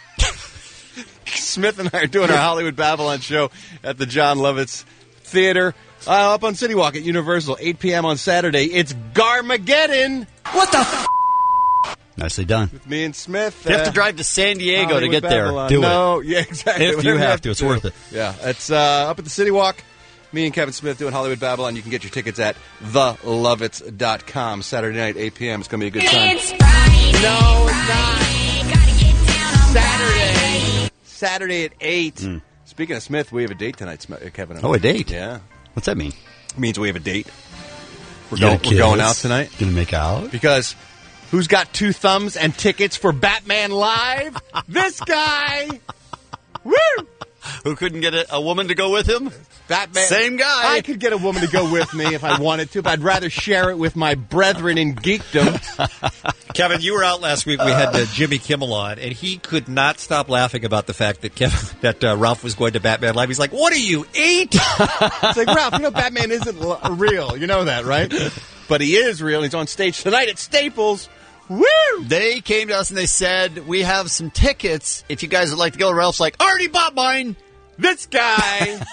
Smith and I are doing our Hollywood Babylon show at the John Lovitz Theater uh, up on City Walk at Universal, eight p.m. on Saturday. It's Garmageddon. What the f***? Nicely done. With me and Smith. You have to uh, drive to San Diego to Hollywood get Babylon. there. Do no, it. yeah, exactly. If Whatever you have to, it's do. worth it. Yeah, it's uh, up at the City Walk. Me and Kevin Smith doing Hollywood Babylon. You can get your tickets at the lovitz dot com. Saturday night, eight p.m. It's going to be a good time. It's Friday. No, it's not. Gotta get down on Saturday. Saturday at eight. Mm. Speaking of Smith, we have a date tonight, Sm- Kevin. and Oh, I. a date? Yeah. What's that mean? It means we have a date. We're, You go- got we're going kids? out tonight. Gonna make out? Because who's got two thumbs and tickets for Batman Live? This guy! Woo! Who couldn't get a, a woman to go with him? Batman. Same guy. I could get a woman to go with me if I wanted to, but I'd rather share it with my brethren in geekdom. Kevin, you were out last week. We had uh, Jimmy Kimmel on, and he could not stop laughing about the fact that Kevin, that uh, Ralph was going to Batman Live. He's like, "What are you, eight?" It's like, Ralph, you know Batman isn't l- real. You know that, right? But he is real. He's on stage tonight at Staples. Woo! They came to us and they said, we have some tickets. If you guys would like to go, Ralph's like, already bought mine. This guy.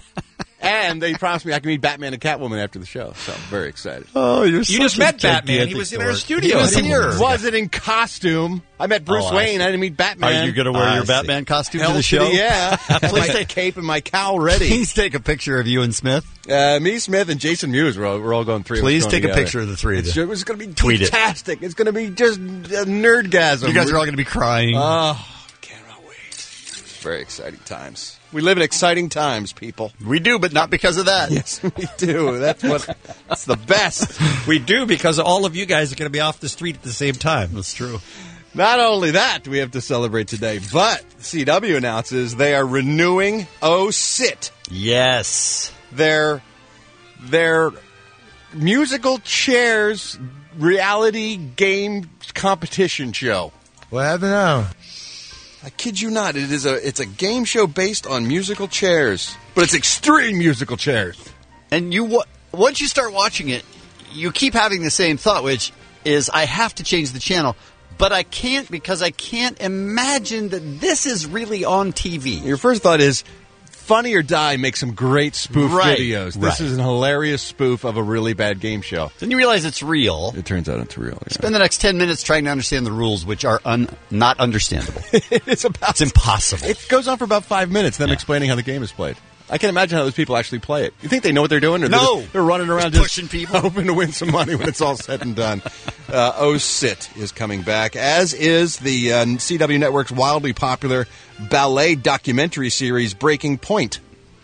And they promised me I can meet Batman and Catwoman after the show, so I'm very excited. Oh, you're You just met Batman. He was in our studio. He was Come here. on. Wasn't in costume. I met Bruce Oh, I Wayne. see. I didn't meet Batman. Are you going to wear I your see. Batman costume Hell to the to show? yeah. Have Please my take, cape and my cowl ready. please take a picture of you and Smith. Uh, me, Smith, and Jason Mewes. We're all, we're all going three. of us Please going take a together. picture of the three of It's, you. it's going to be Tweet it. fantastic. It's going to be just a nerdgasm. You guys are all going to be crying. Oh, cannot wait. Very exciting times. We live in exciting times, people. We do, but not because of that. Yes, we do. That's what. That's the best. We do, because all of you guys are going to be off the street at the same time. That's true. Not only that do we have to celebrate today, but C W announces they are renewing Oh Sit, Yes. their their musical chairs reality game competition show. What happened now? I kid you not, it is a it's a game show based on musical chairs, but it's extreme musical chairs. And you wa- once you start watching it, you keep having the same thought, which is, I have to change the channel. But I can't, because I can't imagine that this is really on T V. Your first thought is, Funny or Die makes some great spoof Right, videos. This right. is an hilarious spoof of a really bad game show. Then you realize it's real. It turns out it's real. Yeah. Spend the next ten minutes trying to understand the rules, which are un- not understandable. it's about It's impossible. It goes on for about five minutes, them Yeah. explaining how the game is played. I can't imagine how those people actually play it. You think they know what they're doing? Or No. They're, just- they're running around Just just pushing people. hoping to win some money when it's all said and done. Uh, Oh Sit is coming back, as is the uh, C W Network's wildly popular ballet documentary series Breaking Point.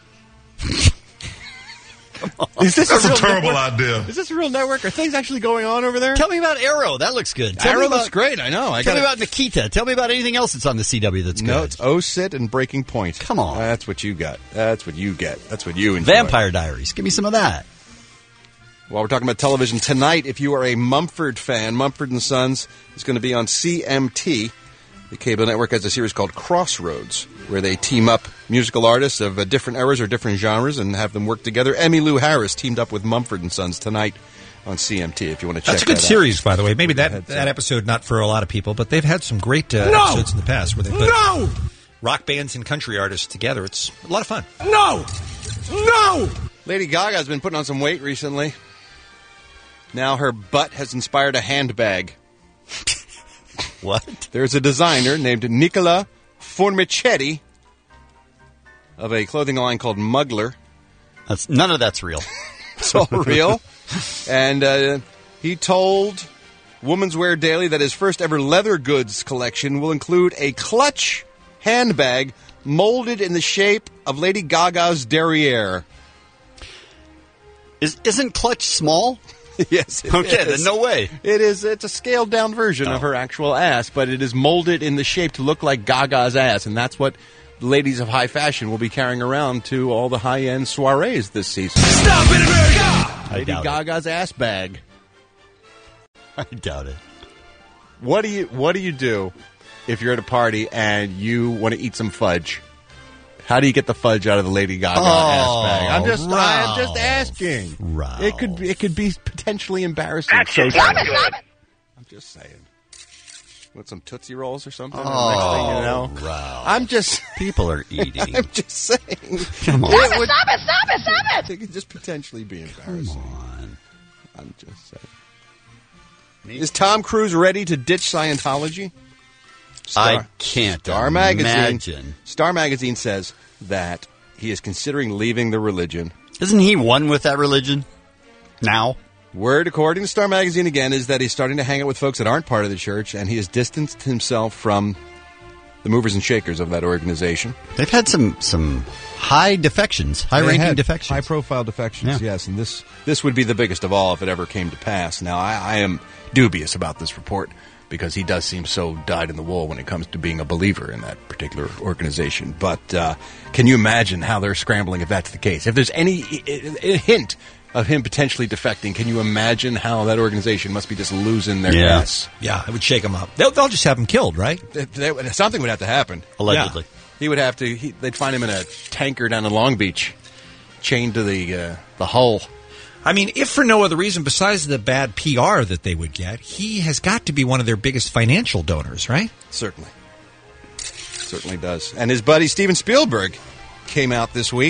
Is this That's a real terrible network? idea. Is this a real network? Are things actually going on over there? Tell me about Arrow. That looks good. Tell Arrow me about, looks great. I know. I Tell me gotta- about Nikita. Tell me about anything else that's on the C W that's good. No, it's Oh Sit and Breaking Point. Come on. That's what you got. That's what you get. That's what you enjoy. Vampire Diaries. Give me some of that. While we're talking about television tonight, if you are a Mumford fan, Mumford and Sons is going to be on C M T. The cable network has a series called Crossroads, where they team up musical artists of uh, different eras or different genres and have them work together. Emmylou Harris teamed up with Mumford and Sons tonight on C M T. If you want to check That's a good that out. series, by the way. Maybe that, Ahead, that episode not for a lot of people, but they've had some great uh, No! episodes in the past where they put No! rock bands and country artists together. It's a lot of fun. No! No! Lady Gaga's been putting on some weight recently. Now her butt has inspired a handbag. What? There's a designer named Nicola Formichetti of a clothing line called Mugler. That's none of that's real. It's all real. And uh, he told Women's Wear Daily that his first ever leather goods collection will include a clutch handbag molded in the shape of Lady Gaga's derriere. Is isn't Clutch small? Yes, it Okay, is. then no way. It is. It's a scaled down version of her actual ass, but it is molded in the shape to look like Gaga's ass, and that's what ladies of high fashion will be carrying around to all the high end soirees this season. Stop it, America! Lady doubt it. Gaga's ass bag. I doubt it. What do you What do you do if you're at a party and you want to eat some fudge? How do you get the fudge out of the Lady Gaga Oh, ass bag? I'm just, I'm just Ralph. asking. Ralph. It could, be, it could be potentially embarrassing. That's So just not good. I'm just saying. Want some Tootsie Rolls or something? Oh, Next thing you know, Ralph. I'm just, People are eating. I'm just saying. Come on. It would, Stop it, stop it, stop it! it could just potentially be embarrassing. Come on. I'm just saying. Is Tom Cruise ready to ditch Scientology? I can't Star Magazine, imagine. Star Magazine says that he is considering leaving the religion. Isn't he one with that religion now? Word, according to Star Magazine again, is that he's starting to hang out with folks that aren't part of the church, and he has distanced himself from the movers and shakers of that organization. They've had some some high defections, high-ranking defections. High-profile defections, yeah. Yes. And this this would be the biggest of all if it ever came to pass. Now, I, I am dubious about this report because he does seem so dyed in the wool when it comes to being a believer in that particular organization. But uh, can you imagine how they're scrambling if that's the case? If there's any a, a hint of him potentially defecting, can you imagine how that organization must be just losing their Yeah. ass? Yeah, it would shake him up. They'll, they'll just have him killed, right? They- they- something would have to happen. Allegedly. Yeah. He would have to, he, they'd find him in a tanker down in Long Beach, chained to the uh, the hull. I mean, if for no other reason besides the bad P R that they would get, he has got to be one of their biggest financial donors, right? Certainly. Certainly does. And his buddy Steven Spielberg came out this week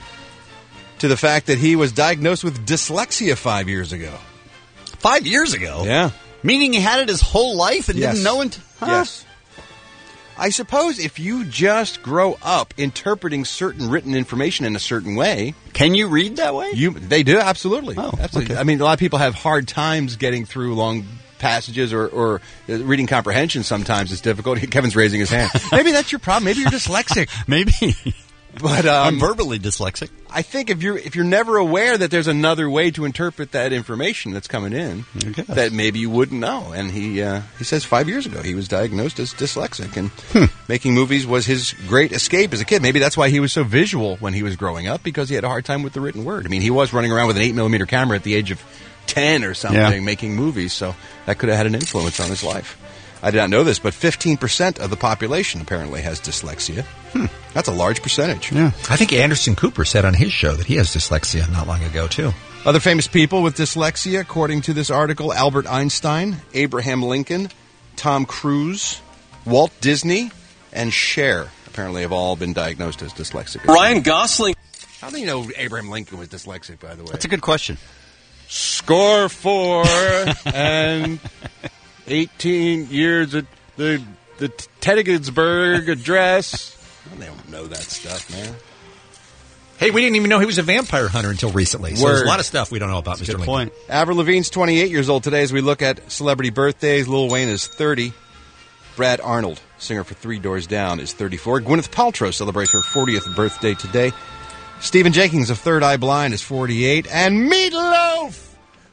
to the fact that he was diagnosed with dyslexia five years ago. Five years ago? Yeah. Meaning he had it his whole life and Yes. didn't know it? Huh? Yes. I suppose if you just grow up interpreting certain written information in a certain way, can you read that way? You they do absolutely. Oh, absolutely. okay. I mean, a lot of people have hard times getting through long passages, or, or uh, reading comprehension. Sometimes it's difficult. Kevin's raising his hand. Maybe that's your problem. Maybe you're dyslexic. Maybe. But um, I'm verbally dyslexic. I think if you're if you're never aware that there's another way to interpret that information that's coming in, that maybe you wouldn't know. And he uh, he says five years ago he was diagnosed as dyslexic, and Hmm. making movies was his great escape as a kid. Maybe that's why he was so visual when he was growing up, because he had a hard time with the written word. I mean, he was running around with an eight millimeter camera at the age of ten or something, Yeah. making movies, so that could have had an influence on his life. I did not know this, but fifteen percent of the population apparently has dyslexia. Hmm. That's a large percentage. Yeah. I think Anderson Cooper said on his show that he has dyslexia not long ago, too. Other famous people with dyslexia, according to this article: Albert Einstein, Abraham Lincoln, Tom Cruise, Walt Disney, and Cher apparently have all been diagnosed as dyslexic. Ryan Gosling. How do you know Abraham Lincoln was dyslexic, by the way? That's a good question. Score four and eighteen years at the the Gettysburg Address. They don't know that stuff, man. Hey, we didn't even know he was a vampire hunter until recently. So there's Word. a lot of stuff we don't know about Mister Lincoln. Avril Lavigne's twenty-eight years old today. As we look at celebrity birthdays, Lil Wayne is thirty. Brad Arnold, singer for Three Doors Down, is thirty-four. Gwyneth Paltrow celebrates her fortieth birthday today. Stephen Jenkins of Third Eye Blind is forty-eight. And Meatloaf!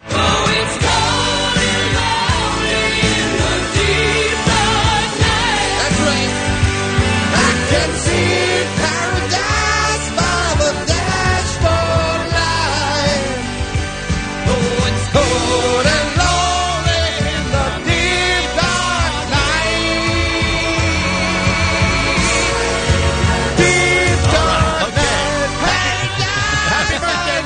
That's right. I can see paradise by the dashboard light. Oh, it's cold and lonely in the deep dark night. Deep dark night. Happy birthday,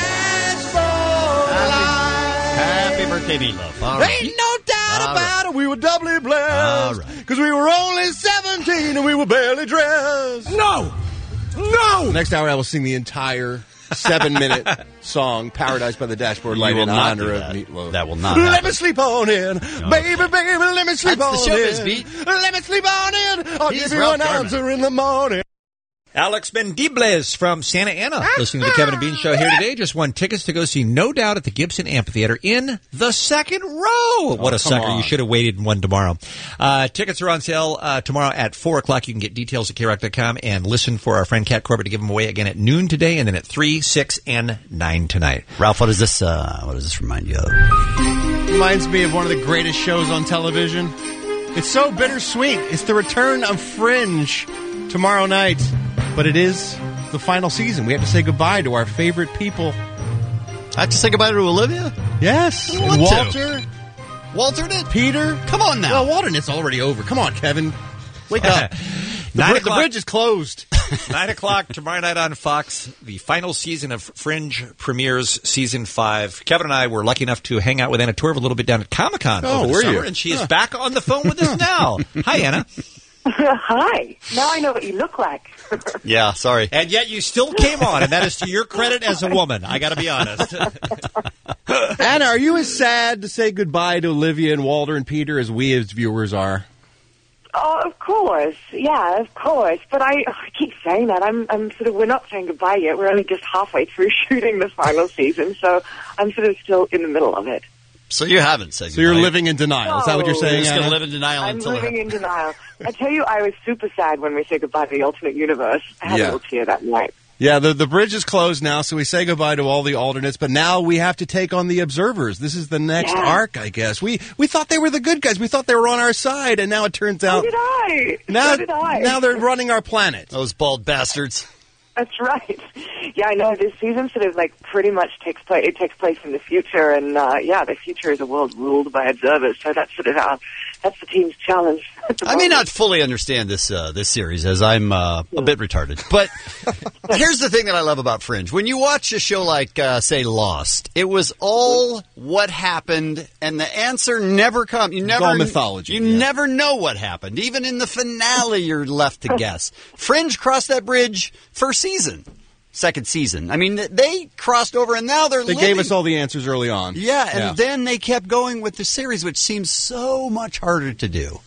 Meatloaf. Happy birthday, Meatloaf. All right. Ain't no doubt All about it, we were doubly All blessed. right. Because we were only seventeen and we were barely dressed. No! No! Next hour, I will sing the entire seven-minute song, Paradise by the Dashboard You Light, will in not honor do of that. Meatloaf. That will not Let happen. me sleep on in. Baby, baby, let me sleep That's the on showbiz in. beat. Let me sleep on in. I'll He's give you Ralph an Garman. answer in the morning. Alex Mendibles from Santa Ana, listening to the Kevin and Bean Show here today. Just won tickets to go see No Doubt at the Gibson Amphitheater in the second row. What a come sucker. on. You should have waited and won tomorrow. Uh, tickets are on sale uh, tomorrow at four o'clock. You can get details at K Rock dot com and listen for our friend Kat Corbett to give them away again at noon today and then at three, six, and nine tonight. Ralph, what does this uh, what does this remind you of? Reminds me of one of the greatest shows on television. It's so bittersweet. It's the return of Fringe tomorrow night. But it is the final season. We have to say goodbye to our favorite people. I have to say goodbye to Olivia? Yes. I And want Walter. to. Walter did? Peter. Come on now. Well, Walter, it's already over. Come on, Kevin. Wake up. The, Nine br- the o'clock. bridge is closed. Nine o'clock tomorrow night on Fox. The final season of Fringe premieres season five. Kevin and I were lucky enough to hang out with Anna Torv a little bit down at Comic Con Oh, over the were summer, you? and she is Huh. back on the phone with us now. Hi, Anna. Hi. Now I know what you look like. Yeah, sorry. And yet you still came on, and that is to your credit as a woman. I got to be honest. Anna, are you as sad to say goodbye to Olivia and Walter and Peter as we as viewers are? Oh, of course. Yeah, of course. But I, I keep saying that. I'm, I'm sort of, we're not saying goodbye yet. We're only just halfway through shooting the final season, so I'm sort of still in the middle of it. So you haven't said So you're living in denial. Is that what you're saying, You're just going Anna? to live in denial I'm until living in denial. I tell you, I was super sad when we said goodbye to the alternate universe. I had Yeah. a little tear that night. Yeah, the, the bridge is closed now, so we say goodbye to all the alternates, but now we have to take on the observers. This is the next Yeah. arc, I guess. We we thought they were the good guys. We thought they were on our side, and now it turns out... So did I. Now, so did I. now they're running our planet. Those bald bastards. That's right. Yeah, I know. This season sort of like pretty much takes place. It takes place in the future, and uh, yeah, the future is a world ruled by observers. So that's sort of our, that's the team's challenge. at the I may moment. not fully understand this uh, this series as I'm uh, a bit retarded, but here's the thing that I love about Fringe. When you watch a show like, uh, say, Lost, it was all what happened, and the answer never comes. You never all mythology, You yeah. never know what happened. Even in the finale, you're left to guess. Fringe crossed that bridge first season, second season. I mean, they crossed over, and now they're They living. gave us all the answers early on. Yeah, and Yeah. then they kept going with the series, which seems so much harder to do.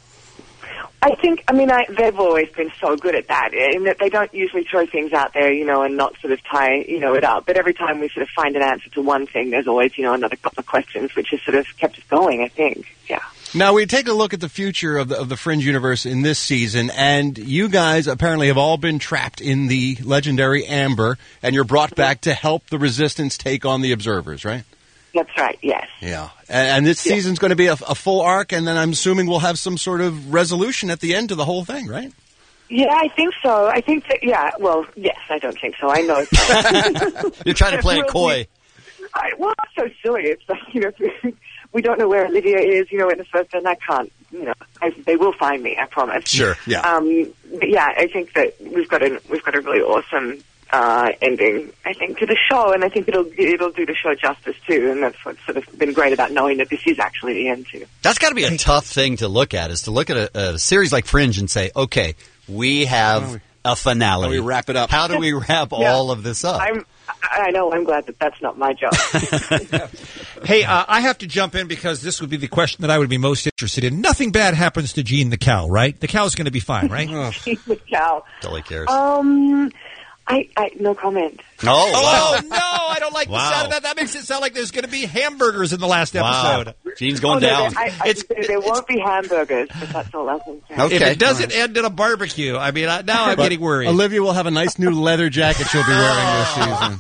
I think, I mean, I, they've always been so good at that, in that they don't usually throw things out there, you know, and not sort of tie, you know, it up. But every time we sort of find an answer to one thing, there's always, you know, another couple of questions, which has sort of kept us going, I think. Yeah. Now, we take a look at the future of the, of the Fringe universe in this season, and you guys apparently have all been trapped in the legendary Amber, and you're brought back to help the Resistance take on the Observers, right? That's right, yes. Yeah. And, and this Yeah. season's going to be a, a full arc, and then I'm assuming we'll have some sort of resolution at the end to the whole thing, right? Yeah, I think so. I think that, yeah, well, yes, I don't think so. I know. You're trying to play it coy. I, well, it's so silly. It's like, you know, we don't know where Olivia is, you know, in the first, and I can't, you know, I, they will find me, I promise. Sure, yeah. Um, but yeah, I think that we've got a, we've got a really awesome, uh, ending, I think, to the show, and I think it'll, it'll do the show justice too, and that's what's sort of been great about knowing that this is actually the end too. That's got to be a tough thing to look at, is to look at a, a series like Fringe and say, okay, we have a finale. How do we wrap it up? How do we wrap Yeah. all of this up? I'm, I know, I'm glad that that's not my job. Hey, uh, I have to jump in because this would be the question that I would be most interested in. Nothing bad happens to Gene the cow, right? The cow's going to be fine, right? The cow. Totally cares. Um, I, I, no comment. Oh, Oh, no, I don't like the Wow. sound of that. That makes it sound like there's going to be hamburgers in the last Wow. episode. Gene's going Oh, no, down. there, I, I, there, there won't be hamburgers, but that's all I can say. Okay. If it doesn't end in a barbecue, I mean, I, now I'm But getting worried. Olivia will have a nice new leather jacket she'll be wearing this season.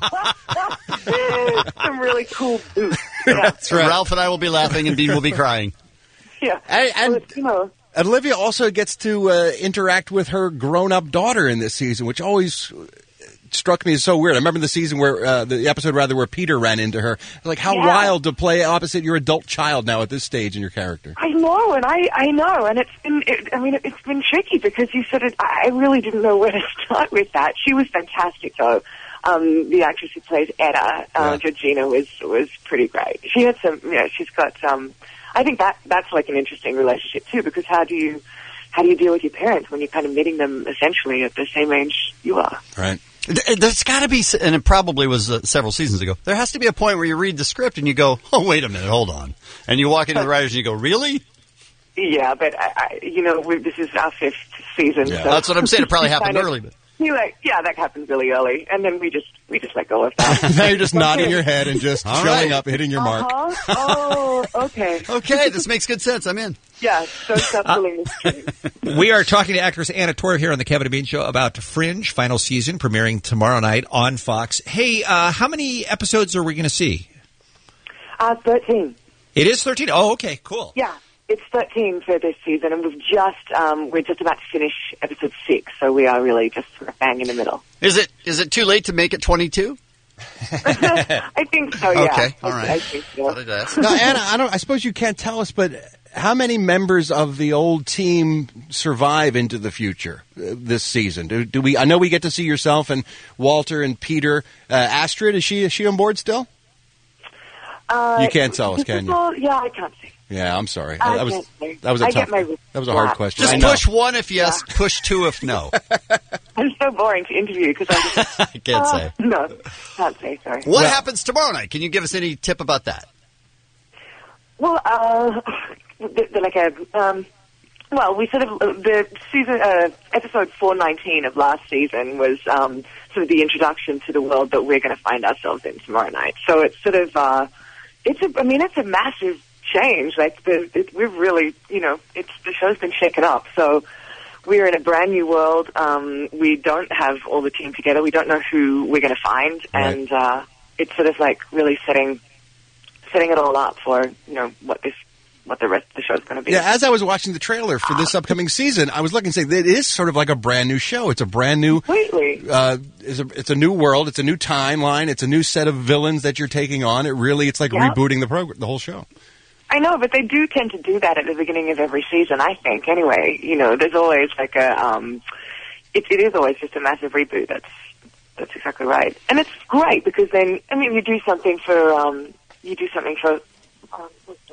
Some really cool boots. Yeah. That's right. Ralph and I will be laughing, and Dean will be crying. Yeah. And, and Well, you know, Olivia also gets to uh, interact with her grown-up daughter in this season, which always struck me as so weird. I remember the season where uh, the episode rather where Peter ran into her. Like, how Yeah. wild to play opposite your adult child now at this stage in your character. I know, and I, I know, and it's been, it, I mean, it's been tricky because you sort of, I really didn't know where to start with that. She was fantastic, though. Um, the actress who plays Etta, uh, Georgina, was was pretty great. She had some, you know, she's got, um, I think that that's like an interesting relationship too, because how do you, how do you deal with your parents when you're kind of meeting them essentially at the same age you are? Right. Th- There's got to be, s- and it probably was uh, several seasons ago, there has to be a point where you read the script and you go, oh, wait a minute, hold on. And you walk into the writers and you go, really? Yeah, but I, I, you know, we, this is our fifth season. Yeah. so That's what I'm saying. It probably happened kind of- early, but- You like, yeah, that happened really early, and then we just we just let go of that. Now you're just nodding your head and just All showing right. up, hitting your mark. Uh-huh. Oh, okay. Okay, this makes good sense. I'm in. Yeah, so self-filling We are talking to actress Anna Torv here on the Kevin and Bean Show about Fringe, final season, premiering tomorrow night on Fox. Hey, uh, how many episodes are we going to see? Uh, thirteen. It is thirteen? Oh, okay, cool. Yeah, it's thirteen for this season, and we've just um, we're just about to finish episode six, so we are really just sort of bang in the middle. Is it is it too late to make it twenty-two? I think so. Yeah. Okay, all I, right. I think so. Thought I'd ask. Now, Anna, I don't. I suppose you can't tell us, but how many members of the old team survive into the future uh, this season? Do, do we? I know we get to see yourself and Walter and Peter. Uh, Astrid, is she is she on board still? Uh, You can't tell us, can you? well, yeah, I can't say. Yeah, I'm sorry. I that was can't say. that was a I tough. get my That was a hard flat. question. Just I know. push one if yes, push two if no. I'm so boring to interview because I just I can't uh, say. no, can't say. Sorry. What happens tomorrow night? Can you give us any tip about that? Well, uh, they're they're like a, um, well, we sort of, uh, the season, uh, episode four nineteen of last season was um, sort of the introduction to the world that we're going to find ourselves in tomorrow night. So it's sort of, uh, it's a, I mean, it's a massive change. Like, the, it, we've really, you know, it's, the show's been shaken up. So we're in a brand new world. Um, we don't have all the team together. We don't know who we're going to find. Right. And uh, it's sort of like really setting setting it all up for, you know, what this, what the rest of the show's going to be. Yeah, as I was watching the trailer for this upcoming season, I was looking and saying it is sort of like a brand new show. It's a brand new, completely. Uh, it's a it's a new world. It's a new timeline. It's a new set of villains that you're taking on. It really, it's like Yeah. rebooting the program, the whole show. I know, but they do tend to do that at the beginning of every season, I think. Anyway, you know, there's always like a, um, it, it is always just a massive reboot. That's that's exactly right, and it's great because then, I mean, you do something for, um, you do something for, um,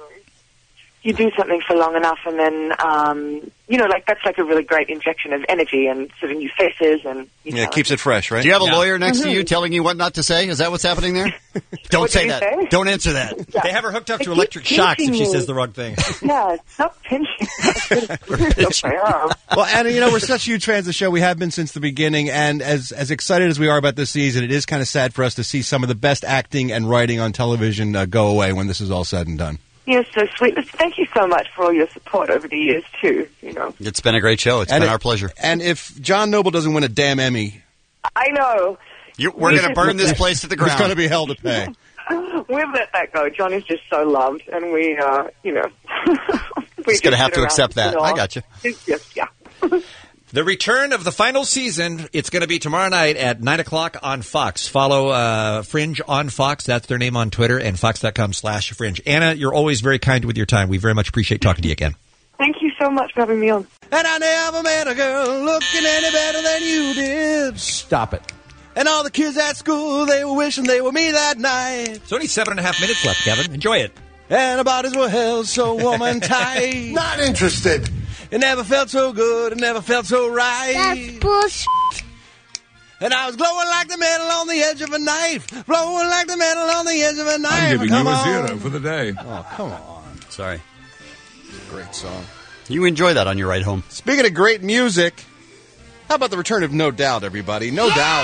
you do something for long enough, and then, um, you know, like that's like a really great injection of energy and sort of new faces, and you Yeah, know, it keeps it fresh, right? Do you have a Yeah. lawyer next to Mhm. you telling you what not to say? Is that what's happening there? Don't What say did that. you say? Don't answer that. They have her hooked up They to keep electric shocks if she pinching says me. the wrong thing. Yeah, stop pinching. Well, Anna, you know, we're such huge fans of the show. We have been since the beginning, and as as excited as we are about this season, it is kind of sad for us to see some of the best acting and writing on television uh, go away when this is all said and done. You're so sweet. Thank you so much for all your support over the years too. You know, It's been a great show. It's And been it- our pleasure. And if John Noble doesn't win a damn Emmy, I know. You, we're We going to should- burn this place to the ground. It's going to be hell to pay. We've let that go. John is just so loved, and we, uh, you know, we Just gonna just have sit to around accept that. in awe. I gotcha. It's just, yeah. The return of the final season. It's going to be tomorrow night at nine o'clock on Fox. Follow uh, Fringe on Fox. That's their name on Twitter, and fox.com slash Fringe. Anna, you're always very kind with your time. We very much appreciate talking to you again. Thank you so much for having me on. And I never met a girl looking any better than you did. Stop it. And all the kids at school, they were wishing they were me that night. It's only seven and a half minutes left, Kevin. Enjoy it. And our bodies were held so warm and tight. Not interested. It never felt so good. It never felt so right. That's bullshit. And I was glowing like the metal on the edge of a knife. Glowing like the metal on the edge of a knife. I'm giving Come you a on. zero for the day. Oh, come on. Sorry. Great song. You enjoy that on your ride home. Speaking of great music, how about the return of No Doubt, everybody? No Doubt.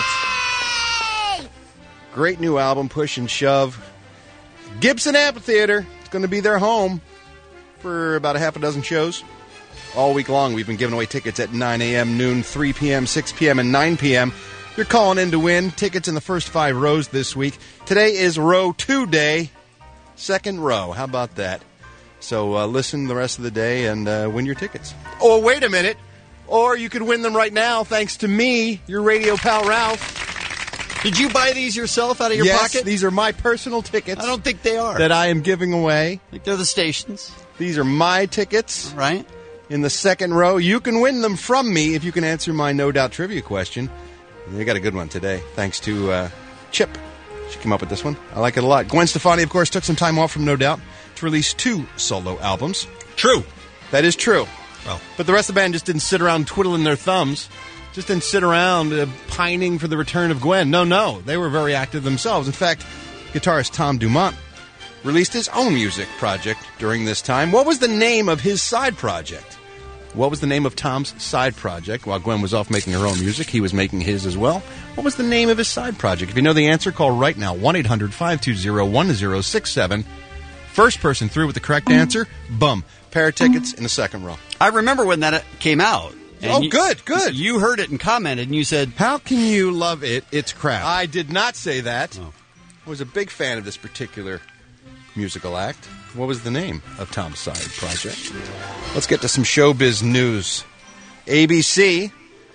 Great new album, Push and Shove. Gibson Amphitheater. It's going to be their home for about a half a dozen shows. All week long, we've been giving away tickets at nine a.m., noon, three p.m., six p.m., and nine p.m. You're calling in to win tickets in the first five rows this week. Today is row two day, second row. How about that? So uh, listen the rest of the day and uh, win your tickets. Oh, wait a minute. Or you could win them right now thanks to me, your radio pal Ralph. Did you buy these yourself out of your yes, pocket? These are my personal tickets. I don't think they are. That I am giving away. I think they're the stations. These are my tickets. Right. In the second row. You can win them from me if you can answer my No Doubt trivia question. You got a good one today. Thanks to uh, Chip. She came up with this one. I like it a lot. Gwen Stefani, of course, took some time off from No Doubt to release two solo albums. True. That is true. Well. But the rest of the band just didn't sit around twiddling their thumbs. Just didn't sit around uh, pining for the return of Gwen. No, no. They were very active themselves. In fact, guitarist Tom Dumont released his own music project during this time. What was the name of his side project? What was the name of Tom's side project? While Gwen was off making her own music, he was making his as well. What was the name of his side project? If you know the answer, call right now. one eight hundred five two zero one zero six seven. First person through with the correct answer, bum. Pair of tickets in the second row. I remember when that came out. And Oh, you- good, good. You heard it and commented, and you said, How can you love it? It's crap. I did not say that. Oh. I was a big fan of this particular musical act. What was the name of Tom's side project? Let's get to some showbiz news. A B C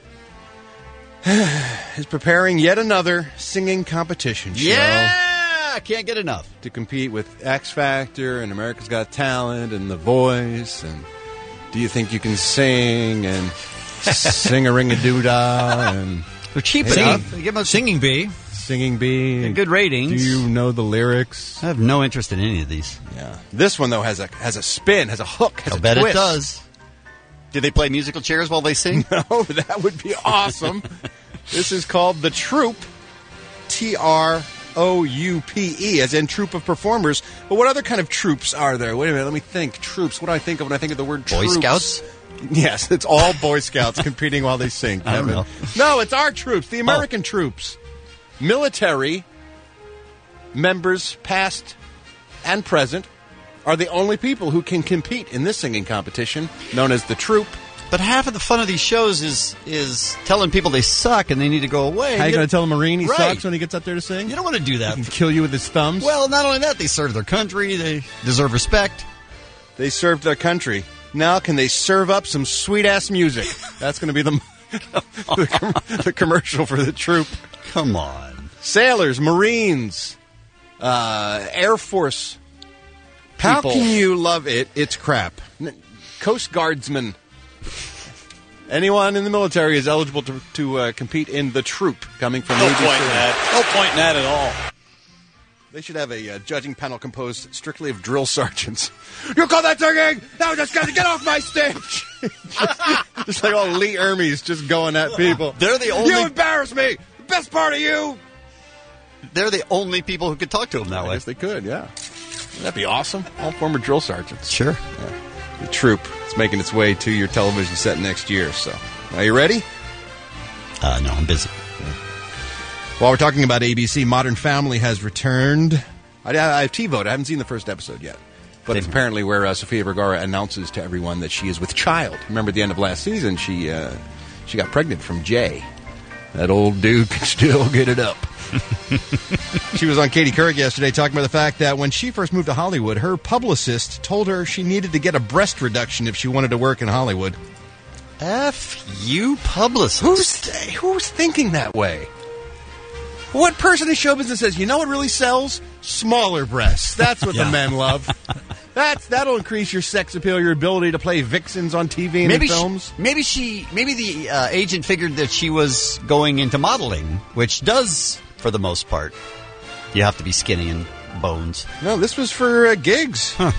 is preparing yet another singing competition show. "Yeah, I can't get enough." To compete with X Factor and America's Got Talent and The Voice and Do You Think You Can Sing and Sing-a-ring-a-doo-dah and They're cheap Singing- enough. They give us Singing Bee. Singing Bee. good ratings. Do you know the lyrics? I have no interest in any of these. Yeah. This one though has a has a spin, has a hook, has I'll a bet twist. it does. Do they play musical chairs while they sing? No, that would be awesome. This is called The Troop, T R O U P E, as in troop of performers. But what other kind of troops are there? Wait a minute, let me think. Troops. What do I think of when I think of the word Boy troops? Scouts? Yes, it's all Boy Scouts competing while they sing. I don't Kevin. know. No, it's our troops, the American oh. troops. Military members, past and present, are the only people who can compete in this singing competition, known as the troop. But half of the fun of these shows is is telling people they suck and they need to go away. How are you going to tell a Marine he right. sucks when he gets up there to sing? You don't want to do that. He can kill you with his thumbs? Well, not only that, they serve their country. They deserve respect. They served their country. Now can they serve up some sweet-ass music? That's going to be the, the, com- the commercial for the troop. Come on. Sailors, Marines, uh, Air Force How people. can you love it? It's crap. Coast Guardsmen. Anyone in the military is eligible to, to uh, compete in the troop coming from No Navy point in Seals. that. No point in that at all. They should have a uh, judging panel composed strictly of drill sergeants. You call that singing? Now just got to get off my stage. just, just like all Lee Ermey's just going at people. They're the only. You embarrass me. The best part of you. They're the only people who could talk to them that I way. guess they could, yeah. That'd be awesome. All former drill sergeants. Sure. Yeah. The troop is making its way to your television set next year. So, are you ready? Uh, no, I'm busy. While we're talking about A B C, Modern Family has returned. I, I have T-Vote. I haven't seen the first episode yet. But it's apparently where uh, Sofia Vergara announces to everyone that she is with child. Remember at the end of last season, she uh, she got pregnant from Jay. That old dude can still get it up. She was on Katie Couric yesterday talking about the fact that when she first moved to Hollywood, her publicist told her she needed to get a breast reduction if she wanted to work in Hollywood. F you publicist. Who's, who's thinking that way? What person in show business says, you know what really sells? Smaller breasts. That's what Yeah. the men love. That's That'll increase your sex appeal, your ability to play vixens on T V and maybe in films. She, maybe she, maybe the uh, agent figured that she was going into modeling, which does, for the most part, you have to be skinny and bones. No, this was for uh, gigs. Huh.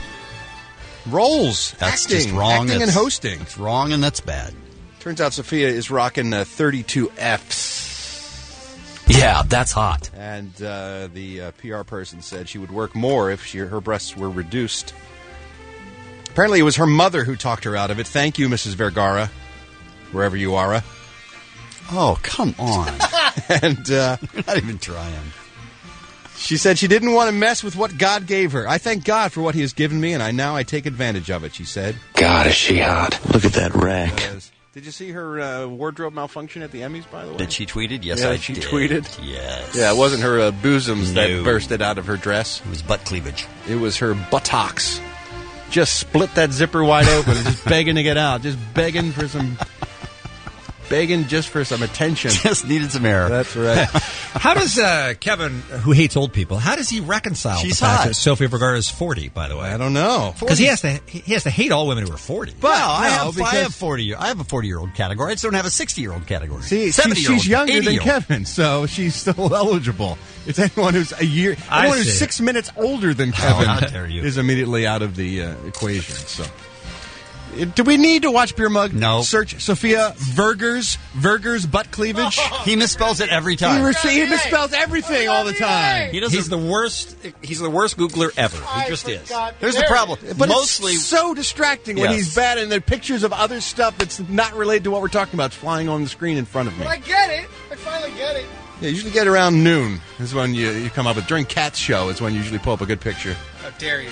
Roles. That's acting, just wrong. Acting and That's- hosting. It's wrong and that's bad. Turns out Sophia is rocking uh, thirty-two Fs. Yeah, that's hot. And uh, the uh, P R person said she would work more if she, her breasts were reduced. Apparently it was her mother who talked her out of it. Thank you, Missus Vergara, wherever you are. Oh, come on. and uh, You're not even trying. She said she didn't want to mess with what God gave her. I thank God for what he has given me, and I now I take advantage of it, she said. God, is she hot. Look at that rack. Did you see her uh, wardrobe malfunction at the Emmys, by the way? Did she tweet it? Yes, yeah, I she did. tweeted. Yes. Yeah, it wasn't her uh, bosoms No. that bursted out of her dress. It was butt cleavage. It was her buttocks. Just split that zipper wide open and just begging to get out. Just begging for some... begging just for some attention. Just needed some air. That's right. How does uh, Kevin, who hates old people, how does he reconcile She's the fact hot. that Sofia Vergara is forty, by the way? I don't know. Because he has to he has to hate all women who are forty. But no, I, no, have, I because- have forty. year- I have a forty-year-old category. I just don't have a sixty-year-old category. See, she, seventy-year-old, she's younger than eighty-year-old. Kevin, so she's still eligible. It's anyone who's a year, I anyone who's see. six minutes older than Kevin how dare you. is immediately out of the uh, equation. So, Uh, do we need to watch Beer Mug? No. Search Sophia Vergers, Vergers butt cleavage. He misspells it every He, time. re- he misspells everything all the time. He doesn't. He's the worst. He's the worst Googler ever. He just is. Here's the problem. But Mostly, it's so distracting when Yes. he's bad, and there are pictures of other stuff that's not related to what we're talking about flying on the screen in front of me. I get it. I finally get it. Yeah, usually get around noon is when you, you come up with. During Cat's show is when you usually pull up a good picture. How dare you?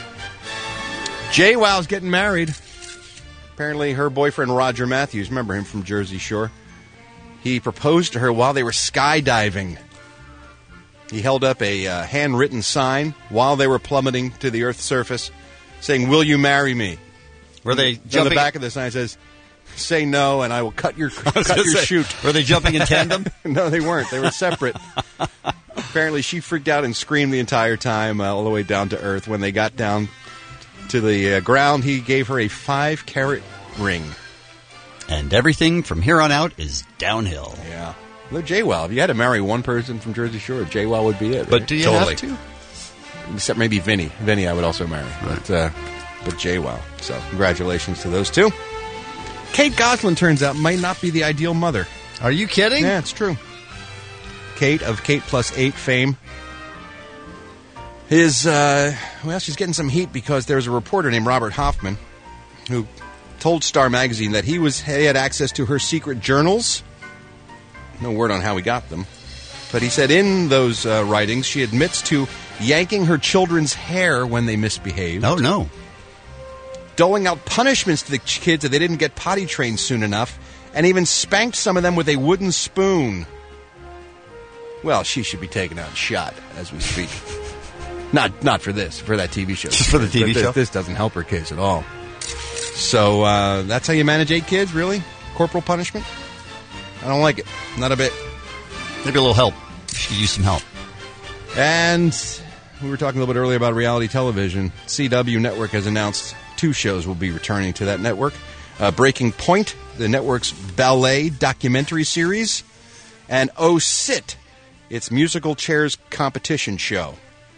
JWoww's getting married. Apparently her boyfriend Roger Matthews, remember him from Jersey Shore, he proposed to her while they were skydiving. He held up a uh, handwritten sign while they were plummeting to the Earth's surface saying, "Will you marry me?" were they On the jumping? back of the sign says, "Say no and I will cut your, cut gonna your say, chute." Were they jumping in tandem? No, they weren't. They were separate. Apparently, she freaked out and screamed the entire time, uh, all the way down to Earth. When they got down to the uh, ground, he gave her a five-carat ring. And everything from here on out is downhill. Yeah. Look, JWoww. If you had to marry one person from Jersey Shore, JWoww would be it. But right? do you Totally. have to? Except maybe Vinny. Vinny I would also marry. But, uh, but JWoww. So, congratulations to those two. Kate Gosselin, turns out, might not be the ideal mother. Are you kidding? Yeah, it's true. Kate of Kate Plus Eight fame His, uh, well, she's getting some heat because there's a reporter named Robert Hoffman who told Star Magazine that he was he had access to her secret journals. No word on how he got them. But he said in those uh, writings, she admits to yanking her children's hair when they misbehaved. Oh, no. Doling out punishments to the kids that they didn't get potty trained soon enough, and even spanked some of them with a wooden spoon. Well, she should be taken out and shot as we speak. Not not for this, for that T V show. Just for the T V this, show? This doesn't help her case at all. So uh, that's how you manage eight kids, really? Corporal punishment? I don't like it. Not a bit. Maybe a little help. She could use some help. And we were talking a little bit earlier about reality television. C W Network has announced two shows will be returning to that network. Uh, Breaking Point, the network's ballet documentary series, and Oh Sit, its musical chairs competition show.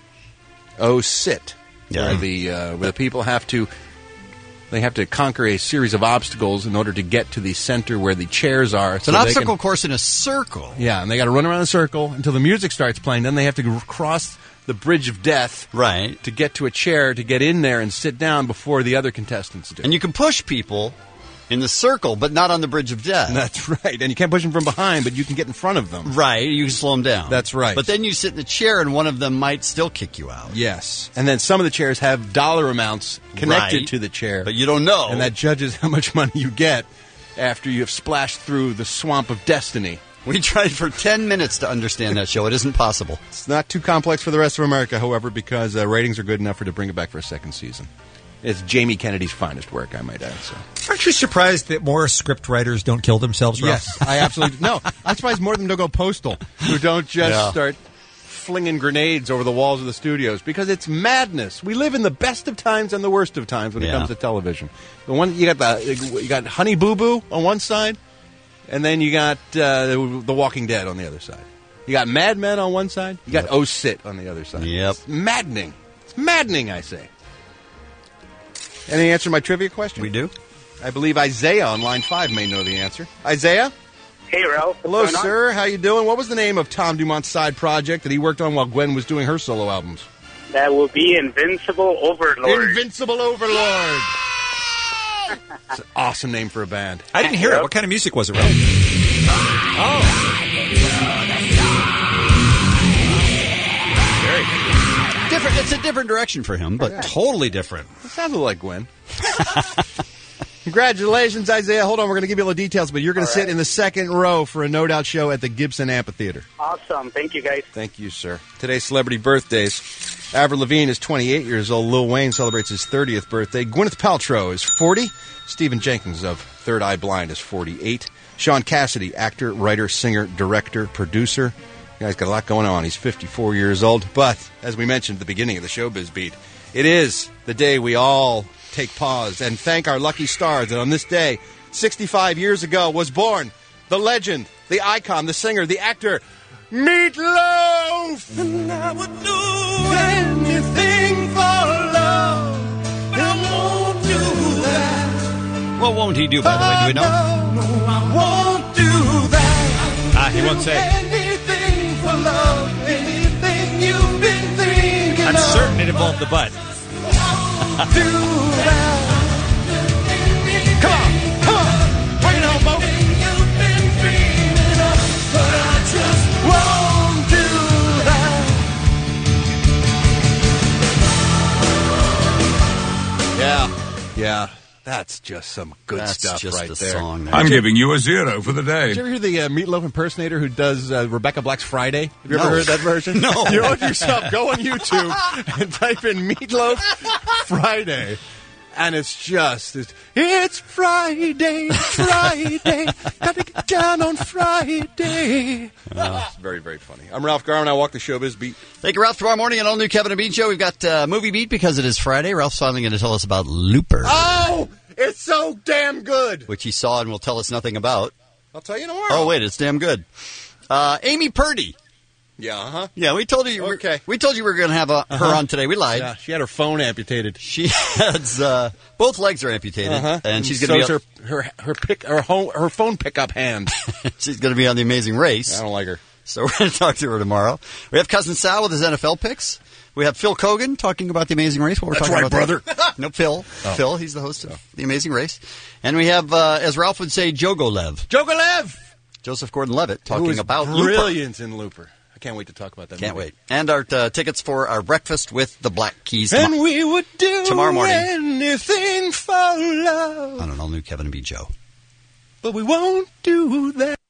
Oh Sit, Yeah. where the uh, where the people have to they have to conquer a series of obstacles in order to get to the center where the chairs are. It's an obstacle course in a circle. Yeah, and they got to run around the circle until the music starts playing. Then they have to g- cross the bridge of death, right, to get to a chair to get in there and sit down before the other contestants do. And you can push people in the circle, but not on the bridge of death. That's right. And you can't push them from behind, but you can get in front of them. Right, you can slow them down. That's right. But then you sit in the chair, and one of them might still kick you out. Yes. And then some of the chairs have dollar amounts connected Right. to the chair. But you don't know. And that judges how much money you get after you have splashed through the swamp of destiny. We tried for ten minutes to understand that show. It isn't possible. It's not too complex for the rest of America, however, because uh, ratings are good enough for to bring it back for a second season. It's Jamie Kennedy's finest work, I might add. So, aren't you surprised that more script writers don't kill themselves, Ralph? Yes, I absolutely no. I'm surprised more of them don't go postal, who don't just Yeah. start flinging grenades over the walls of the studios, because it's madness. We live in the best of times and the worst of times when it Yeah. comes to television. The one you got the you got Honey Boo Boo on one side, and then you got uh, The Walking Dead on the other side. You got Mad Men on one side. You got Oh Sit on the other side. Yep. It's maddening. It's maddening, I say. Any answer to my trivia question? We do. I believe Isaiah on line five may know the answer. Isaiah? Hey, Ralph. Hello, What's going on? sir. How you doing? What was the name of Tom Dumont's side project that he worked on while Gwen was doing her solo albums? That will be Invincible Overlord. Invincible Overlord. It's an awesome name for a band. I didn't hear it. What kind of music was it, Ralph? Different. It's a different direction for him, but Totally different. It sounded like Gwen. Congratulations, Isaiah. Hold on, we're going to give you all the details, but you're going to sit in the second row for a No Doubt show at the Gibson Amphitheater. Awesome. Thank you, guys. Thank you, sir. Today's celebrity birthdays. Avril Lavigne is twenty-eight years old. Lil Wayne celebrates his thirtieth birthday. Gwyneth Paltrow is forty. Stephen Jenkins of Third Eye Blind is forty-eight. Sean Cassidy, actor, writer, singer, director, producer. The guy's got a lot going on. He's fifty-four years old. But, as we mentioned at the beginning of the Showbiz Beat, it is the day we all take pause and thank our lucky stars that on this day, sixty-five years ago, was born the legend, the icon, the singer, the actor, Meatloaf! And I would do anything for love, and won't do that. what won't he do, by the way? Do we know? No, I won't do that. Ah, he won't say. Anything for love, anything you've been thinking I'm of. certain it involved the butt. Do that. Come on, come on, bring it on, folks. You've been dreaming of, but I just won't do that. Yeah, yeah, that's just some good That's stuff just right a there. song there. I'm giving you a zero for the day. Did you ever hear the uh, Meatloaf impersonator who does uh, Rebecca Black's Friday? Have you No. ever heard that version? No. You owe it yourself. Go on YouTube and type in Meatloaf Friday. And it's just, it's, it's Friday, Friday, gotta get down on Friday. Oh, it's very, very funny. I'm Ralph Garman. I walk the Showbiz Beat. Thank you, Ralph. Tomorrow morning, an all-new Kevin and Bean show. We've got uh, Movie Beat because it is Friday. Ralph's finally going to tell us about Looper, Oh, it's so damn good. which he saw and will tell us nothing about. I'll tell you tomorrow. Oh, wait, it's damn good. Uh, Amy Purdy. Yeah, uh-huh. Yeah, we told you. Okay. We told you we were going to have a, her Uh-huh. on today. We lied. Yeah, she had her phone amputated. She has uh, both legs are amputated, Uh-huh. and she's going to so's be. her her her pick her home her phone pickup hand. she's going to be on the Amazing Race. I don't like her. So we're going to talk to her tomorrow. We have Cousin Sal with his N F L picks. We have Phil Kogan talking about The Amazing Race. What we're That's talking right, about brother. That. No, Phil. Oh. Phil, he's the host of The Amazing Race. And we have, uh, as Ralph would say, Jogolev. Jogolev! Joseph Gordon-Levitt Who talking is about Looper. brilliant in Looper. I can't wait to talk about that. Can't movie. wait. And our uh, tickets for our breakfast with the Black Keys And tomo- we would do tomorrow morning anything for love, on an all-new Kevin and B. Joe. but we won't do that.